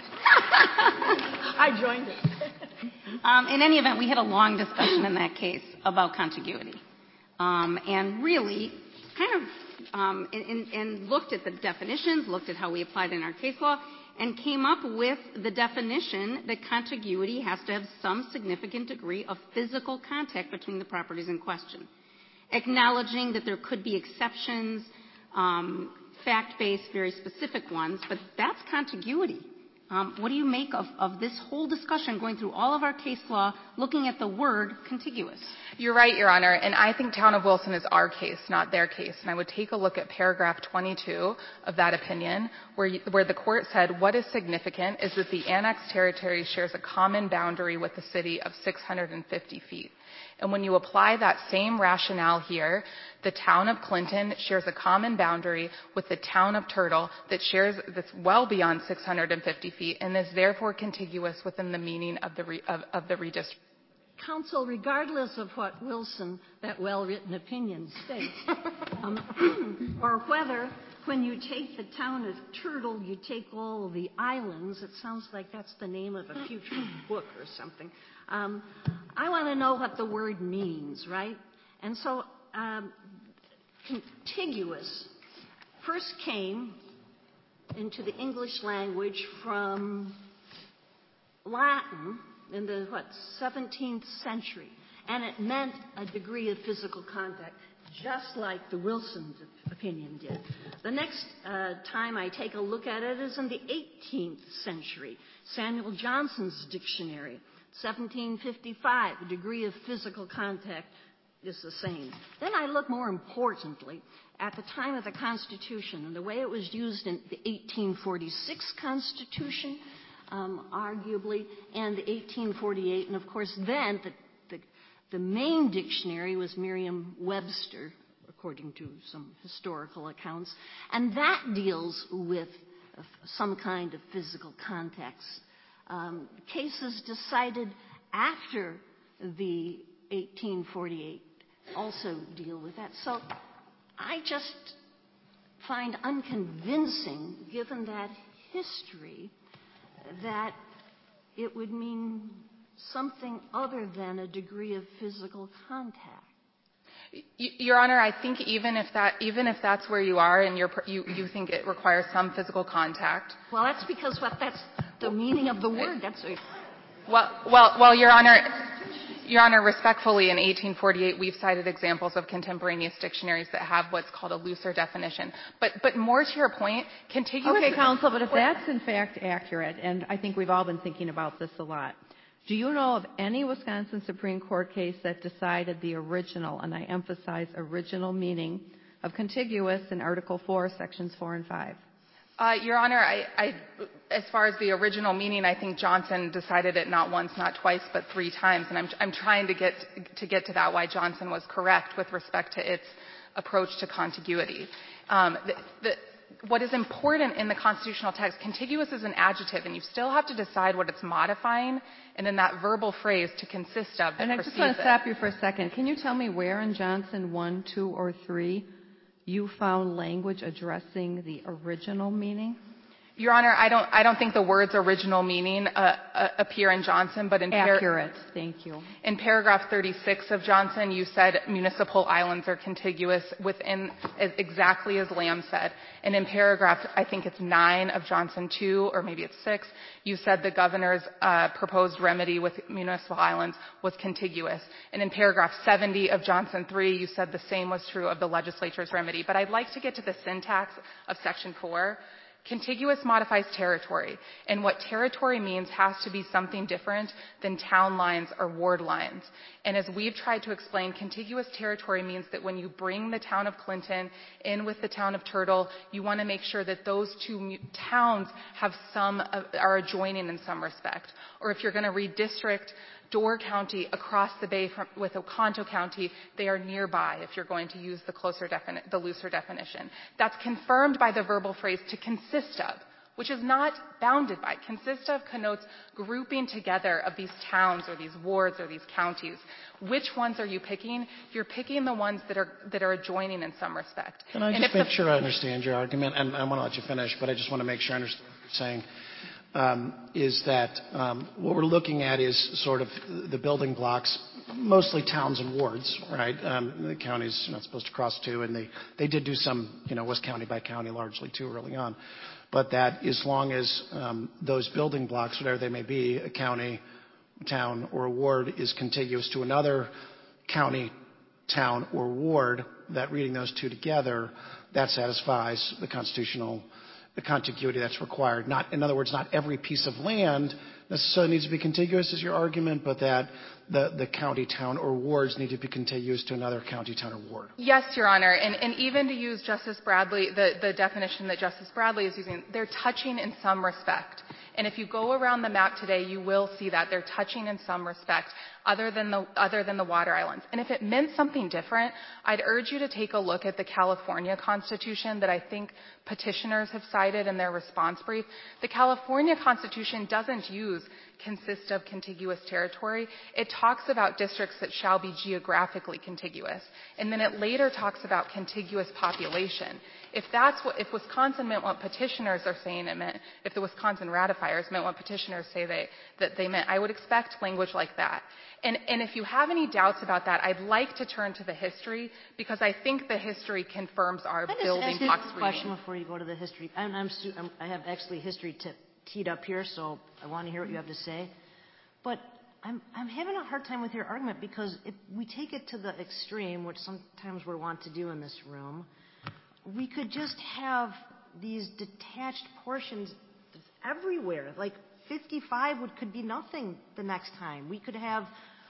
[SPEAKER 5] I joined it.
[SPEAKER 6] In any event, we had a long discussion in that case about contiguity, and really kind of and looked at the definitions, looked at how we applied in our case law, and came up with the definition that contiguity has to have some significant degree of physical contact between the properties in question, acknowledging that there could be exceptions, fact-based, very specific ones, but that's contiguity. What do you make of this whole discussion going through all of our case law, looking at the word contiguous?
[SPEAKER 15] You're right, Your Honor, and I think Town of Wilson is our case, not their case. And I would take a look at paragraph 22 of that opinion, where the court said what is significant is that the annexed territory shares a common boundary with the city of 650 feet. And when you apply that same rationale here, the town of Clinton shares a common boundary with the town of Turtle that's well beyond 650 feet and is therefore contiguous within the meaning of the redistricting.
[SPEAKER 9] Counsel, regardless of what Wilson, that well-written opinion, states, or whether when you take the town of Turtle, you take all the islands, it sounds like that's the name of a future book or something. I want to know what the word means, right? And so contiguous first came into the English language from Latin in the, 17th century. And it meant a degree of physical contact, just like the Wilson opinion did. The next time I take a look at it is in the 18th century. Samuel Johnson's dictionary, 1755, a degree of physical contact is the same. Then I look more importantly at the time of the Constitution and the way it was used in the 1846 Constitution, arguably, and the 1848. And, of course, then the main dictionary was Merriam-Webster, according to some historical accounts, and that deals with some kind of physical contacts. Cases decided after the 1848 also deal with that. So I just find unconvincing, given that history, that it would mean something other than a degree of physical contact.
[SPEAKER 15] Your Honor, I think even if that's where you are and you think it requires some physical contact.
[SPEAKER 9] Well, that's because that's the meaning of the word.
[SPEAKER 15] Well, Your Honor, respectfully, in 1848, we've cited examples of contemporaneous dictionaries that have what's called a looser definition. But more to your point, contiguous.
[SPEAKER 7] Okay, counsel, but if that's in fact accurate, and I think we've all been thinking about this a lot, do you know of any Wisconsin Supreme Court case that decided the original, and I emphasize original meaning, of contiguous in Article 4, Sections 4 and 5?
[SPEAKER 15] Your Honor, as far as the original meaning, I think Johnson decided it not once, not twice, but 3 times, and I'm trying to get to that, why Johnson was correct with respect to its approach to contiguity. What is important in the constitutional text, contiguous is an adjective, and you still have to decide what it's modifying, and then that verbal phrase to consist of.
[SPEAKER 7] And I just want to stop you for a second. Can you tell me where in Johnson 1, 2, or 3 you found language addressing the original meaning?
[SPEAKER 15] Your Honor, I don't think the words original meaning appear in Johnson, but in
[SPEAKER 7] accurate. Thank you.
[SPEAKER 15] In paragraph 36 of Johnson, you said municipal islands are contiguous within exactly as Lamb said. And in paragraph, I think it's 9 of Johnson 2, or maybe it's 6, you said the governor's proposed remedy with municipal islands was contiguous. And in paragraph 70 of Johnson 3, you said the same was true of the legislature's remedy. But I'd like to get to the syntax of Section 4. Contiguous modifies territory, and what territory means has to be something different than town lines or ward lines. And as we've tried to explain, contiguous territory means that when you bring the town of Clinton in with the town of Turtle, you want to make sure that those 2 towns are adjoining in some respect. Or if you're going to redistrict Door County across the bay with Oconto County, they are nearby if you're going to use the looser definition. That's confirmed by the verbal phrase to consist of, which is not bounded by. Consist of connotes grouping together of these towns or these wards or these counties. Which ones are you picking? You're picking the ones that are adjoining in some respect.
[SPEAKER 8] Can I just make sure I understand your argument? And I want to let you finish, but I just want to make sure I understand what you're saying. Is that what we're looking at is sort of the building blocks, mostly towns and wards, right? The county's not supposed to cross 2, and they did do some, was county by county largely too early on. But that as long as those building blocks, whatever they may be, a county, town, or a ward is contiguous to another county, town, or ward, that reading those 2 together, that satisfies the contiguity that's required. In other words, not every piece of land necessarily needs to be contiguous is your argument, but that the county, town, or wards need to be contiguous to another county, town, or ward.
[SPEAKER 15] Yes, Your Honor. And even to use Justice Bradley, the definition that Justice Bradley is using, they're touching in some respect. And if you go around the map today, you will see that they're touching in some respect other than the water islands. And if it meant something different, I'd urge you to take a look at the California Constitution that I think petitioners have cited in their response brief. The California Constitution doesn't use consist of contiguous territory. It talks about districts that shall be geographically contiguous. And then it later talks about contiguous population. If Wisconsin meant what petitioners are saying it meant, if the Wisconsin ratifiers meant what petitioners say that they meant, I would expect language like that. And if you have any doubts about that, I'd like to turn to the history, because I think the history confirms our building blocks reading.
[SPEAKER 5] Can I just ask you a question before you go to the history? I have actually history teed up here, so I want to hear what you have to say. But I'm having a hard time with your argument, because if we take it to the extreme, which sometimes we're wont to do in this room, we could just have these detached portions everywhere. Like 55 could be nothing the next time. We could have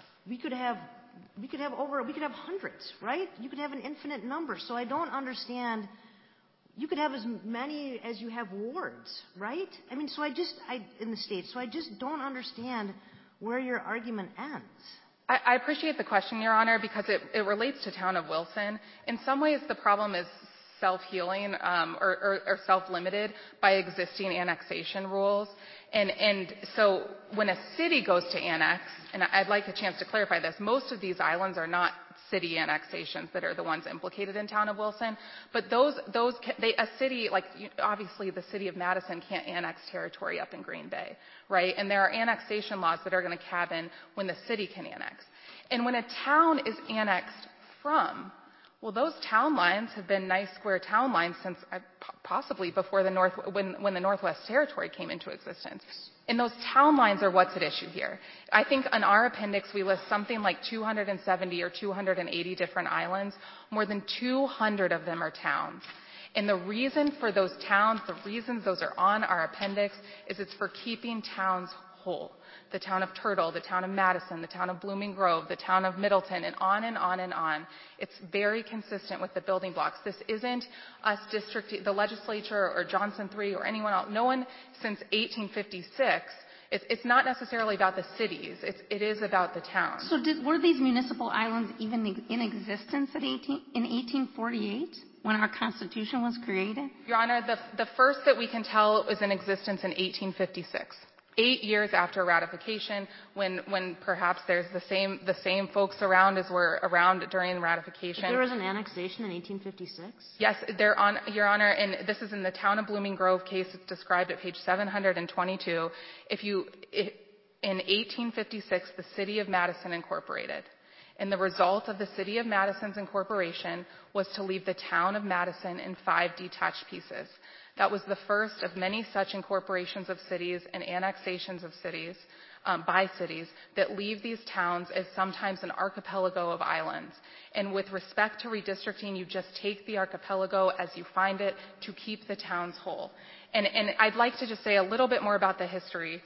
[SPEAKER 5] hundreds, right? You could have an infinite number. So I don't understand. You could have as many as you have wards, right? I mean, in the state. So I just don't understand where your argument ends.
[SPEAKER 15] I appreciate the question, Your Honor, because it relates to town of Wilson. In some ways, the problem is self-healing or self-limited by existing annexation rules. And so when a city goes to annex, and I'd like a chance to clarify this, most of these islands are not city annexations that are the ones implicated in town of Wilson, but a city, like obviously the city of Madison can't annex territory up in Green Bay, right? And there are annexation laws that are going to cabin when the city can annex. And when a town is annexed from? Well, those town lines have been nice square town lines since possibly before when the Northwest Territory came into existence. And those town lines are what's at issue here. I think in our appendix we list something like 270 or 280 different islands. More than 200 of them are towns. And the reason for those towns, the reasons those are on our appendix, is it's for keeping towns whole. The town of Turtle, the town of Madison, the town of Blooming Grove, the town of Middleton, and on and on and on. It's very consistent with the building blocks. This isn't us the legislature or Johnson 3 or anyone else. No one since 1856. It's not necessarily about the cities. It is about the towns.
[SPEAKER 6] So were these municipal islands even in existence in 1848 when our Constitution was created?
[SPEAKER 15] Your Honor, the first that we can tell was in existence in 1856. 8 years after ratification, when perhaps there's the same folks around as were around during ratification.
[SPEAKER 5] There was an annexation in 1856?
[SPEAKER 15] Yes, Your Honor, and this is in the town of Blooming Grove case. It's described at page 722. In 1856, the city of Madison incorporated. And the result of the city of Madison's incorporation was to leave the town of Madison in 5 detached pieces. That was the first of many such incorporations of cities and annexations of cities by cities that leave these towns as sometimes an archipelago of islands. And with respect to redistricting, you just take the archipelago as you find it to keep the towns whole. And I'd like to just say a little bit more about the history.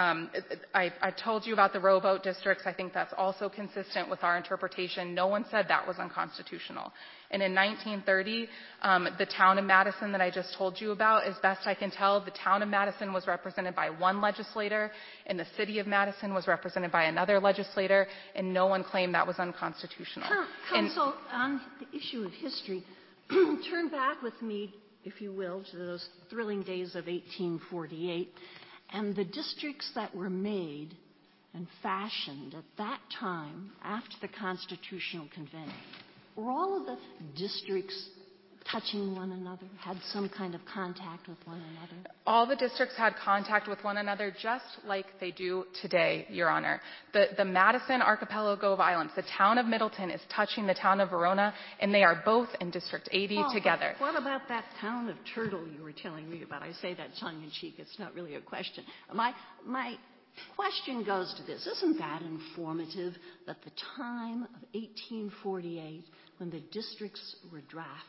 [SPEAKER 15] I told you about the rowboat districts. I think that's also consistent with our interpretation. No one said that was unconstitutional. And in 1930, the town of Madison that I just told you about, as best I can tell, the town of Madison was represented by one legislator, and the city of Madison was represented by another legislator, and no one claimed that was unconstitutional.
[SPEAKER 9] Counsel, on the issue of history, turn back with me, if you will, to those thrilling days of 1848. And the districts that were made and fashioned at that time after the Constitutional Convention, were all of the districts touching one another, had some kind of contact with one another?
[SPEAKER 15] All the districts had contact with one another just like they do today, Your Honor. The Madison archipelago of islands, the town of Middleton is touching the town of Verona, and they are both in District 80 together.
[SPEAKER 9] What about that town of Turtle you were telling me about? I say that tongue-in-cheek. It's not really a question. My question goes to this. Isn't that informative that the time of 1848, when the districts were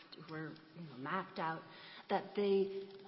[SPEAKER 9] mapped out, that they,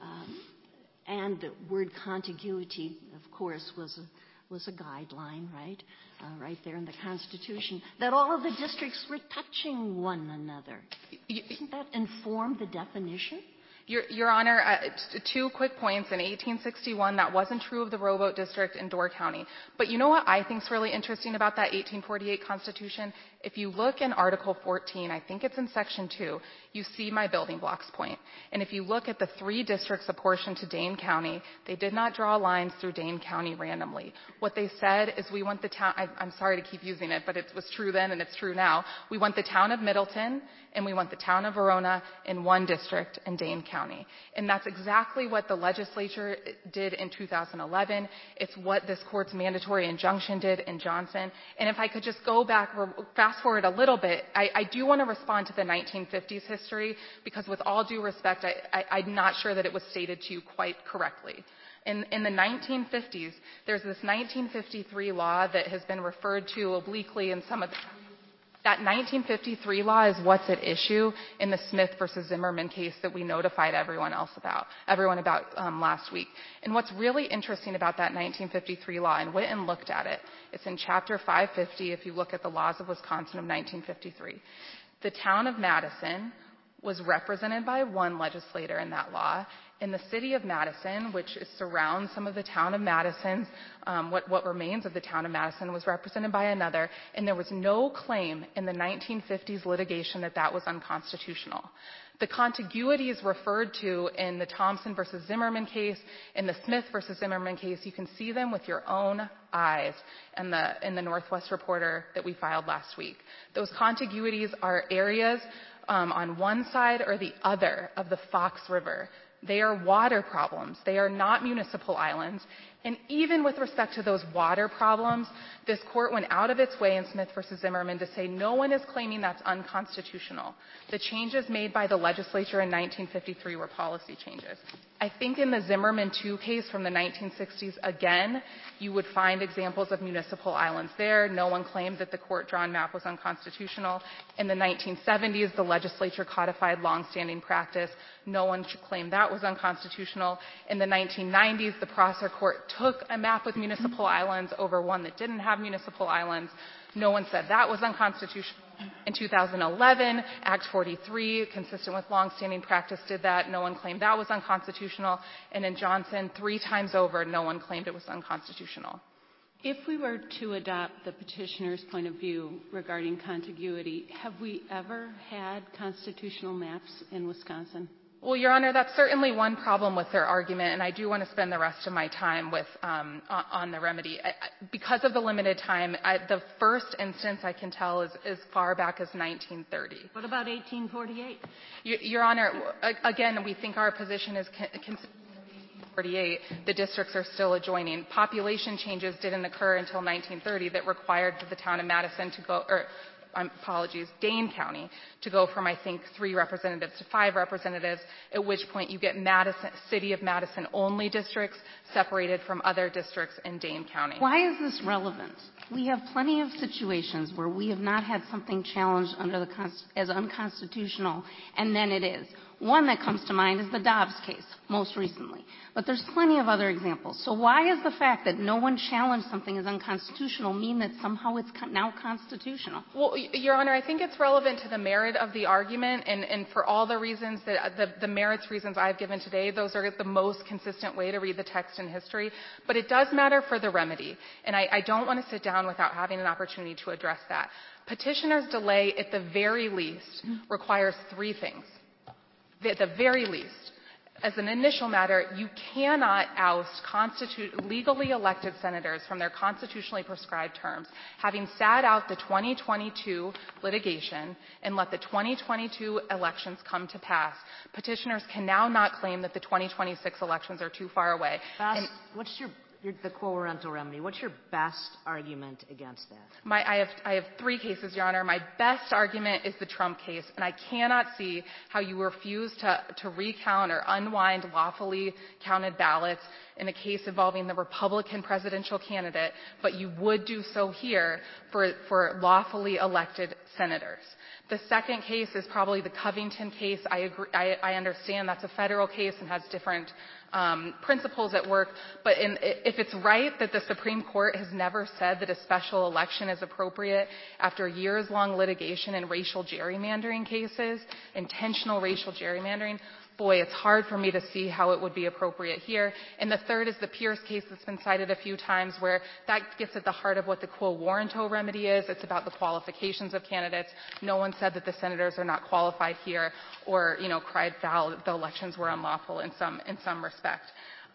[SPEAKER 9] and the word contiguity, of course, was a guideline, right? Right there in the Constitution, that all of the districts were touching one another. Doesn't that inform the definition?
[SPEAKER 15] Your Honor, 2 quick points. In 1861, that wasn't true of the rowboat district in Door County. But you know what I think is really interesting about that 1848 Constitution? If you look in Article 14, I think it's in Section 2, you see my building blocks point. And if you look at the 3 districts apportioned to Dane County, they did not draw lines through Dane County randomly. What they said is we want the town, I'm sorry to keep using it, but it was true then and it's true now. We want the town of Middleton and we want the town of Verona in one district in Dane County. And that's exactly what the legislature did in 2011. It's what this court's mandatory injunction did in Johnson. And if I could just go back, fast forward a little bit, I do want to respond to the 1950s history, because with all due respect, I'm not sure that it was stated to you quite correctly. In the 1950s, there's this 1953 law that has been referred to obliquely in some of the... That 1953 law is what's at issue in the Smith versus Zimmerman case that we notified everyone about last week. And what's really interesting about that 1953 law, and went and looked at it, it's in Chapter 550 if you look at the laws of Wisconsin of 1953. The town of Madison was represented by one legislator in that law, and the city of Madison, which surrounds some of the town of Madison's, what remains of the town of Madison, was represented by another, and there was no claim in the 1950s litigation that that was unconstitutional. The contiguity is referred to in the Thompson versus Zimmerman case, in the Smith versus Zimmerman case. You can see them with your own eyes in the Northwest Reporter that we filed last week. Those contiguities are areas on one side or the other of the Fox River. They are water problems. They are not municipal islands. And even with respect to those water problems, this court went out of its way in Smith v. Zimmerman to say no one is claiming that's unconstitutional. The changes made by the legislature in 1953 were policy changes. I think in the Zimmerman II case from the 1960s, again, you would find examples of municipal islands there. No one claimed that the court-drawn map was unconstitutional. In the 1970s, the legislature codified longstanding practice. No one should claim that was unconstitutional. In the 1990s, the Prosser Court took a map with municipal islands over one that didn't have municipal islands. No one said that was unconstitutional. In 2011, Act 43, consistent with longstanding practice, did that. No one claimed that was unconstitutional. And in Johnson, 3 times over, no one claimed it was unconstitutional.
[SPEAKER 1] If we were to adopt the petitioner's point of view regarding contiguity, have we ever had constitutional maps in Wisconsin?
[SPEAKER 15] Well, Your Honor, that's certainly one problem with their argument, and I do want to spend the rest of my time with on the remedy. Because of the limited time, the first instance I can tell is as far back as 1930.
[SPEAKER 5] What about 1848?
[SPEAKER 15] Your Honor, again, we think our position is consistent with 1848. The districts are still adjoining. Population changes didn't occur until 1930 that required the town of Madison to go, Dane County to go from, I think, 3 representatives to 5 representatives, at which point you get City of Madison only districts separated from other districts in Dane County.
[SPEAKER 6] Why is this relevant? We have plenty of situations where we have not had something challenged as unconstitutional, and then it is. One that comes to mind is the Dobbs case, most recently. But there's plenty of other examples. So why is the fact that no one challenged something as unconstitutional mean that somehow it's now constitutional?
[SPEAKER 15] Well, Your Honor, I think it's relevant to the merit of the argument, and for all the reasons that the merits reasons I've given today, those are the most consistent way to read the text in history. But it does matter for the remedy, and I don't want to sit down without having an opportunity to address that. Petitioner's delay, at the very least, requires 3 things. At the very least, as an initial matter, you cannot oust legally elected senators from their constitutionally prescribed terms, having sat out the 2022 litigation and let the 2022 elections come to pass. Petitioners can now not claim that the 2026 elections are too far away.
[SPEAKER 5] What's the quo warranto remedy? What's your best argument against that?
[SPEAKER 15] I have 3 cases, Your Honor. My best argument is the Trump case, and I cannot see how you refuse to recount or unwind lawfully counted ballots in a case involving the Republican presidential candidate, but you would do so here for lawfully elected senators. The second case is probably the Covington case. I understand that's a federal case and has different principles at work, but if it's right that the Supreme Court has never said that a special election is appropriate after years-long litigation in racial gerrymandering cases, intentional racial gerrymandering, boy, it's hard for me to see how it would be appropriate here. And the third is the Pierce case that's been cited a few times, where that gets at the heart of what the quo warranto remedy is. It's about the qualifications of candidates. No one said that the senators are not qualified here, or cried foul the elections were unlawful in some respect.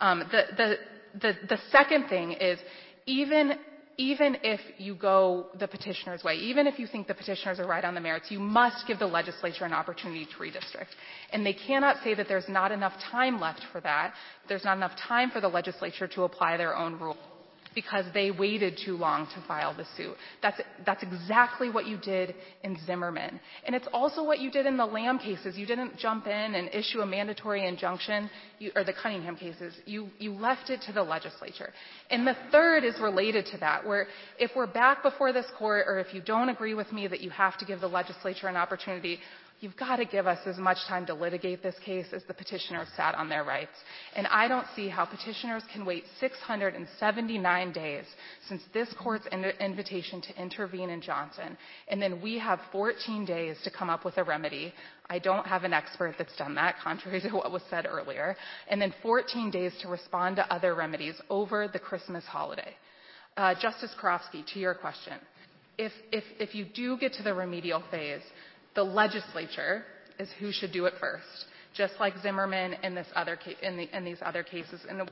[SPEAKER 15] The second thing is, even if you go the petitioner's way, even if you think the petitioners are right on the merits, you must give the legislature an opportunity to redistrict. And they cannot say that there's not enough time left for that. There's not enough time for the legislature to apply their own rules because they waited too long to file the suit. That's exactly what you did in Zimmerman. And it's also what you did in the Lamb cases. You didn't jump in and issue a mandatory injunction, or the Cunningham cases. You left it to the legislature. And the third is related to that, where if we're back before this court, or if you don't agree with me that you have to give the legislature an opportunity, you've got to give us as much time to litigate this case as the petitioners sat on their rights. And I don't see how petitioners can wait 679 days since this court's invitation to intervene in Johnson, and then we have 14 days to come up with a remedy. I don't have an expert that's done that, contrary to what was said earlier. And then 14 days to respond to other remedies over the Christmas holiday. Justice Karofsky, to your question, if you do get to the remedial phase, the legislature is who should do it first, just like Zimmerman and these other cases. And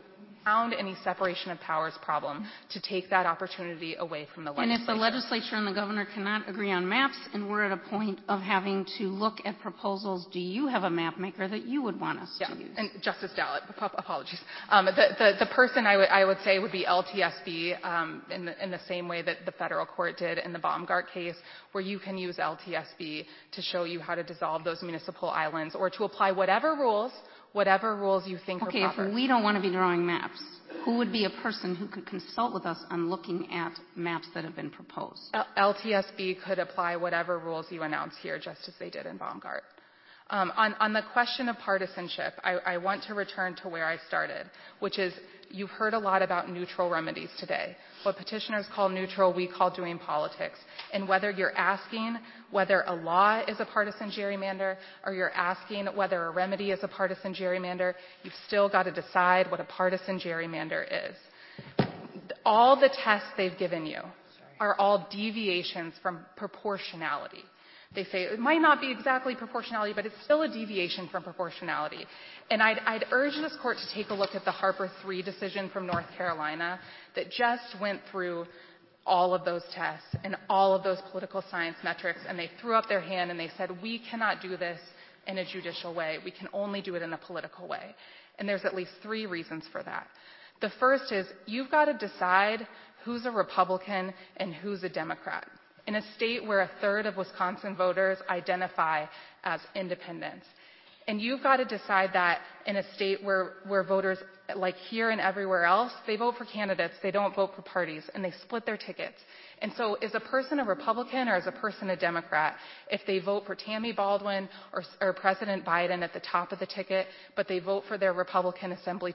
[SPEAKER 15] found any separation of powers problem to take that opportunity away from the legislature.
[SPEAKER 6] And if the legislature and the governor cannot agree on maps and we're at a point of having to look at proposals, do you have a map maker that you would want us to use?
[SPEAKER 15] And Justice Dallett, apologies. The person I would say would be LTSB in the same way that the federal court did in the Baumgart case, where you can use LTSB to show you how to dissolve those municipal islands or to apply whatever rules you think are proper.
[SPEAKER 6] Okay, if we don't want to be drawing maps, who would be a person who could consult with us on looking at maps that have been proposed?
[SPEAKER 15] LTSB could apply whatever rules you announce here, just as they did in Baumgart. On the question of partisanship, I want to return to where I started, which is you've heard a lot about neutral remedies today. What petitioners call neutral, we call doing politics. And whether you're asking whether a law is a partisan gerrymander or you're asking whether a remedy is a partisan gerrymander, you've still got to decide what a partisan gerrymander is. All the tests they've given you are all deviations from proportionality. They say it might not be exactly proportionality, but it's still a deviation from proportionality. And I'd urge this court to take a look at the Harper 3 decision from North Carolina that just went through all of those tests and all of those political science metrics, and they threw up their hand and they said, we cannot do this in a judicial way. We can only do it in a political way. And there's at least 3 reasons for that. The first is you've got to decide who's a Republican and who's a Democrat. In a state where 1/3 of Wisconsin voters identify as independents. And you've got to decide that in a state where voters, like here and everywhere else, they vote for candidates, they don't vote for parties, and they split their tickets. And so is a person a Republican or is a person a Democrat if they vote for Tammy Baldwin or President Biden at the top of the ticket, but they vote for their Republican Assembly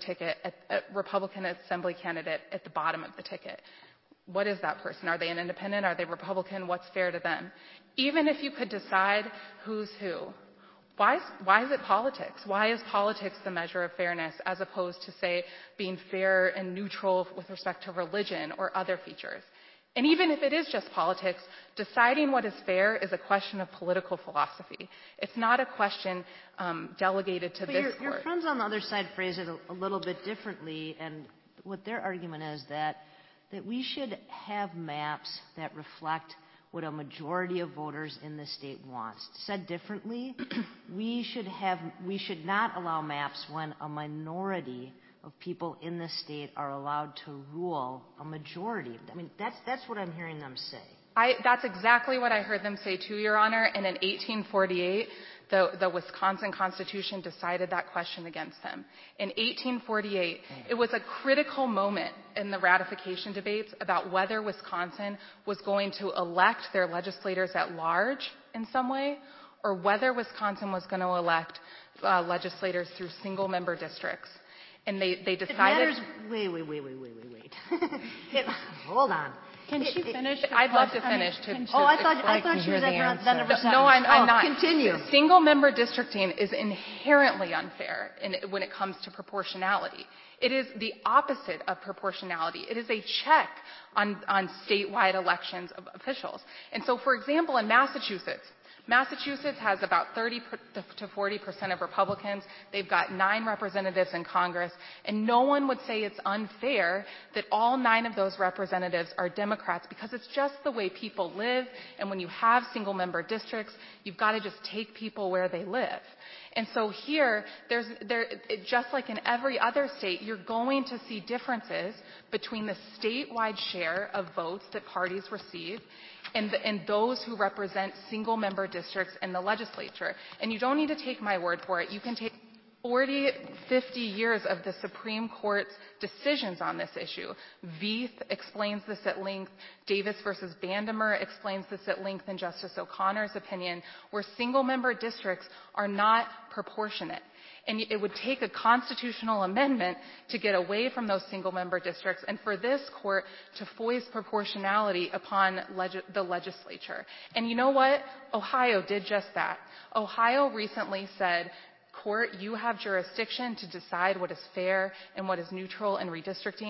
[SPEAKER 15] candidate at the bottom of the ticket? What is that person? Are they an independent? Are they Republican? What's fair to them? Even if you could decide who's who, why is it politics? Why is politics the measure of fairness as opposed to, say, being fair and neutral with respect to religion or other features? And even if it is just politics, deciding what is fair is a question of political philosophy. It's not a question delegated to this court.
[SPEAKER 5] Your friends on the other side phrase it a little bit differently, and what their argument is that we should have maps that reflect what a majority of voters in the state wants. Said differently, we should not allow maps when a minority of people in the state are allowed to rule a majority. I mean, that's what I'm hearing them say.
[SPEAKER 15] That's exactly what I heard them say too, Your Honor. And in 1848, the Wisconsin Constitution decided that question against them. In 1848, it was a critical moment in the ratification debates about whether Wisconsin was going to elect their legislators at large in some way or whether Wisconsin was going to elect legislators through single-member districts. And they decided...
[SPEAKER 5] It matters... Wait. Hold on.
[SPEAKER 1] Can she finish?
[SPEAKER 15] I'd love to finish.
[SPEAKER 5] I thought she was at the end of her sentence.
[SPEAKER 15] No, I'm not.
[SPEAKER 5] Continue.
[SPEAKER 15] Single-member districting is inherently unfair when it comes to proportionality. It is the opposite of proportionality. It is a check on statewide elections of officials. And so, for example, in Massachusetts has about 30 to 40% of Republicans. They've got 9 representatives in Congress. And no one would say it's unfair that all 9 of those representatives are Democrats because it's just the way people live. And when you have single-member districts, you've got to just take people where they live. And so here, just like in every other state, you're going to see differences between the statewide share of votes that parties receive and those who represent single-member districts in the legislature. And you don't need to take my word for it. You can take 40, 50 years of the Supreme Court's decisions on this issue. Veith explains this at length. Davis versus Bandemer explains this at length in Justice O'Connor's opinion, where single-member districts are not proportionate. And it would take a constitutional amendment to get away from those single-member districts and for this court to foist proportionality upon the legislature. And you know what? Ohio did just that. Ohio recently said, court, you have jurisdiction to decide what is fair and what is neutral in redistricting.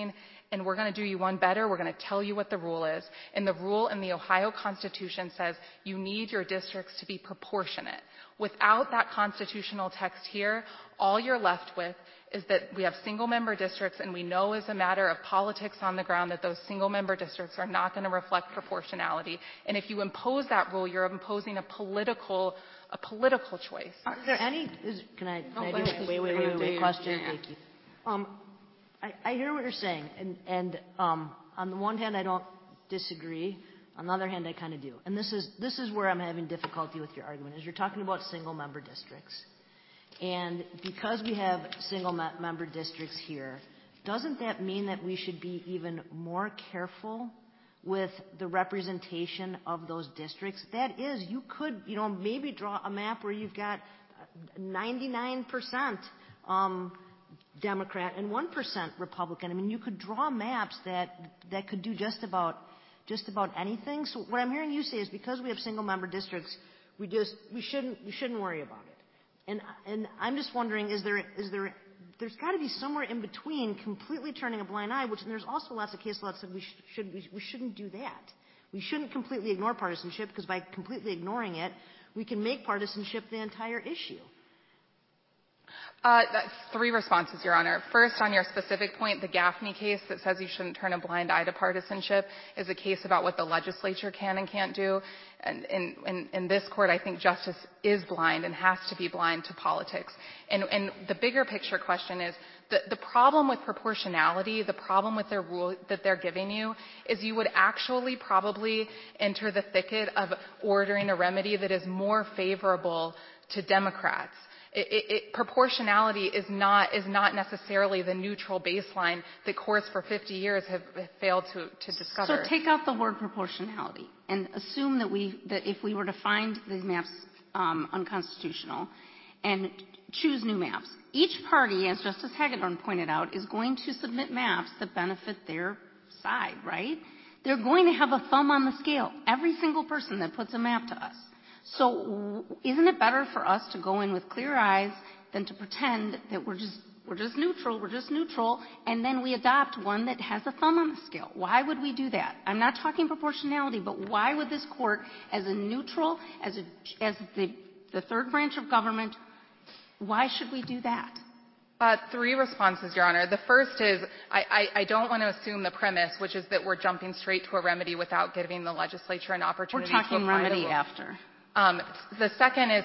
[SPEAKER 15] And we're going to do you one better. We're going to tell you what the rule is. And the rule in the Ohio Constitution says you need your districts to be proportionate. Without that constitutional text here, all you're left with is that we have single-member districts, and we know as a matter of politics on the ground that those single-member districts are not going to reflect proportionality. And if you impose that rule, you're imposing a political choice.
[SPEAKER 5] Is there any? Can I do wait question?
[SPEAKER 6] Yeah.
[SPEAKER 5] Thank you. I hear what you're saying, and on the one hand, I don't disagree. On the other hand, I kind of do. And this is where I'm having difficulty with your argument, is you're talking about single-member districts. And because we have single-member districts here, doesn't that mean that we should be even more careful with the representation of those districts? That is, you could, maybe draw a map where you've got 99% Democrat and 1% Republican. I mean, you could draw maps that could do just about anything. So what I'm hearing you say is because we have single-member districts, we shouldn't worry about it. And I'm just wondering, there's got to be somewhere in between completely turning a blind eye, and there's also lots of case law that said we shouldn't do that. We shouldn't completely ignore partisanship, because by completely ignoring it, we can make partisanship the entire issue.
[SPEAKER 15] That's 3 responses, Your Honor. First, on your specific point, the Gaffney case that says you shouldn't turn a blind eye to partisanship is a case about what the legislature can and can't do. And in this court, I think justice is blind and has to be blind to politics. And the bigger picture question is, the problem with proportionality, the problem with their rule that they're giving you, is you would actually probably enter the thicket of ordering a remedy that is more favorable to Democrats. Proportionality is not necessarily the neutral baseline that courts for 50 years have failed to discover.
[SPEAKER 6] So take out the word proportionality and assume that if we were to find these maps unconstitutional and choose new maps, each party, as Justice Hagedorn pointed out, is going to submit maps that benefit their side, right? They're going to have a thumb on the scale, every single person that puts a map to us. So isn't it better for us to go in with clear eyes than to pretend that we're just neutral, and then we adopt one that has a thumb on the scale? Why would we do that? I'm not talking proportionality, but why would this court, as a neutral, as the third branch of government, why should we do that?
[SPEAKER 15] 3 responses, Your Honor. The first is I don't want to assume the premise, which is that we're jumping straight to a remedy without giving the legislature an opportunity to apply the rule.
[SPEAKER 6] We're talking remedy after.
[SPEAKER 15] The second is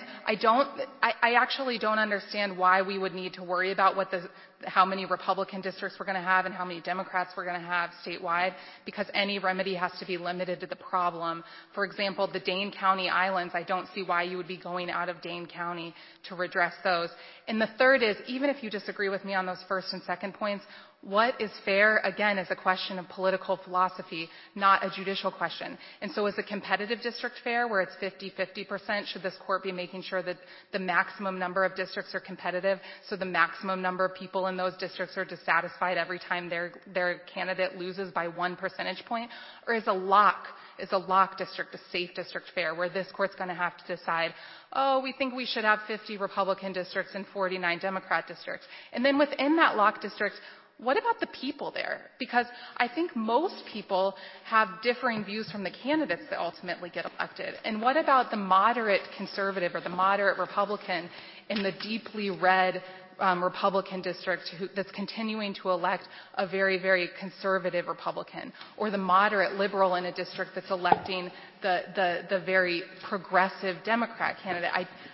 [SPEAKER 15] I actually don't understand why we would need to worry about how many Republican districts we're going to have and how many Democrats we're going to have statewide, because any remedy has to be limited to the problem. For example, the Dane County Islands, I don't see why you would be going out of Dane County to redress those. And the third is, even if you disagree with me on those first and second points, what is fair, again, is a question of political philosophy, not a judicial question. And so is a competitive district fair where it's 50-50%? Should this court be making sure that the maximum number of districts are competitive, so the maximum number of people in those districts are dissatisfied every time their candidate loses by 1 percentage point? Or is a lock district a safe district fair where this court's going to have to decide, we think we should have 50 Republican districts and 49 Democrat districts? And then within that lock district, what about the people there? Because I think most people have differing views from the candidates that ultimately get elected. And what about the moderate conservative or the moderate Republican in the deeply red Republican district that's continuing to elect a very, very conservative Republican, or the moderate liberal in a district that's electing the very progressive Democrat candidate?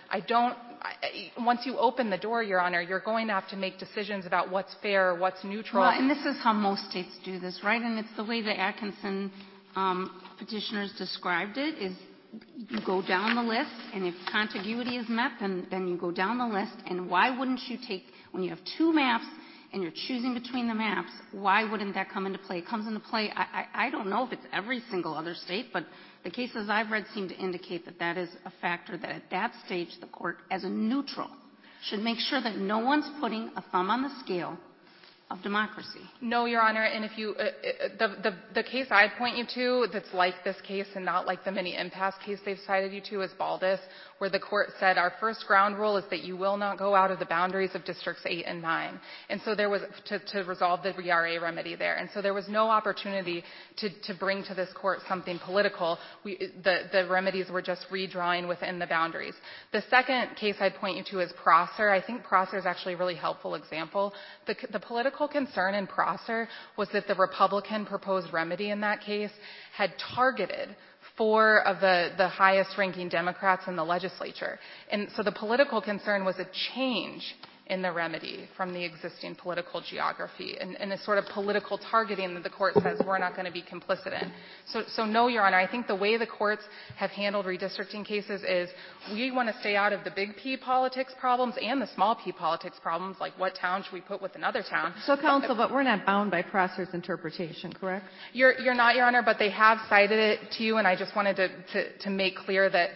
[SPEAKER 15] Once you open the door, Your Honor, you're going to have to make decisions about what's fair, what's neutral.
[SPEAKER 6] Well, and this is how most states do this, right? And it's the way the Atkinson petitioners described it, is you go down the list, and if contiguity is met, then you go down the list. And why wouldn't you when you have 2 maps and you're choosing between the maps, why wouldn't that come into play? It comes into play, I don't know if it's every single other state, but the cases I've read seem to indicate that is a factor that at that stage the court, as a neutral, should make sure that no one's putting a thumb on the scale of democracy.
[SPEAKER 15] No, Your Honor, and if you, the case I'd point you to that's like this case and not like the mini impasse case they've cited you to is Baldus, where the court said our first ground rule is that you will not go out of the boundaries of districts 8 and 9. And so there was, to resolve the RA remedy there. And so there was no opportunity to bring to this court something political. The remedies were just redrawing within the boundaries. The second case I'd point you to is Prosser. I think Prosser is actually a really helpful example. The political concern in Prosser was that the Republican proposed remedy in that case had targeted 4 of the highest ranking Democrats in the legislature. And so the political concern was a change in the remedy from the existing political geography and a sort of political targeting that the court says we're not going to be complicit in. So no, Your Honor, I think the way the courts have handled redistricting cases is we want to stay out of the big P politics problems and the small P politics problems, like what town should we put with another town.
[SPEAKER 7] So, counsel, but we're not bound by Prosser's interpretation, correct?
[SPEAKER 15] You're not, Your Honor, but they have cited it to you, and I just wanted to make clear that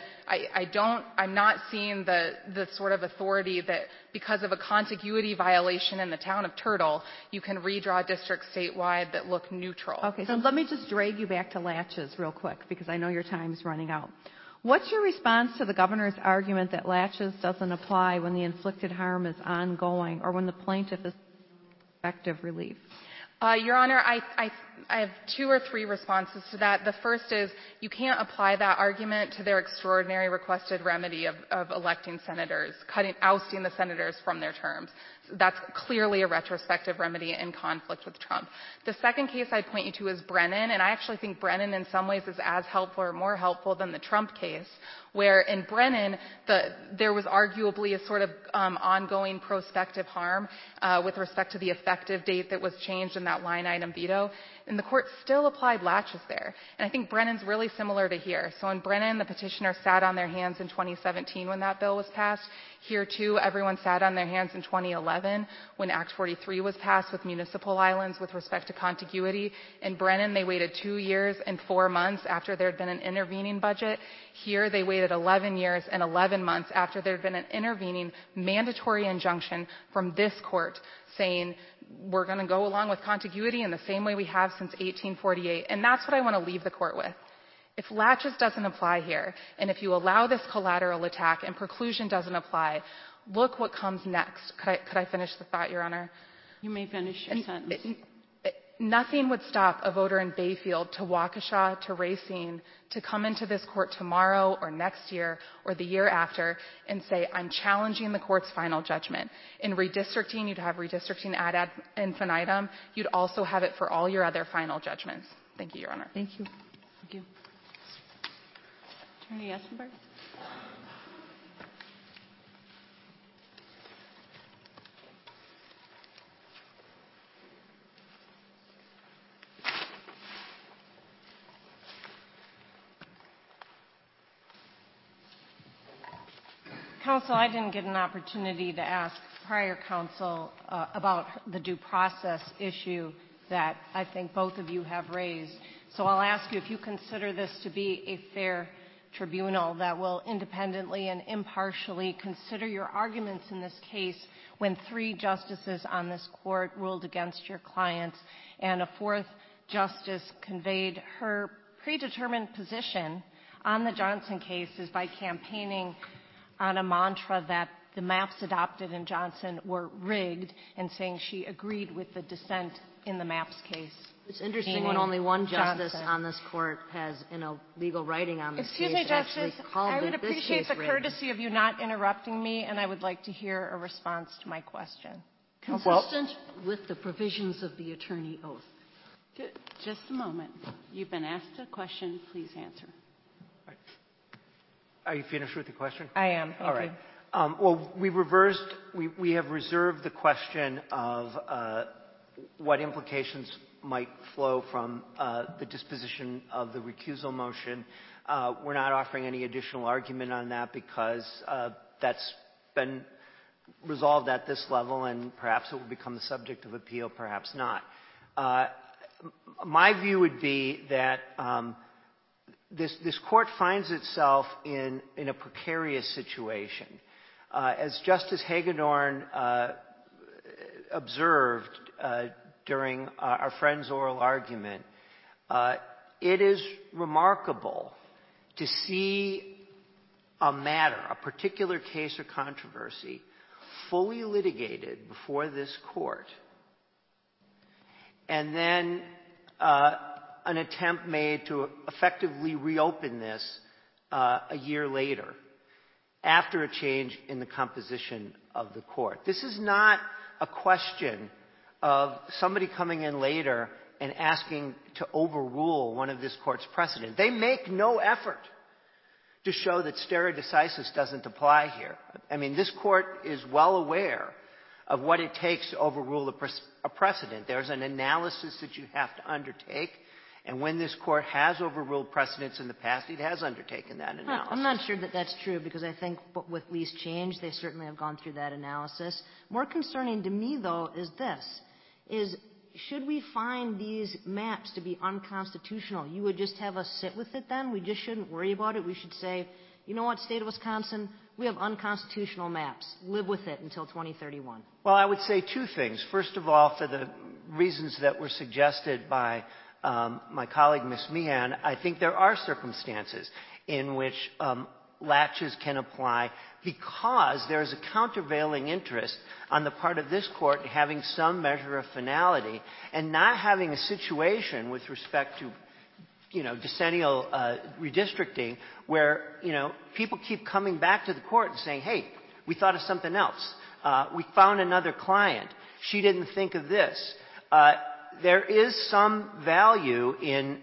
[SPEAKER 15] I'm not seeing the sort of authority that because of a contiguity violation in the town of Turtle, you can redraw districts statewide that look neutral.
[SPEAKER 7] Okay, so let me just drag you back to Latches real quick because I know your time's running out. What's your response to the governor's argument that Latches doesn't apply when the inflicted harm is ongoing or when the plaintiff is effective relief?
[SPEAKER 15] Your Honor, I have 2 or 3 responses to that. The first is you can't apply that argument to their extraordinary requested remedy of electing senators, ousting the senators from their terms. That's clearly a retrospective remedy in conflict with Trump. The second case I'd point you to is Brennan, and I actually think Brennan in some ways is as helpful or more helpful than the Trump case, where in Brennan there was arguably a sort of ongoing prospective harm with respect to the effective date that was changed in that line item veto. And the court still applied latches there. And I think Brennan's really similar to here. So in Brennan, the petitioner sat on their hands in 2017 when that bill was passed. Here, too, everyone sat on their hands in 2011 when Act 43 was passed with municipal islands with respect to contiguity. In Brennan, they waited 2 years and 4 months after there had been an intervening budget. Here, they waited 11 years and 11 months after there had been an intervening mandatory injunction from this court saying we're going to go along with contiguity in the same way we have since 1848. And that's what I want to leave the court with. If latches doesn't apply here, and if you allow this collateral attack and preclusion doesn't apply, look what comes next. Could I finish the thought, Your Honor?
[SPEAKER 1] You may finish your sentence.
[SPEAKER 15] Nothing would stop a voter in Bayfield to Waukesha to Racine to come into this court tomorrow or next year or the year after and say, I'm challenging the court's final judgment. In redistricting, you'd have redistricting ad infinitum. You'd also have it for all your other final judgments. Thank you, Your Honor.
[SPEAKER 7] Thank you.
[SPEAKER 1] Thank you. Attorney Essenberg?
[SPEAKER 4] Counsel, I didn't get an opportunity to ask prior counsel about the due process issue that I think both of you have raised. So I'll ask you if you consider this to be a fair tribunal that will independently and impartially consider your arguments in this case when 3 justices on this court ruled against your clients and a 4th justice conveyed her predetermined position on the Johnson case is by campaigning on a mantra that the maps adopted in Johnson were rigged and saying she agreed with the dissent in the maps case.
[SPEAKER 5] It's interesting when only one justice on this court has, in a legal writing on this
[SPEAKER 4] Excuse
[SPEAKER 5] case,
[SPEAKER 4] me, Justice, I would
[SPEAKER 5] this
[SPEAKER 4] appreciate
[SPEAKER 5] case
[SPEAKER 4] the
[SPEAKER 5] rigged.
[SPEAKER 4] courtesy of you not interrupting me, and I would like to hear a response to my question.
[SPEAKER 9] Consistent with the provisions of the attorney oath.
[SPEAKER 1] Just a moment. You've been asked a question. Please answer.
[SPEAKER 16] Are you finished with the question?
[SPEAKER 4] I am.
[SPEAKER 16] All right. Well, we have reserved the question of what implications might flow from the disposition of the recusal motion. We're not offering any additional argument on that because that's been resolved at this level, and perhaps it will become the subject of appeal, perhaps not. My view would be that this court finds itself in a precarious situation. As Justice Hagedorn observed during our friend's oral argument, it is remarkable to see a matter, a particular case or controversy, fully litigated before this court, and then an attempt made to effectively reopen this a year later after a change in the composition of the court. This is not a question of somebody coming in later and asking to overrule one of this court's precedent. They make no effort to show that stare decisis doesn't apply here. I mean, this court is well aware of what it takes to overrule a precedent. There's an analysis that you have to undertake, and when this court has overruled precedents in the past, it has undertaken that analysis.
[SPEAKER 5] I'm not sure that that's true, because I think with least change, they certainly have gone through that analysis. More concerning to me, though, is this, should we find these maps to be unconstitutional, you would just have us sit with it then? We just shouldn't worry about it? We should say, you know what, State of Wisconsin, we have unconstitutional maps. Live with it until 2031.
[SPEAKER 16] Well, I would say two things. First of all, for the reasons that were suggested by my colleague, Ms. Meehan, I think there are circumstances in which latches can apply because there's a countervailing interest on the part of this court having some measure of finality and not having a situation with respect to decennial redistricting where, people keep coming back to the court and saying, hey, we thought of something else. We found another client. She didn't think of this. There is some value in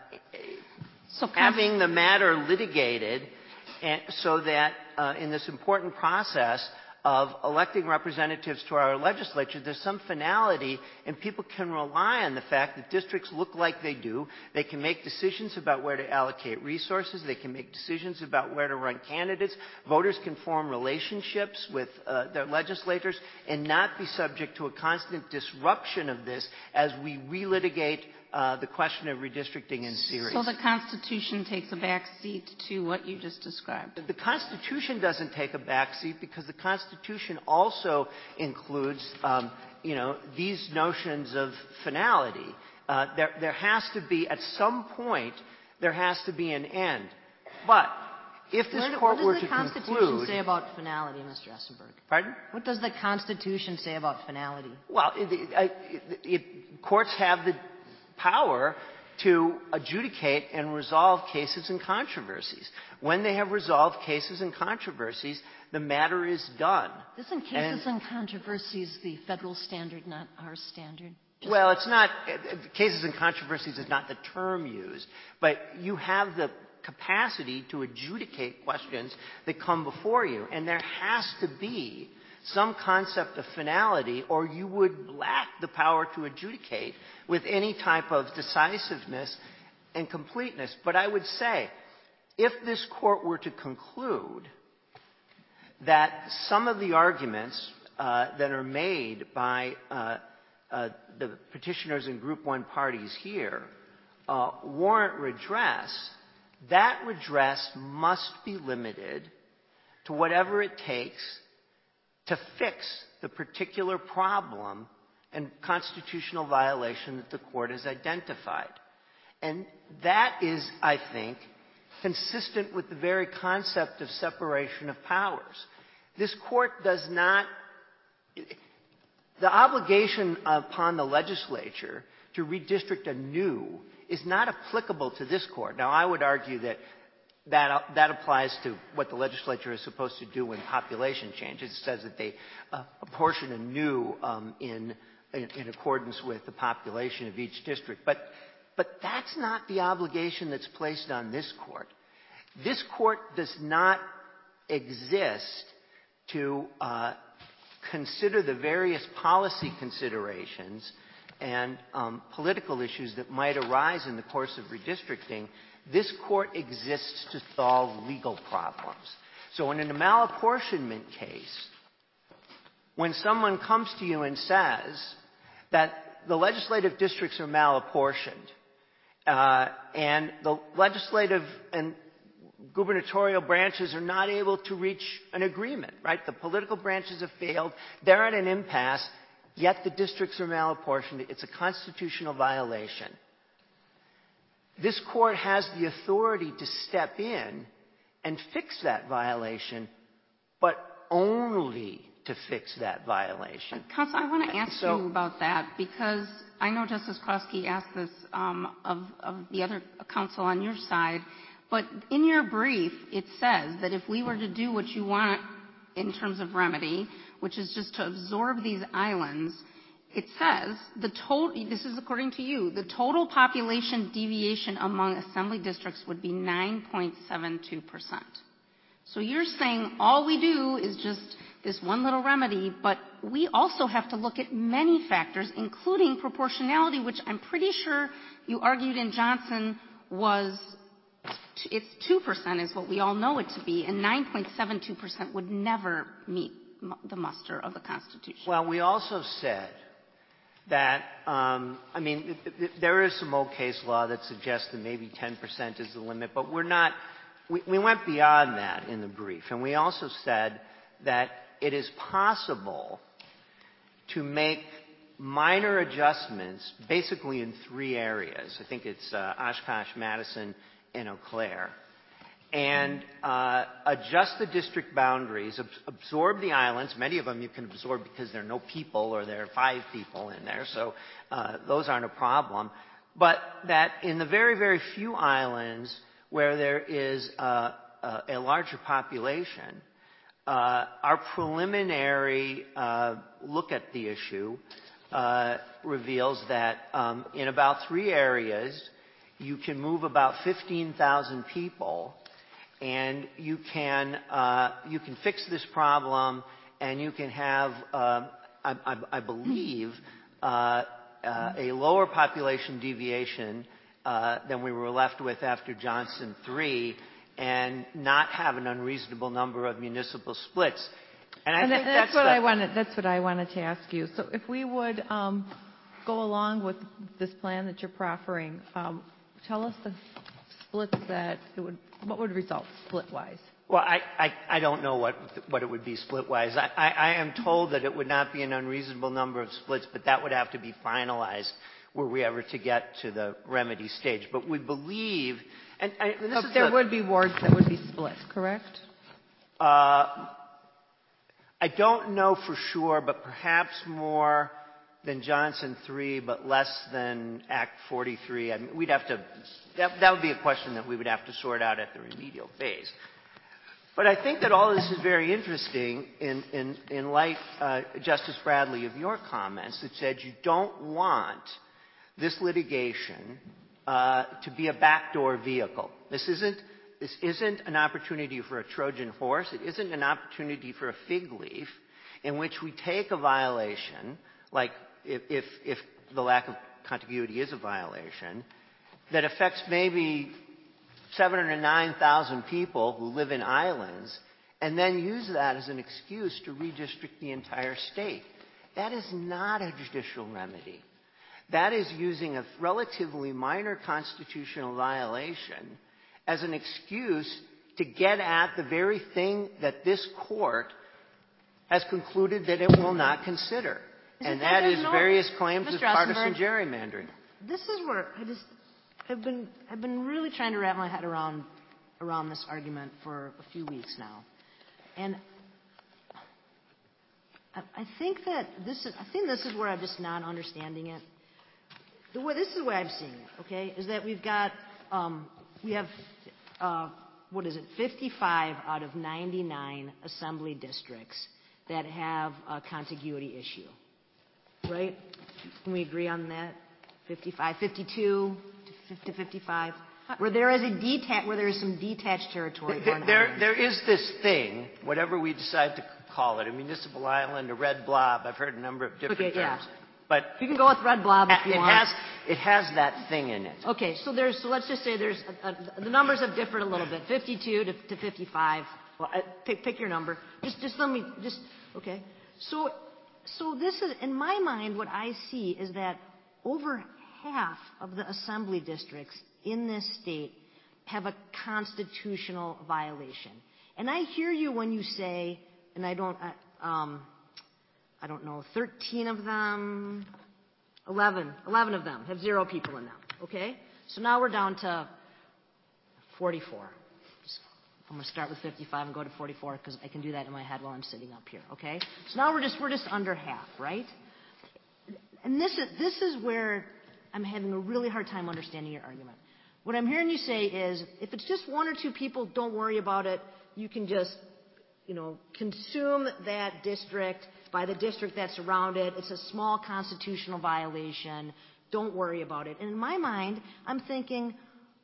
[SPEAKER 16] having the matter litigated so that in this important process of electing representatives to our legislature, there's some finality and people can rely on the fact that districts look like they do. They can make decisions about where to allocate resources. They can make decisions about where to run candidates. Voters can form relationships with their legislators and not be subject to a constant disruption of this as we relitigate the question of redistricting in series.
[SPEAKER 6] So the Constitution takes a back seat to what you just described.
[SPEAKER 16] The Constitution doesn't take a back seat because the Constitution also includes, these notions of finality. There has to be, at some point, there has to be an end. But if this court were to conclude...
[SPEAKER 5] What does the Constitution say about finality, Mr. Essenberg?
[SPEAKER 16] Pardon?
[SPEAKER 5] What does the Constitution say about finality?
[SPEAKER 16] Well, courts have the power to adjudicate and resolve cases and controversies. When they have resolved cases and controversies, the matter is done.
[SPEAKER 9] Isn't cases and controversies the federal standard, not our standard?
[SPEAKER 16] Well, it's not. Cases and controversies is not the term used, but you have the capacity to adjudicate questions that come before you, and there has to be some concept of finality, or you would lack the power to adjudicate with any type of decisiveness and completeness. But I would say, if this court were to conclude that some of the arguments that are made by the petitioners and Group 1 parties here warrant redress, that redress must be limited to whatever it takes to fix the particular problem and constitutional violation that the court has identified. And that is, I think, consistent with the very concept of separation of powers. This court does not... The obligation upon the legislature to redistrict anew is not applicable to this court. Now, I would argue that applies to what the legislature is supposed to do when population changes. It says that they apportion anew in accordance with the population of each district. But that's not the obligation that's placed on this court. This court does not exist to consider the various policy considerations and political issues that might arise in the course of redistricting. This court exists to solve legal problems. So in a malapportionment case, when someone comes to you and says that the legislative districts are malapportioned, and the legislative and gubernatorial branches are not able to reach an agreement, right? The political branches have failed. They're at an impasse. yet the districts are malapportioned. It's a constitutional violation. This court has the authority to step in and fix that violation, but only to fix that violation.
[SPEAKER 6] Counsel, I want to ask you about that because I know Justice Krosky asked this of the other counsel on your side, but in your brief it says that if we were to do what you want in terms of remedy, which is just to absorb these islands, it says this is according to you, the total population deviation among assembly districts would be 9.72%. So you're saying all we do is just this one little remedy, but we also have to look at many factors, including proportionality, which I'm pretty sure you argued in Johnson it's 2% is what we all know it to be, and 9.72% would never meet the muster of the Constitution.
[SPEAKER 16] Well, we also said that, there is some old case law that suggests that maybe 10% is the limit, but we went beyond that in the brief. And we also said that it is possible to make minor adjustments basically in 3 areas. I think it's Oshkosh, Madison, and Eau Claire. And adjust the district boundaries, absorb the islands. Many of them you can absorb because there are no people or there are 5 people in there, so those aren't a problem. But that in the very, very few islands where there is a larger population, our preliminary look at the issue reveals that in about 3 areas you can move about 15,000 people, and you can fix this problem, and you can have, I believe, a lower population deviation than we were left with after Johnson 3, and not have an unreasonable number of municipal splits. And I think that's what
[SPEAKER 7] I wanted to ask you. So if we would go along with this plan that you're proffering, tell us the splits what would result split-wise?
[SPEAKER 16] Well, I don't know what it would be split-wise. I am told that it would not be an unreasonable number of splits, but that would have to be finalized were we ever to get to the remedy stage. But we believe,
[SPEAKER 7] there would be wards that would be split, correct?
[SPEAKER 16] I don't know for sure, but perhaps more than Johnson 3, but less than Act 43. I mean, we'd have to. That would be a question that we would have to sort out at the remedial phase. But I think that all this is very interesting in light, Justice Bradley, of your comments that said you don't want this litigation to be a backdoor vehicle. This isn't an opportunity for a Trojan horse. It isn't an opportunity for a fig leaf in which we take a violation, like if the lack of contiguity is a violation, that affects maybe 7,000 or 9,000 people who live in islands, and then use that as an excuse to redistrict the entire state. That is not a judicial remedy. That is using a relatively minor constitutional violation as an excuse to get at the very thing that this court has concluded that it will not consider. And that is various claims of partisan gerrymandering.
[SPEAKER 5] This is where I've been really trying to wrap my head around this argument for a few weeks now. And I think this is where I'm just not understanding it. This is the way I'm seeing it, okay, is that we have 55 out of 99 assembly districts that have a contiguity issue, right? Can we agree on that? 55, 52 to 55, where there is some detached territory.
[SPEAKER 16] There is this thing, whatever we decide to call it, a municipal island, a red blob. I've heard a number of different terms. Yeah. But
[SPEAKER 5] you can go with red blob if you want.
[SPEAKER 16] It has that thing in it.
[SPEAKER 5] Okay, so let's just say the numbers have differed a little bit, 52 to 55. Well, pick your number. Okay. So this is, in my mind, what I see is that over half of the assembly districts in this state have a constitutional violation. And I hear you when you say, and I don't know, 13 of them, 11 of them have 0 people in them, okay? So now we're down to 44. I'm going to start with 55 and go to 44 because I can do that in my head while I'm sitting up here, okay? So now we're just under half, right? And this is where I'm having a really hard time understanding your argument. What I'm hearing you say is, if it's just 1 or 2 people, don't worry about it. You can just, consume that district by the district that's around it. It's a small constitutional violation. Don't worry about it. And in my mind, I'm thinking,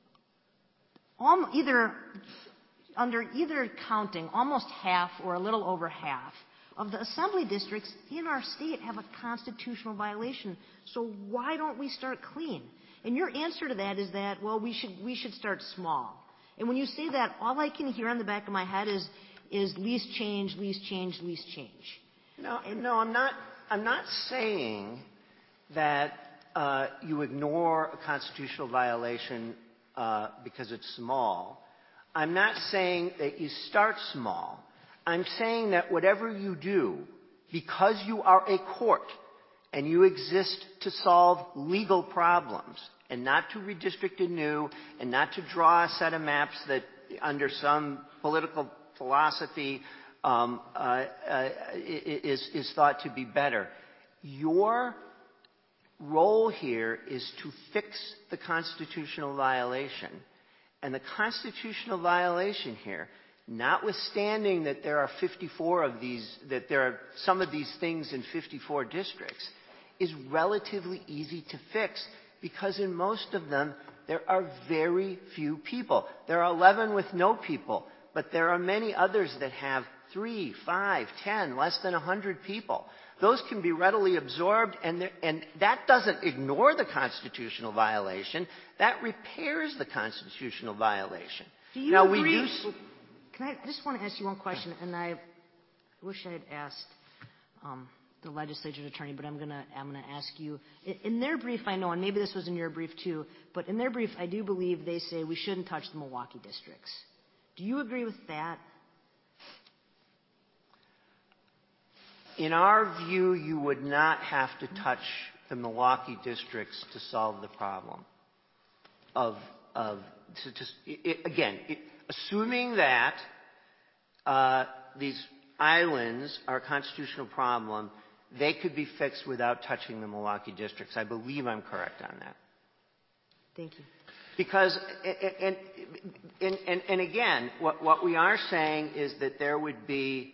[SPEAKER 5] under either counting, almost half or a little over half of the assembly districts in our state have a constitutional violation. So why don't we start clean? And your answer to that is that, well, we should start small. And when you say that, all I can hear in the back of my head is least change, least change, least change.
[SPEAKER 16] No, I'm not saying that you ignore a constitutional violation because it's small. I'm not saying that you start small. I'm saying that whatever you do, because you are a court and you exist to solve legal problems and not to redistrict anew and not to draw a set of maps that under some political philosophy is thought to be better. Your role here is to fix the constitutional violation. And the constitutional violation here, notwithstanding that there are 54 of these, that there are some of these things in 54 districts, is relatively easy to fix because in most of them there are very few people. There are 11 with no people, but there are many others that have 3, 5, 10, less than 100 people. Those can be readily absorbed, and that doesn't ignore the constitutional violation. That repairs the constitutional violation.
[SPEAKER 5] Do you agree? I just want to ask you one question, and I wish I had asked the legislature attorney, but I'm gonna ask you. In their brief, I know, and maybe this was in your brief too, but in their brief, I do believe they say we shouldn't touch the Milwaukee districts. Do you agree with that?
[SPEAKER 16] In our view, you would not have to touch the Milwaukee districts to solve the problem. Assuming that these islands are a constitutional problem, they could be fixed without touching the Milwaukee districts. I believe I'm correct on that.
[SPEAKER 5] Thank you.
[SPEAKER 16] Because, and again, what we are saying is that there would be,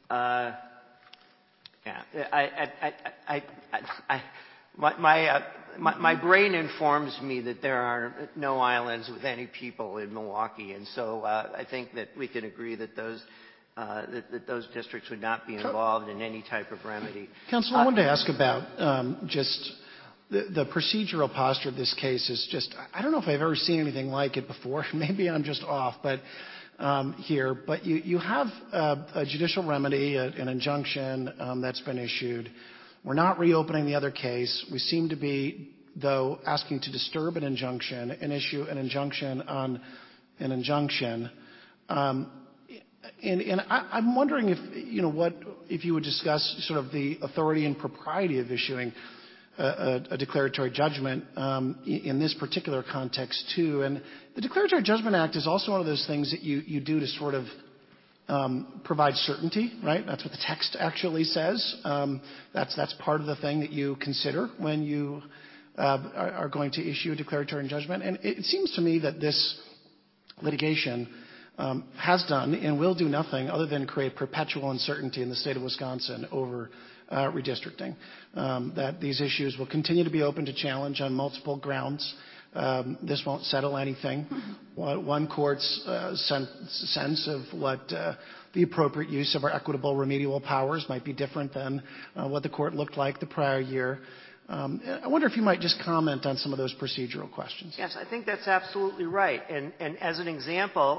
[SPEAKER 16] my brain informs me that there are no islands with any people in Milwaukee, and so I think that we can agree that those districts would not be involved in any type of remedy.
[SPEAKER 8] Counsel, I wanted to ask about just the procedural posture of this case is just, I don't know if I've ever seen anything like it before. Maybe I'm just off, but you have a judicial remedy, an injunction that's been issued. We're not reopening the other case. We seem to be, though, asking to disturb an injunction and issue an injunction on an injunction. And I'm wondering if you would discuss sort of the authority and propriety of issuing a declaratory judgment in this particular context too. And the Declaratory Judgment Act is also one of those things that you do to sort of provide certainty, right? That's what the text actually says. That's part of the thing that you consider when you are going to issue a declaratory judgment. And it seems to me that this litigation has done and will do nothing other than create perpetual uncertainty in the state of Wisconsin over redistricting. That these issues will continue to be open to challenge on multiple grounds. This won't settle anything. One court's sense of what the appropriate use of our equitable remedial powers might be different than what the court looked like the prior year. I wonder if you might just comment on some of those procedural questions.
[SPEAKER 16] Yes, I think that's absolutely right. And as an example,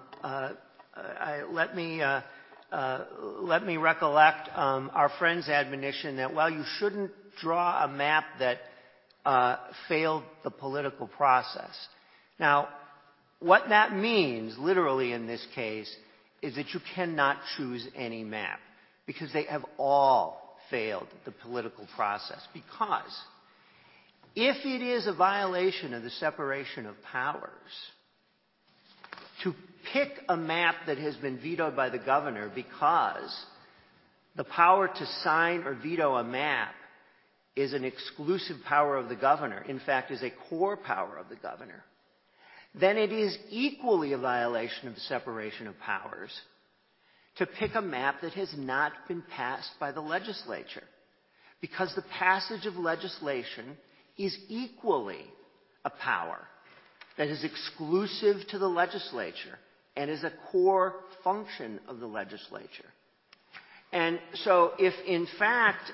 [SPEAKER 16] let me recollect our friend's admonition that while you shouldn't draw a map that failed the political process. Now, what that means, literally in this case, is that you cannot choose any map because they have all failed the political process. Because if it is a violation of the separation of powers to pick a map that has been vetoed by the governor because the power to sign or veto a map is an exclusive power of the governor, in fact, is a core power of the governor, then it is equally a violation of the separation of powers to pick a map that has not been passed by the legislature. Because the passage of legislation is equally a power that is exclusive to the legislature and is a core function of the legislature. And so if, in fact,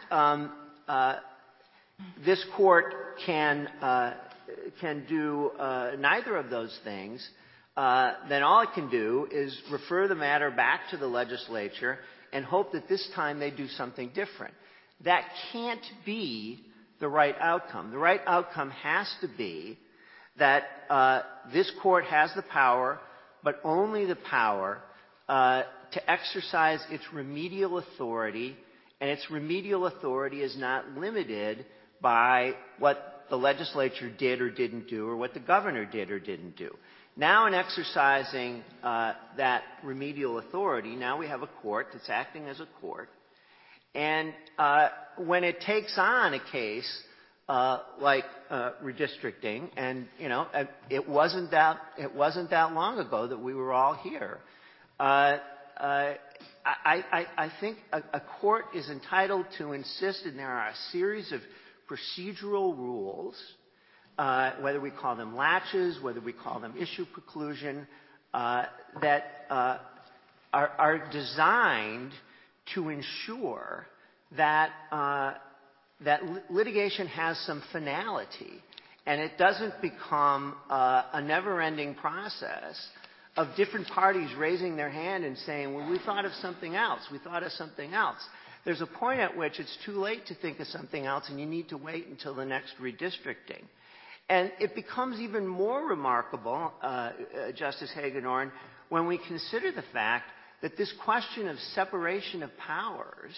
[SPEAKER 16] this court can do neither of those things, then all it can do is refer the matter back to the legislature and hope that this time they do something different. That can't be the right outcome. The right outcome has to be that this court has the power, but only the power to exercise its remedial authority, and its remedial authority is not limited by what the legislature did or didn't do or what the governor did or didn't do. Now, in exercising that remedial authority, now we have a court that's acting as a court. And when it takes on a case like redistricting, and it wasn't that long ago that we were all here. I think a court is entitled to insist, and there are a series of procedural rules, whether we call them latches, whether we call them issue preclusion, that are designed to ensure that litigation has some finality, and it doesn't become a never-ending process of different parties raising their hand and saying, well, we thought of something else, we thought of something else. There's a point at which it's too late to think of something else, and you need to wait until the next redistricting. And it becomes even more remarkable, Justice Hagedorn, when we consider the fact that this question of separation of powers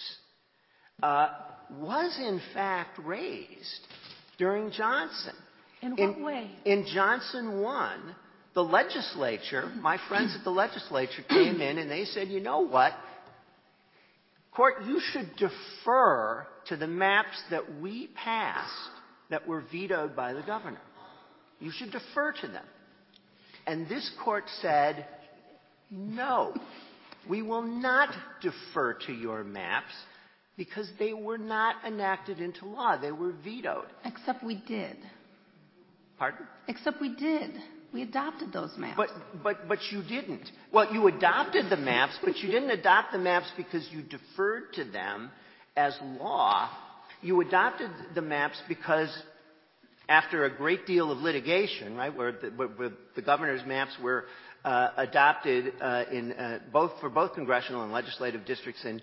[SPEAKER 16] was in fact raised during Johnson.
[SPEAKER 9] In what way?
[SPEAKER 16] In Johnson 1, the legislature, my friends at the legislature came in and they said, you know what? Court, you should defer to the maps that we passed that were vetoed by the governor. You should defer to them. And this court said, no, we will not defer to your maps because they were not enacted into law. They were vetoed.
[SPEAKER 6] Except we did.
[SPEAKER 16] Pardon?
[SPEAKER 6] Except we did. We adopted those maps.
[SPEAKER 16] But you didn't. Well, you adopted the maps, but you didn't adopt the maps because you deferred to them as law. You adopted the maps because after a great deal of litigation, right, where the governor's maps were adopted for both congressional and legislative districts in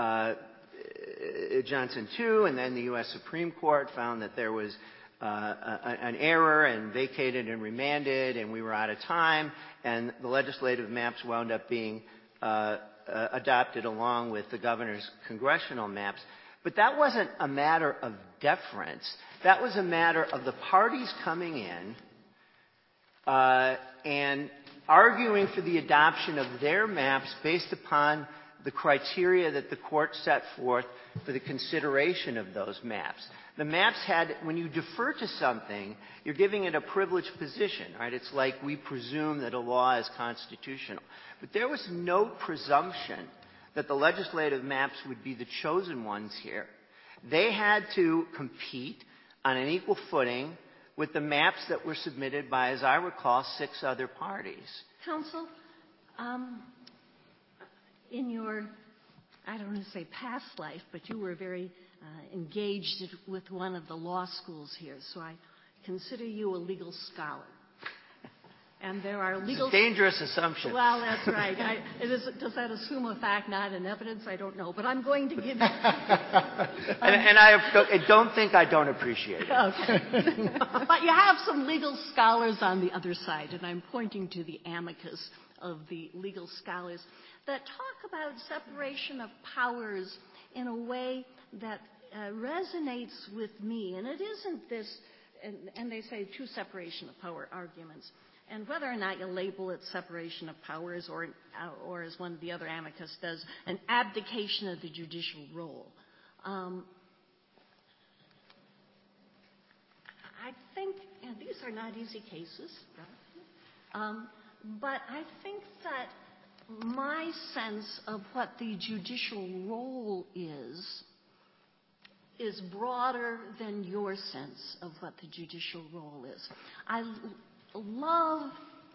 [SPEAKER 16] Johnson 2, and then the U.S. Supreme Court found that there was an error and vacated and remanded, and we were out of time, and the legislative maps wound up being adopted along with the governor's congressional maps. But that wasn't a matter of deference. That was a matter of the parties coming in and arguing for the adoption of their maps based upon the criteria that the court set forth for the consideration of those maps. The maps had, when you defer to something, you're giving it a privileged position, right? It's like we presume that a law is constitutional. But there was no presumption that the legislative maps would be the chosen ones here. They had to compete on an equal footing with the maps that were submitted by, as I recall, 6 other parties.
[SPEAKER 9] Counsel, in your, I don't want to say past life, but you were very engaged with one of the law schools here, so I consider you a legal scholar. And there are legal...
[SPEAKER 16] It's a dangerous assumption.
[SPEAKER 9] Well, that's right. Does that assume a fact, not an evidence? I don't know. But I'm going to give you...
[SPEAKER 16] and I don't think I don't appreciate it.
[SPEAKER 9] Okay. But you have some legal scholars on the other side, and I'm pointing to the amicus of the legal scholars that talk about separation of powers in a way that resonates with me. And it isn't this, and they say true separation of power arguments. And whether or not you label it separation of powers or as one of the other amicus does, an abdication of the judicial role. I think, and these are not easy cases, but I think that my sense of what the judicial role is broader than your sense of what the judicial role is. I love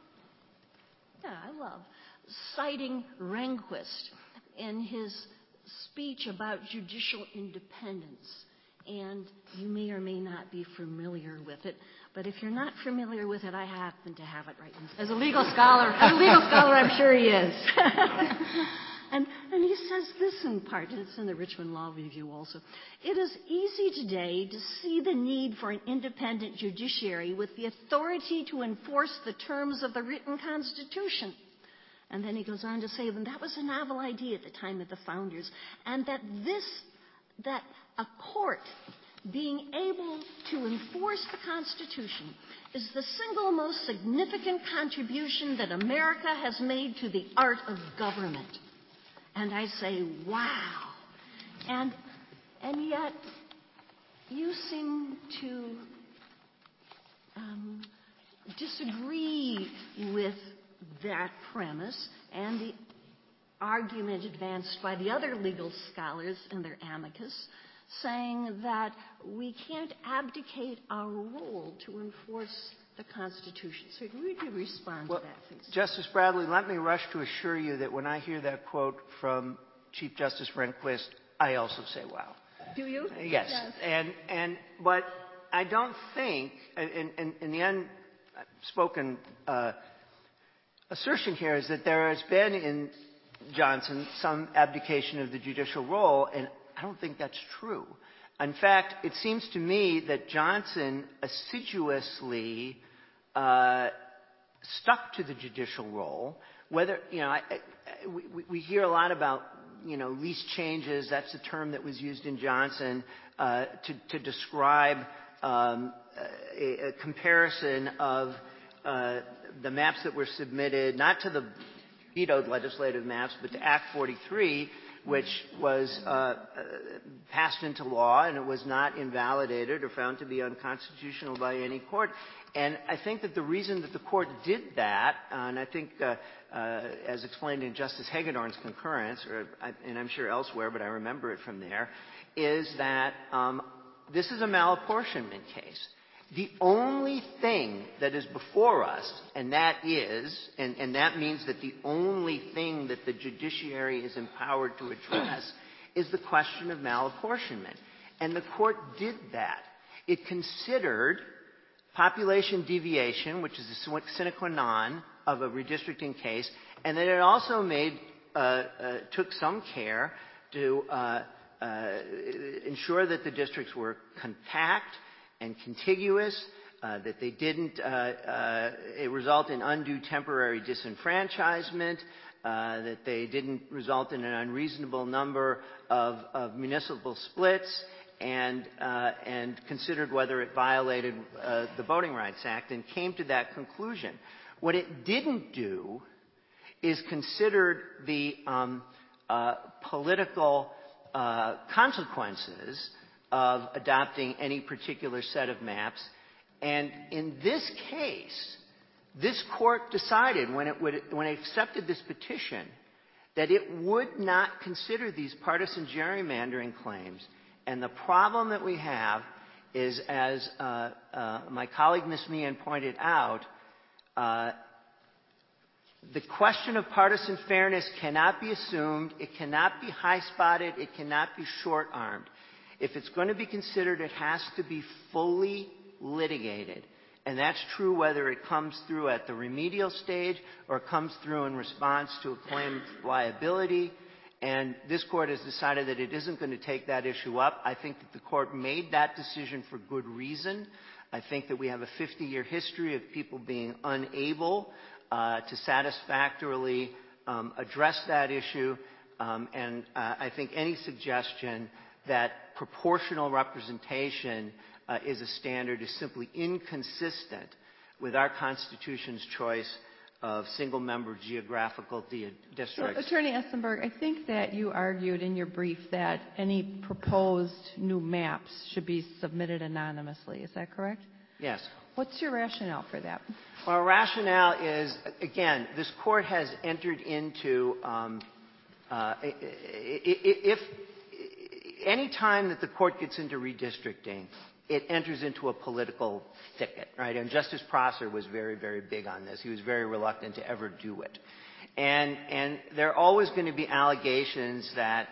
[SPEAKER 9] citing Rehnquist in his speech about judicial independence. And you may or may not be familiar with it, but if you're not familiar with it, I happen to have it right. As a legal scholar, I'm sure he is. And he says this in part, and it's in the Richmond Law Review also. It is easy today to see the need for an independent judiciary with the authority to enforce the terms of the written Constitution. And then he goes on to say that was a novel idea at the time of the founders, and that a court being able to enforce the Constitution is the single most significant contribution that America has made to the art of government. And I say, wow. And yet, you seem to disagree with that premise and the argument advanced by the other legal scholars in their amicus, saying that we can't abdicate our role to enforce the Constitution. So would you respond to that, please?
[SPEAKER 16] Justice Bradley, let me rush to assure you that when I hear that quote from Chief Justice Rehnquist, I also say, wow.
[SPEAKER 9] Do you?
[SPEAKER 16] Yes. But I don't think, in the unspoken assertion here is that there has been in Johnson some abdication of the judicial role, and I don't think that's true. In fact, it seems to me that Johnson assiduously stuck to the judicial role. Whether, we hear a lot about, least changes. That's the term that was used in Johnson to describe a comparison of the maps that were submitted, not to the vetoed legislative maps, but to Act 43, which was passed into law, and it was not invalidated or found to be unconstitutional by any court. And I think that the reason that the court did that, and I think as explained in Justice Hagedorn's concurrence, and I'm sure elsewhere, but I remember it from there, is that this is a malapportionment case. The only thing that is before us, and that means that the only thing that the judiciary is empowered to address is the question of malapportionment. And the court did that. It considered population deviation, which is a sine qua non of a redistricting case, and then it also took some care to ensure that the districts were compact and contiguous, that they didn't result in undue temporary disenfranchisement, that they didn't result in an unreasonable number of municipal splits, and considered whether it violated the Voting Rights Act, and came to that conclusion. What it didn't do is consider the political consequences of adopting any particular set of maps. And in this case, this court decided, when it accepted this petition, that it would not consider these partisan gerrymandering claims. And the problem that we have is, as my colleague Ms. Meehan pointed out, the question of partisan fairness cannot be assumed, it cannot be high-spotted, it cannot be short-armed. If it's going to be considered, it has to be fully litigated. And that's true whether it comes through at the remedial stage or comes through in response to a claim of liability. And this court has decided that it isn't going to take that issue up. I think that the court made that decision for good reason. I think that we have a 50-year history of people being unable to satisfactorily address that issue. And I think any suggestion that proportional representation is a standard is simply inconsistent with our Constitution's choice of single-member geographical districts.
[SPEAKER 7] So, Attorney Essenberg, I think that you argued in your brief that any proposed new maps should be submitted anonymously. Is that correct?
[SPEAKER 16] Yes.
[SPEAKER 7] What's your rationale for that?
[SPEAKER 16] Well, our rationale is, again, this court has entered into, if any time that the court gets into redistricting, it enters into a political thicket, right? And Justice Prosser was very, very big on this. He was very reluctant to ever do it. And there are always going to be allegations that,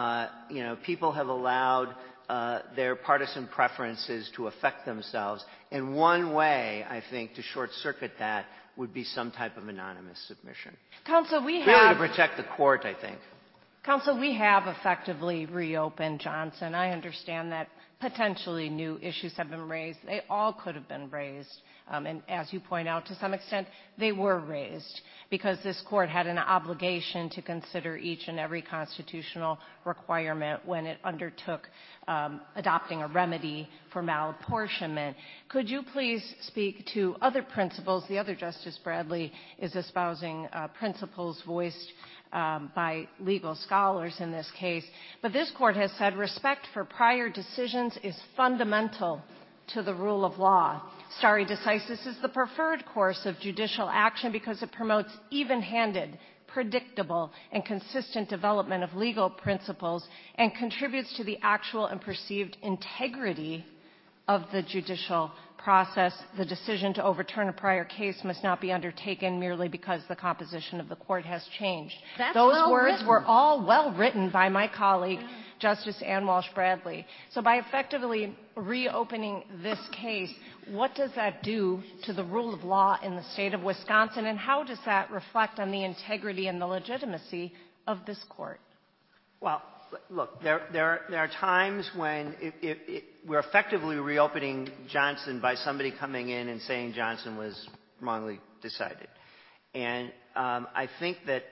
[SPEAKER 16] people have allowed their partisan preferences to affect themselves. And one way, I think, to short-circuit that would be some type of anonymous submission.
[SPEAKER 4] Counsel, we
[SPEAKER 16] Really
[SPEAKER 4] have...
[SPEAKER 16] to protect the court, I think.
[SPEAKER 4] Counsel, we have effectively reopened Johnson. I understand that potentially new issues have been raised. They all could have been raised. And as you point out, to some extent, they were raised because this court had an obligation to consider each and every constitutional requirement when it undertook adopting a remedy for malapportionment. Could you please speak to other principles? The other Justice Bradley is espousing principles voiced by legal scholars in this case. But this court has said respect for prior decisions is fundamental to the rule of law. Stare decisis is the preferred course of judicial action because it promotes even-handed, predictable, and consistent development of legal principles and contributes to the actual and perceived integrity of the judicial process. The decision to overturn a prior case must not be undertaken merely because the composition of the court has changed. Those words were all well written by my colleague, Justice Ann Walsh Bradley. So by effectively reopening this case, what does that do to the rule of law in the state of Wisconsin, and how does that reflect on the integrity and the legitimacy of this court?
[SPEAKER 16] Well, look, there are times when we're effectively reopening Johnson by somebody coming in and saying Johnson was wrongly decided. And I think that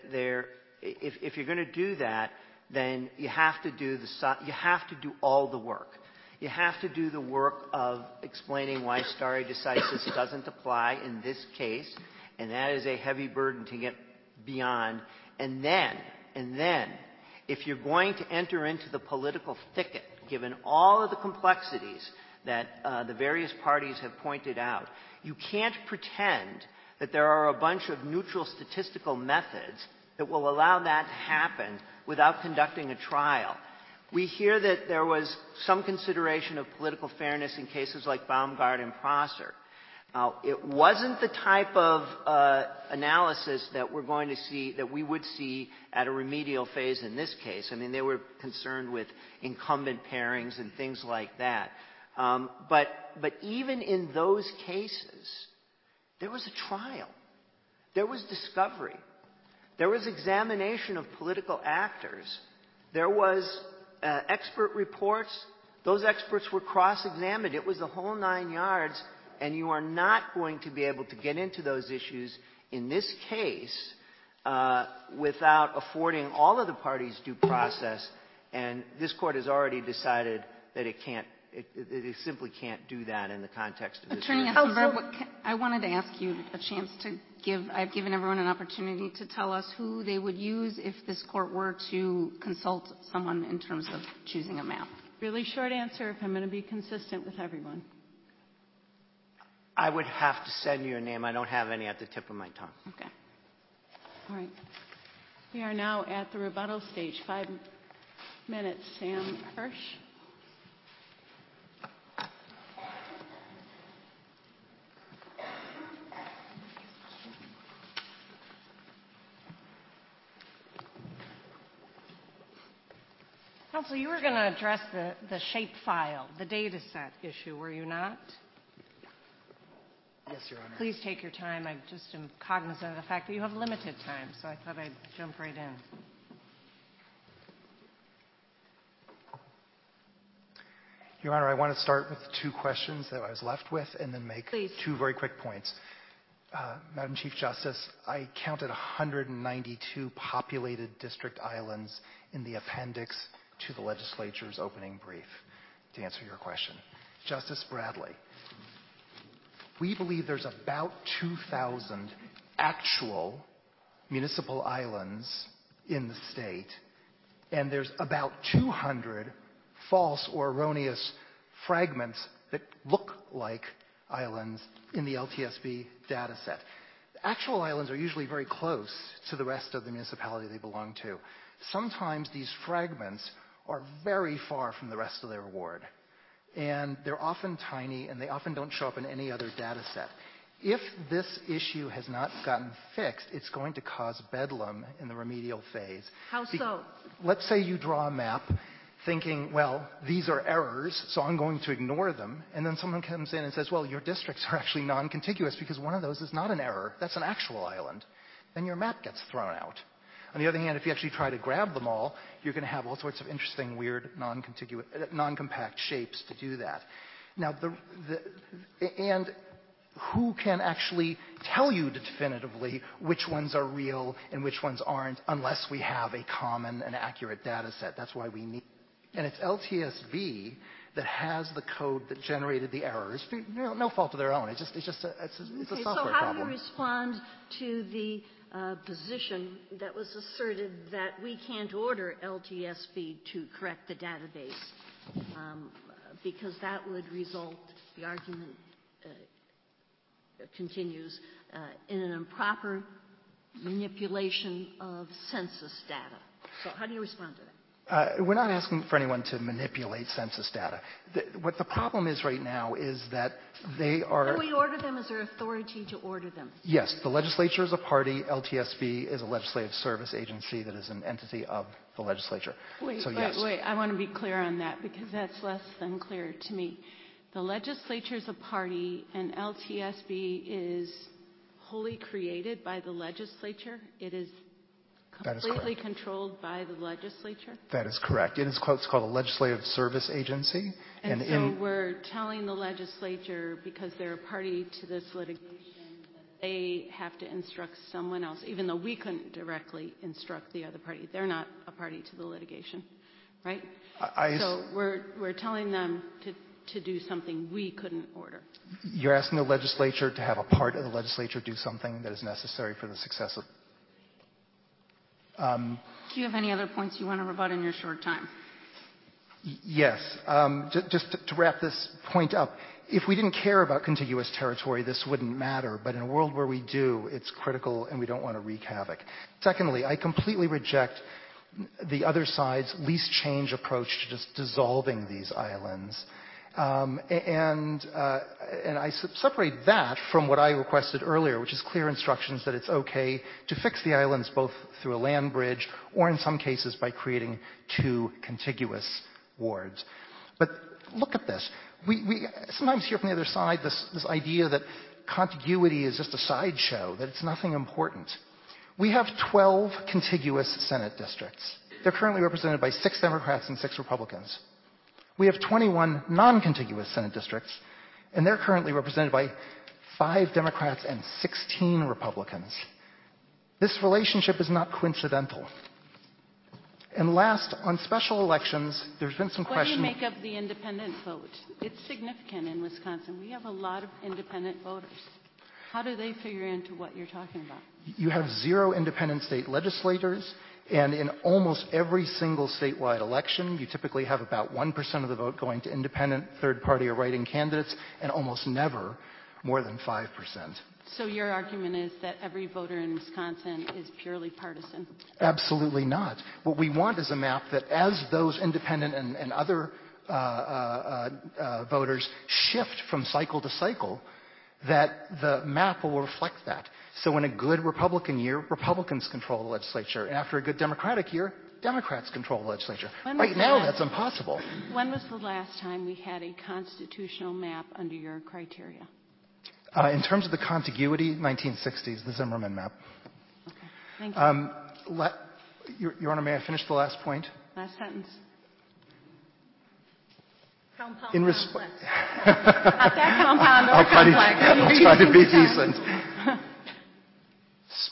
[SPEAKER 16] if you're going to do that, then you have to do all the work. You have to do the work of explaining why stare decisis doesn't apply in this case, and that is a heavy burden to get beyond. And then, if you're going to enter into the political thicket, given all of the complexities that the various parties have pointed out, you can't pretend that there are a bunch of neutral statistical methods that will allow that to happen without conducting a trial. We hear that there was some consideration of political fairness in cases like Baumgart and Prosser. It wasn't the type of analysis that we're going to see, that we would see at a remedial phase in this case. I mean, they were concerned with incumbent pairings and things like that. But even in those cases, there was a trial. There was discovery. There was examination of political actors. There was expert reports. Those experts were cross-examined. It was the whole 9 yards. And you are not going to be able to get into those issues in this case without affording all of the parties due process. And this court has already decided that it simply can't do that in the context of this.
[SPEAKER 6] Attorney Essenberg, I wanted to ask you a chance to I've given everyone an opportunity to tell us who they would use if this court were to consult someone in terms of choosing a map.
[SPEAKER 1] Really short answer if I'm going to be consistent with everyone.
[SPEAKER 16] I would have to send you a name. I don't have any at the tip of my tongue.
[SPEAKER 1] Okay. All right. We are now at the rebuttal stage. 5 minutes. Sam Hirsch.
[SPEAKER 4] Counsel, you were going to address the shape file, the data set issue, were you not?
[SPEAKER 11] Yes, Your Honor.
[SPEAKER 4] Please take your time. I just am cognizant of the fact that you have limited time, so I thought I'd jump right in.
[SPEAKER 11] Your Honor, I want to start with 2 questions that I was left with and then make 2 very quick points. Madam Chief Justice, I counted 192 populated district islands in the appendix to the legislature's opening brief, to answer your question. Justice Bradley, we believe there's about 2,000 actual municipal islands in the state, and there's about 200 false or erroneous fragments that look like islands in the LTSB data set. Actual islands are usually very close to the rest of the municipality they belong to. Sometimes these fragments are very far from the rest of their ward, and they're often tiny, and they often don't show up in any other data set. If this issue has not gotten fixed, it's going to cause bedlam in the remedial phase.
[SPEAKER 9] How so?
[SPEAKER 11] Let's say you draw a map thinking, well, these are errors, so I'm going to ignore them. And then someone comes in and says, well, your districts are actually non-contiguous because one of those is not an error. That's an actual island. Then your map gets thrown out. On the other hand, if you actually try to grab them all, you're going to have all sorts of interesting, weird, non-compact shapes to do that. Now, and who can actually tell you definitively which ones are real and which ones aren't unless we have a common and accurate data set? That's why we need. And it's LTSB that has the code that generated the errors. No fault of their own. It's a software problem.
[SPEAKER 9] So how do you respond to the position that was asserted that we can't order LTSB to correct the database because that would result, the argument continues, in an improper manipulation of census data. So how do you respond to that?
[SPEAKER 11] We're not asking for anyone to manipulate census data. What the problem is right now is that they are...
[SPEAKER 9] Can we order them? Is there authority to order them?
[SPEAKER 11] Yes. The legislature is a party. LTSB is a legislative service agency that is an entity of the legislature.
[SPEAKER 1] Wait. I want to be clear on that because that's less than clear to me. The legislature is a party and LTSB is wholly created by the legislature. It is completely controlled by the legislature?
[SPEAKER 11] That is correct. It's called a legislative service agency.
[SPEAKER 1] And so we're telling the legislature, because they're a party to this litigation, that they have to instruct someone else, even though we couldn't directly instruct the other party. They're not a party to the litigation, right? So we're telling them to do something we couldn't order.
[SPEAKER 11] You're asking the legislature to have a part of the legislature do something that is necessary for the success of...
[SPEAKER 6] Do you have any other points you want to rebut in your short time?
[SPEAKER 11] Yes. Just to wrap this point up, if we didn't care about contiguous territory, this wouldn't matter. But in a world where we do, it's critical and we don't want to wreak havoc. Secondly, I completely reject the other side's least change approach to just dissolving these islands. And I separate that from what I requested earlier, which is clear instructions that it's okay to fix the islands both through a land bridge or in some cases by creating two contiguous wards. But look at this. We sometimes hear from the other side this idea that contiguity is just a sideshow, that it's nothing important. We have 12 contiguous Senate districts. They're currently represented by 6 Democrats and 6 Republicans. We have 21 non-contiguous Senate districts, and they're currently represented by 5 Democrats and 16 Republicans. This relationship is not coincidental. And last, on special elections, there's been some question...
[SPEAKER 1] What do you make of the independent vote? It's significant in Wisconsin. We have a lot of independent voters. How do they figure into what you're talking about?
[SPEAKER 11] You have 0 independent state legislators. And in almost every single statewide election, you typically have about 1% of the vote going to independent, third-party, or write-in candidates, and almost never more than 5%.
[SPEAKER 1] So your argument is that every voter in Wisconsin is purely partisan?
[SPEAKER 11] Absolutely not. What we want is a map that as those independent and other voters shift from cycle to cycle, that the map will reflect that. So in a good Republican year, Republicans control the legislature. And after a good Democratic year, Democrats control the legislature. Right now, that's impossible.
[SPEAKER 1] When was the last time we had a constitutional map under your criteria?
[SPEAKER 11] In terms of the contiguity, 1960s, the Zimmerman map.
[SPEAKER 1] Okay. Thank you.
[SPEAKER 11] Your Honor, may I finish the last point?
[SPEAKER 1] Last sentence.
[SPEAKER 9] Compound
[SPEAKER 11] Not
[SPEAKER 9] complex.
[SPEAKER 1] Not that compound or
[SPEAKER 11] I'll try to be decent.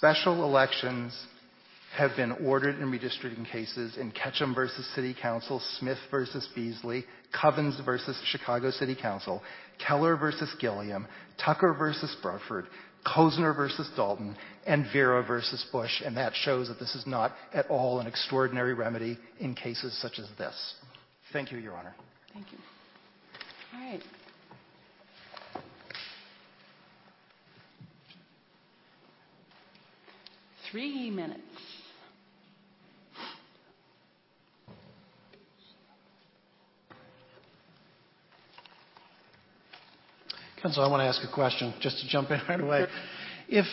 [SPEAKER 11] special elections have been ordered in redistricting cases in Ketchum versus City Council, Smith versus Beasley, Covens versus Chicago City Council, Keller versus Gilliam, Tucker versus Burford, Kozner versus Dalton, and Vera versus Bush, and that shows that this is not at all an extraordinary remedy in cases such as this. Thank you, Your Honor.
[SPEAKER 1] Thank you. All right. Three minutes.
[SPEAKER 8] Counsel, I want to ask a question, just to jump in right away. If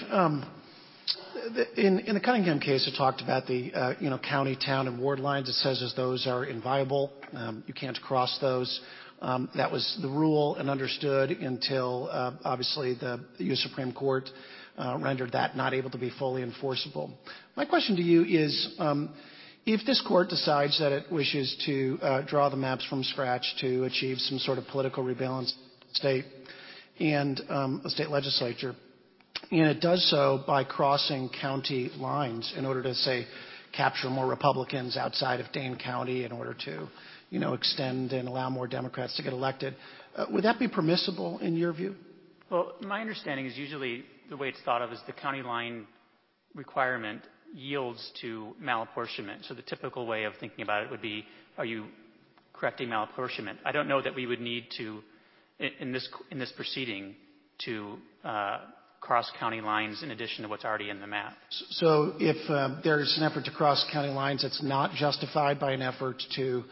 [SPEAKER 8] in the Cunningham case, it talked about the county, town, and ward lines. It says as those are inviolable, you can't cross those. That was the rule and understood until obviously the U.S. Supreme Court rendered that not able to be fully enforceable. My question to you is, if this court decides that it wishes to draw the maps from scratch to achieve some sort of political rebalance state and a state legislature, and it does so by crossing county lines in order to, say, capture more Republicans outside of Dane County in order to, extend and allow more Democrats to get elected, would that be permissible in your view?
[SPEAKER 2] Well, my understanding is usually the way it's thought of is the county line requirement yields to malapportionment. So the typical way of thinking about it would be, are you correcting malapportionment? I don't know that we would need to, in this proceeding, to cross county lines in addition to what's already in the map.
[SPEAKER 8] So if there's an effort to cross county lines that's not justified by an effort to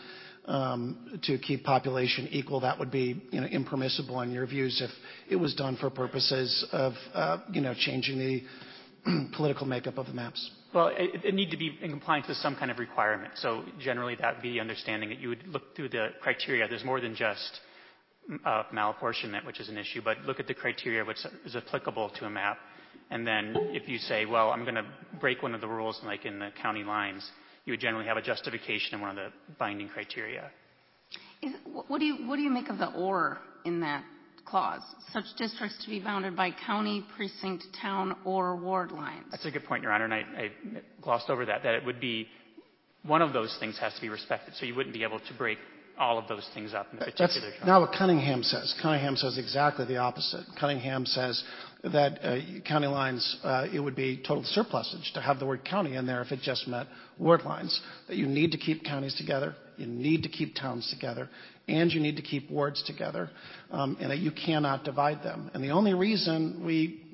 [SPEAKER 8] keep population equal, that would be impermissible in your views if it was done for purposes of changing the political makeup of the maps?
[SPEAKER 2] Well, it need to be in compliance with some kind of requirement. So generally that would be the understanding that you would look through the criteria. There's more than just malapportionment, which is an issue, but look at the criteria which is applicable to a map. And then if you say, well, I'm going to break one of the rules like in the county lines, you would generally have a justification in one of the binding criteria.
[SPEAKER 6] What do you make of the or in that clause? Such districts to be bounded by county, precinct, town, or ward lines. That's
[SPEAKER 2] a good point, Your Honor, and I glossed over that it would be one of those things has to be respected, so you wouldn't be able to break all of those things up in a particular trial.
[SPEAKER 8] That's not what Cunningham says. Cunningham says exactly the opposite. Cunningham says that county lines, it would be total surplusage to have the word county in there if it just meant ward lines. That you need to keep counties together, you need to keep towns together, and you need to keep wards together, and that you cannot divide them. And the only reason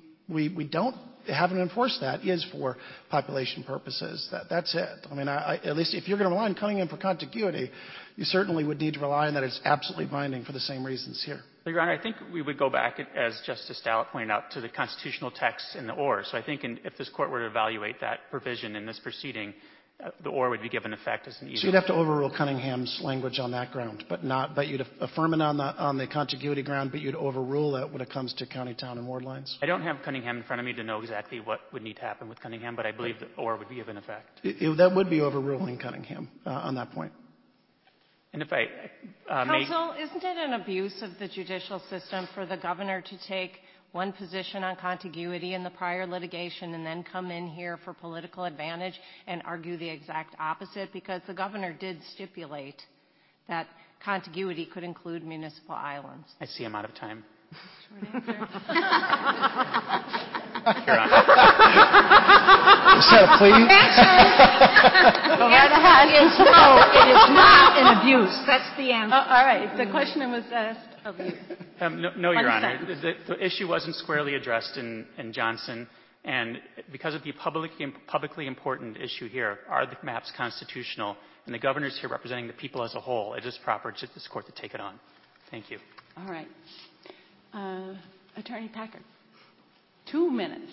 [SPEAKER 8] we haven't enforced that is for population purposes. That's it. I mean, at least if you're going to rely on Cunningham for contiguity, you certainly would need to rely on that it's absolutely binding for the same reasons here.
[SPEAKER 2] Well, Your Honor, I think we would go back, as Justice Stalett pointed out, to the constitutional text in the or. So I think if this court were to evaluate that provision in this proceeding, the or would be given effect as an either.
[SPEAKER 8] So you'd have to overrule Cunningham's language on that ground, but you'd affirm it on the contiguity ground, but you'd overrule it when it comes to county, town, and ward lines.
[SPEAKER 2] I don't have Cunningham in front of me to know exactly what would need to happen with Cunningham, but I believe the or would be given effect.
[SPEAKER 8] That would be overruling Cunningham on that point.
[SPEAKER 2] And if I
[SPEAKER 4] Counsel, isn't it an abuse of the judicial system for the governor to take one position on contiguity in the prior litigation and then come in here for political advantage and argue the exact opposite? Because the governor did stipulate that contiguity could include municipal islands.
[SPEAKER 2] I see I'm out of time.
[SPEAKER 4] Short answer.
[SPEAKER 2] Your Honor.
[SPEAKER 8] Is that a plea?
[SPEAKER 5] Go right ahead. No, it is not an abuse. That's the answer.
[SPEAKER 1] All right. The question was asked of you.
[SPEAKER 2] No, Your Honor. The issue wasn't squarely addressed in Johnson, and because of the publicly important issue here, are the maps constitutional? And the governor's here representing the people as a whole. It is proper to this court to take it on. Thank you.
[SPEAKER 1] All right. Attorney Packard. 2 minutes.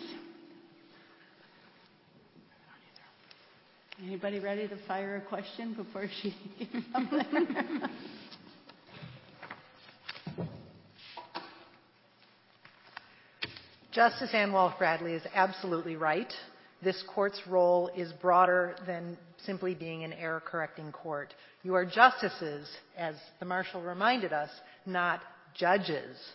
[SPEAKER 1] Anybody ready to fire a question before she gives something?
[SPEAKER 10] Justice Ann Walsh Bradley is absolutely right. This court's role is broader than simply being an error-correcting court. You are justices, as the marshal reminded us, not judges.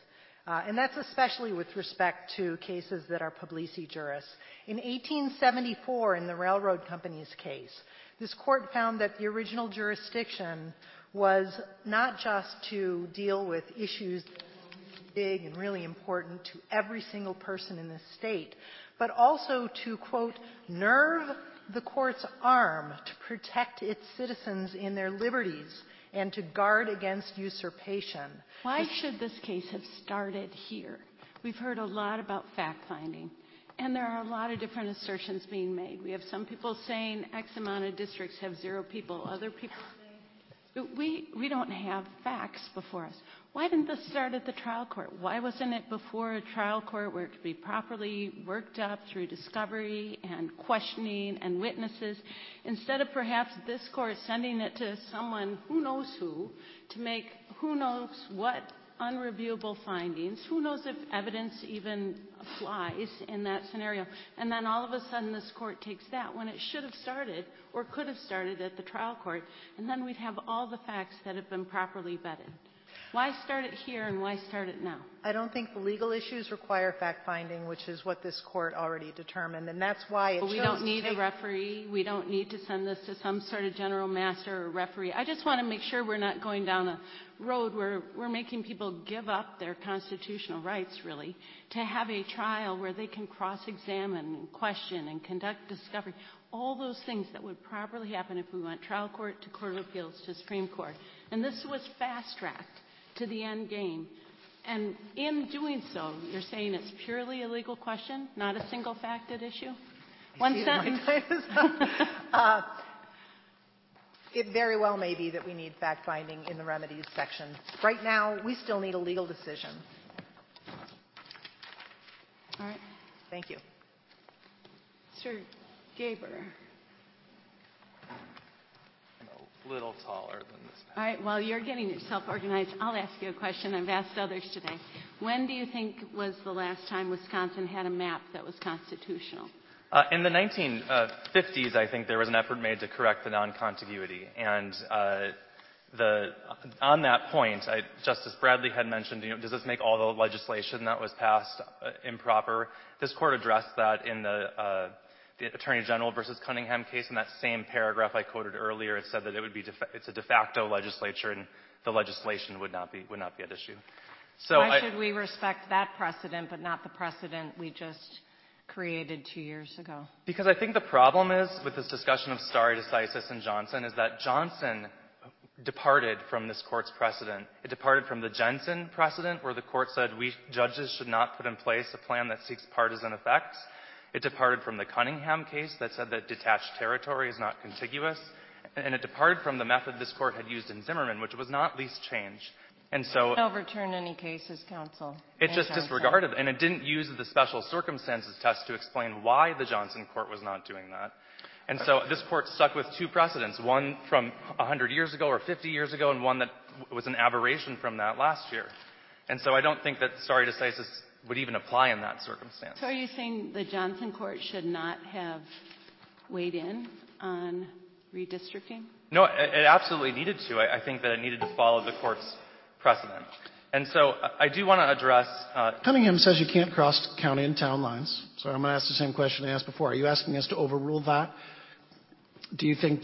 [SPEAKER 10] And that's especially with respect to cases that are publici juris. In 1874, in the railroad company's case, this court found that the original jurisdiction was not just to deal with issues big and really important to every single person in the state, but also to, quote, nerve the court's arm to protect its citizens in their liberties and to guard against usurpation.
[SPEAKER 1] Why should this case have started here? We've heard a lot about fact-finding, and there are a lot of different assertions being made. We have some people saying X amount of districts have 0 people. Other people saying we don't have facts before us. Why didn't this start at the trial court? Why wasn't it before a trial court where it could be properly worked up through discovery and questioning and witnesses, instead of perhaps this court sending it to someone who knows who to make who knows what unreviewable findings, who knows if evidence even applies in that scenario, and then all of a sudden this court takes that when it should have started or could have started at the trial court, and then we'd have all the facts that have been properly vetted. Why start it here and why start it now?
[SPEAKER 10] I don't think the legal issues require fact-finding, which is what this court already determined, and that's why it
[SPEAKER 1] We don't need a referee. We don't need to send this to some sort of general master or referee. I just want to make sure we're not going down a road where we're making people give up their constitutional rights, really, to have a trial where they can cross-examine and question and conduct discovery. All those things that would properly happen if we went trial court to court of appeals to Supreme Court. And this was fast-tracked to the end game. And in doing so, you're saying it's purely a legal question, not a single facted issue? One sentence.
[SPEAKER 10] It very well may be that we need fact-finding in the remedies section. Right now, we still need a legal decision.
[SPEAKER 1] All right.
[SPEAKER 10] Thank you.
[SPEAKER 1] Sir Gaber.
[SPEAKER 3] A little taller than this.
[SPEAKER 1] All right, while you're getting yourself organized, I'll ask you a question I've asked others today. When do you think was the last time Wisconsin had a map that was constitutional?
[SPEAKER 3] In the 1950s, I think there was an effort made to correct the non-contiguity. And on that point, Justice Bradley had mentioned, does this make all the legislation that was passed improper? This court addressed that in the Attorney General versus Cunningham case. In that same paragraph I quoted earlier, it said that it's a de facto legislature and the legislation would not be at issue. So
[SPEAKER 4] why should we respect that precedent but not the precedent we just created 2 years ago?
[SPEAKER 3] Because I think the problem is with this discussion of stare decisis and Johnson is that Johnson departed from this court's precedent. It departed from the Jensen precedent where the court said we judges should not put in place a plan that seeks partisan effects. It departed from the Cunningham case that said that detached territory is not contiguous. And it departed from the method this court had used in Zimmerman, which was not least change. And so
[SPEAKER 4] it overturned any cases, counsel.
[SPEAKER 3] It just disregarded, and it didn't use the special circumstances test to explain why the Johnson court was not doing that. And so this court stuck with 2 precedents, one from 100 years ago or 50 years ago, and one that was an aberration from that last year. And so I don't think that stare decisis would even apply in that circumstance.
[SPEAKER 1] So are you saying the Johnson court should not have weighed in on redistricting?
[SPEAKER 3] No, it absolutely needed to. I think that it needed to follow the court's precedent. And so I do want to address...
[SPEAKER 8] Cunningham says you can't cross county and town lines. So I'm going to ask the same question I asked before. Are you asking us to overrule that? Do you think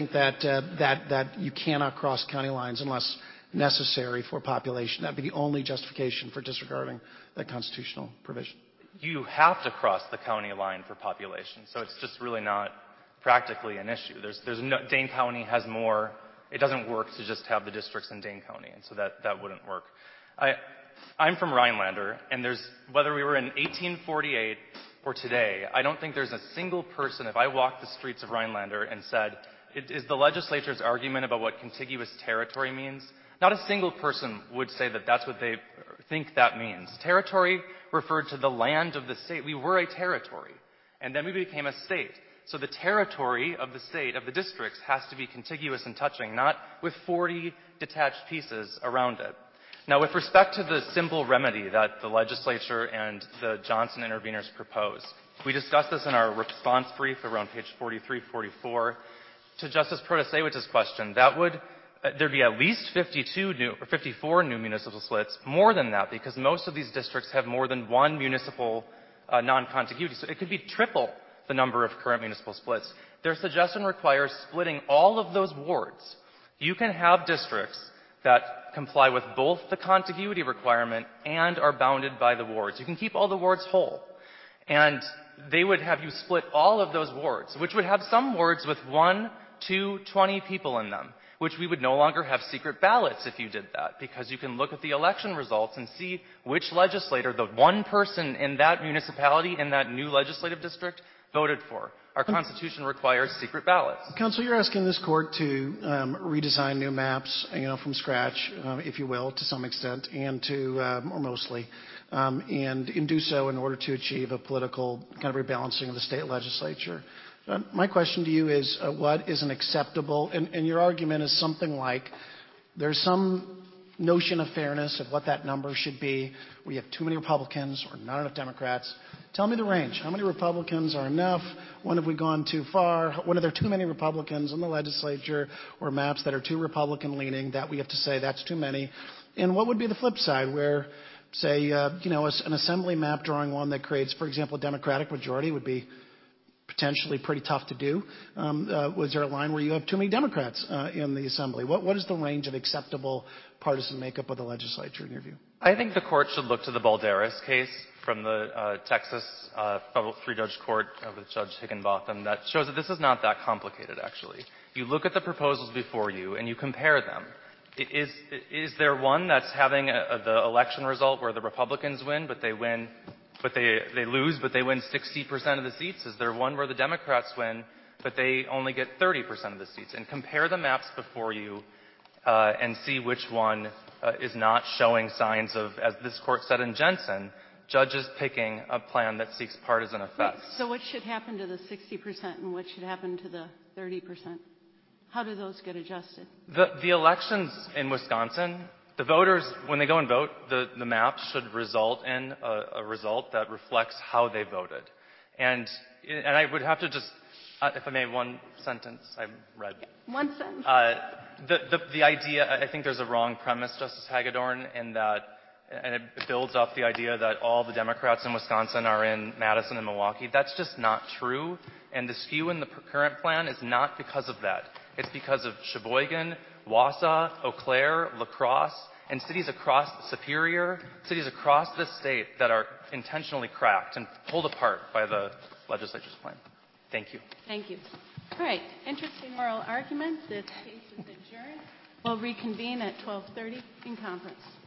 [SPEAKER 8] that you cannot cross county lines unless necessary for population? That would be the only justification for disregarding that constitutional provision.
[SPEAKER 3] You have to cross the county line for population, so it's just really not practically an issue. Dane County has more. It doesn't work to just have the districts in Dane County, and so that wouldn't work. I'm from Rhinelander, and whether we were in 1848 or today, I don't think there's a single person, if I walked the streets of Rhinelander and said, is the legislature's argument about what contiguous territory means? Not a single person would say that that's what they think that means. Territory referred to the land of the state. We were a territory, and then we became a state. So the territory of the state, of the districts, has to be contiguous and touching, not with 40 detached pieces around it. Now, with respect to the simple remedy that the legislature and the Johnson interveners propose, we discussed this in our response brief around page 43, 44. To Justice Protasewicz's question, that would there'd be at least 54 new municipal splits, more than that, because most of these districts have more than one municipal non-contiguity. So it could be triple the number of current municipal splits. Their suggestion requires splitting all of those wards. You can have districts that comply with both the contiguity requirement and are bounded by the wards. You can keep all the wards whole. And they would have you split all of those wards, which would have some wards with 1, 2, 20 people in them, which we would no longer have secret ballots if you did that, because you can look at the election results and see which legislator the one person in that municipality, in that new legislative district, voted for. Our Constitution requires secret ballots.
[SPEAKER 8] Counsel, you're asking this court to redesign new maps, from scratch, if you will, to some extent, and to, or mostly, and do so in order to achieve a political kind of rebalancing of the state legislature. My question to you is, what is an acceptable, and your argument is something like, there's some notion of fairness of what that number should be. We have too many Republicans or not enough Democrats. Tell me the range. How many Republicans are enough? When have we gone too far? When are there too many Republicans in the legislature, or maps that are too Republican leaning that we have to say that's too many? And what would be the flip side where, say, an assembly map drawing one that creates, for example, a Democratic majority would be potentially pretty tough to do. Was there a line where you have too many Democrats in the assembly? What is the range of acceptable partisan makeup of the legislature in your view?
[SPEAKER 3] I think the court should look to the Balderas case from the Texas federal three-judge court with Judge Higginbotham that shows that this is not that complicated, actually. You look at the proposals before you and you compare them. Is there one that's having the election result where the Republicans win, but they lose, but they win 60% of the seats? Is there one where the Democrats win, but they only get 30% of the seats? And compare the maps before you and see which one is not showing signs of, as this court said in Jensen, judges picking a plan that seeks partisan effects.
[SPEAKER 1] So what should happen to the 60% and what should happen to the 30%? How do those get adjusted?
[SPEAKER 3] The elections in Wisconsin, the voters, when they go and vote, the map should result in a result that reflects how they voted. And I would have to just, if I may, one sentence, I read.
[SPEAKER 1] One sentence.
[SPEAKER 3] The idea, I think there's a wrong premise, Justice Hagedorn, in that, and it builds up the idea that all the Democrats in Wisconsin are in Madison and Milwaukee. That's just not true. And the skew in the current plan is not because of that. It's because of Sheboygan, Wausau, Eau Claire, La Crosse, and cities across Superior, cities across this state that are intentionally cracked and pulled apart by the legislature's plan. Thank you.
[SPEAKER 1] Thank you. All right. Interesting oral argument. This case is adjourned. We'll reconvene at 12:30 in conference.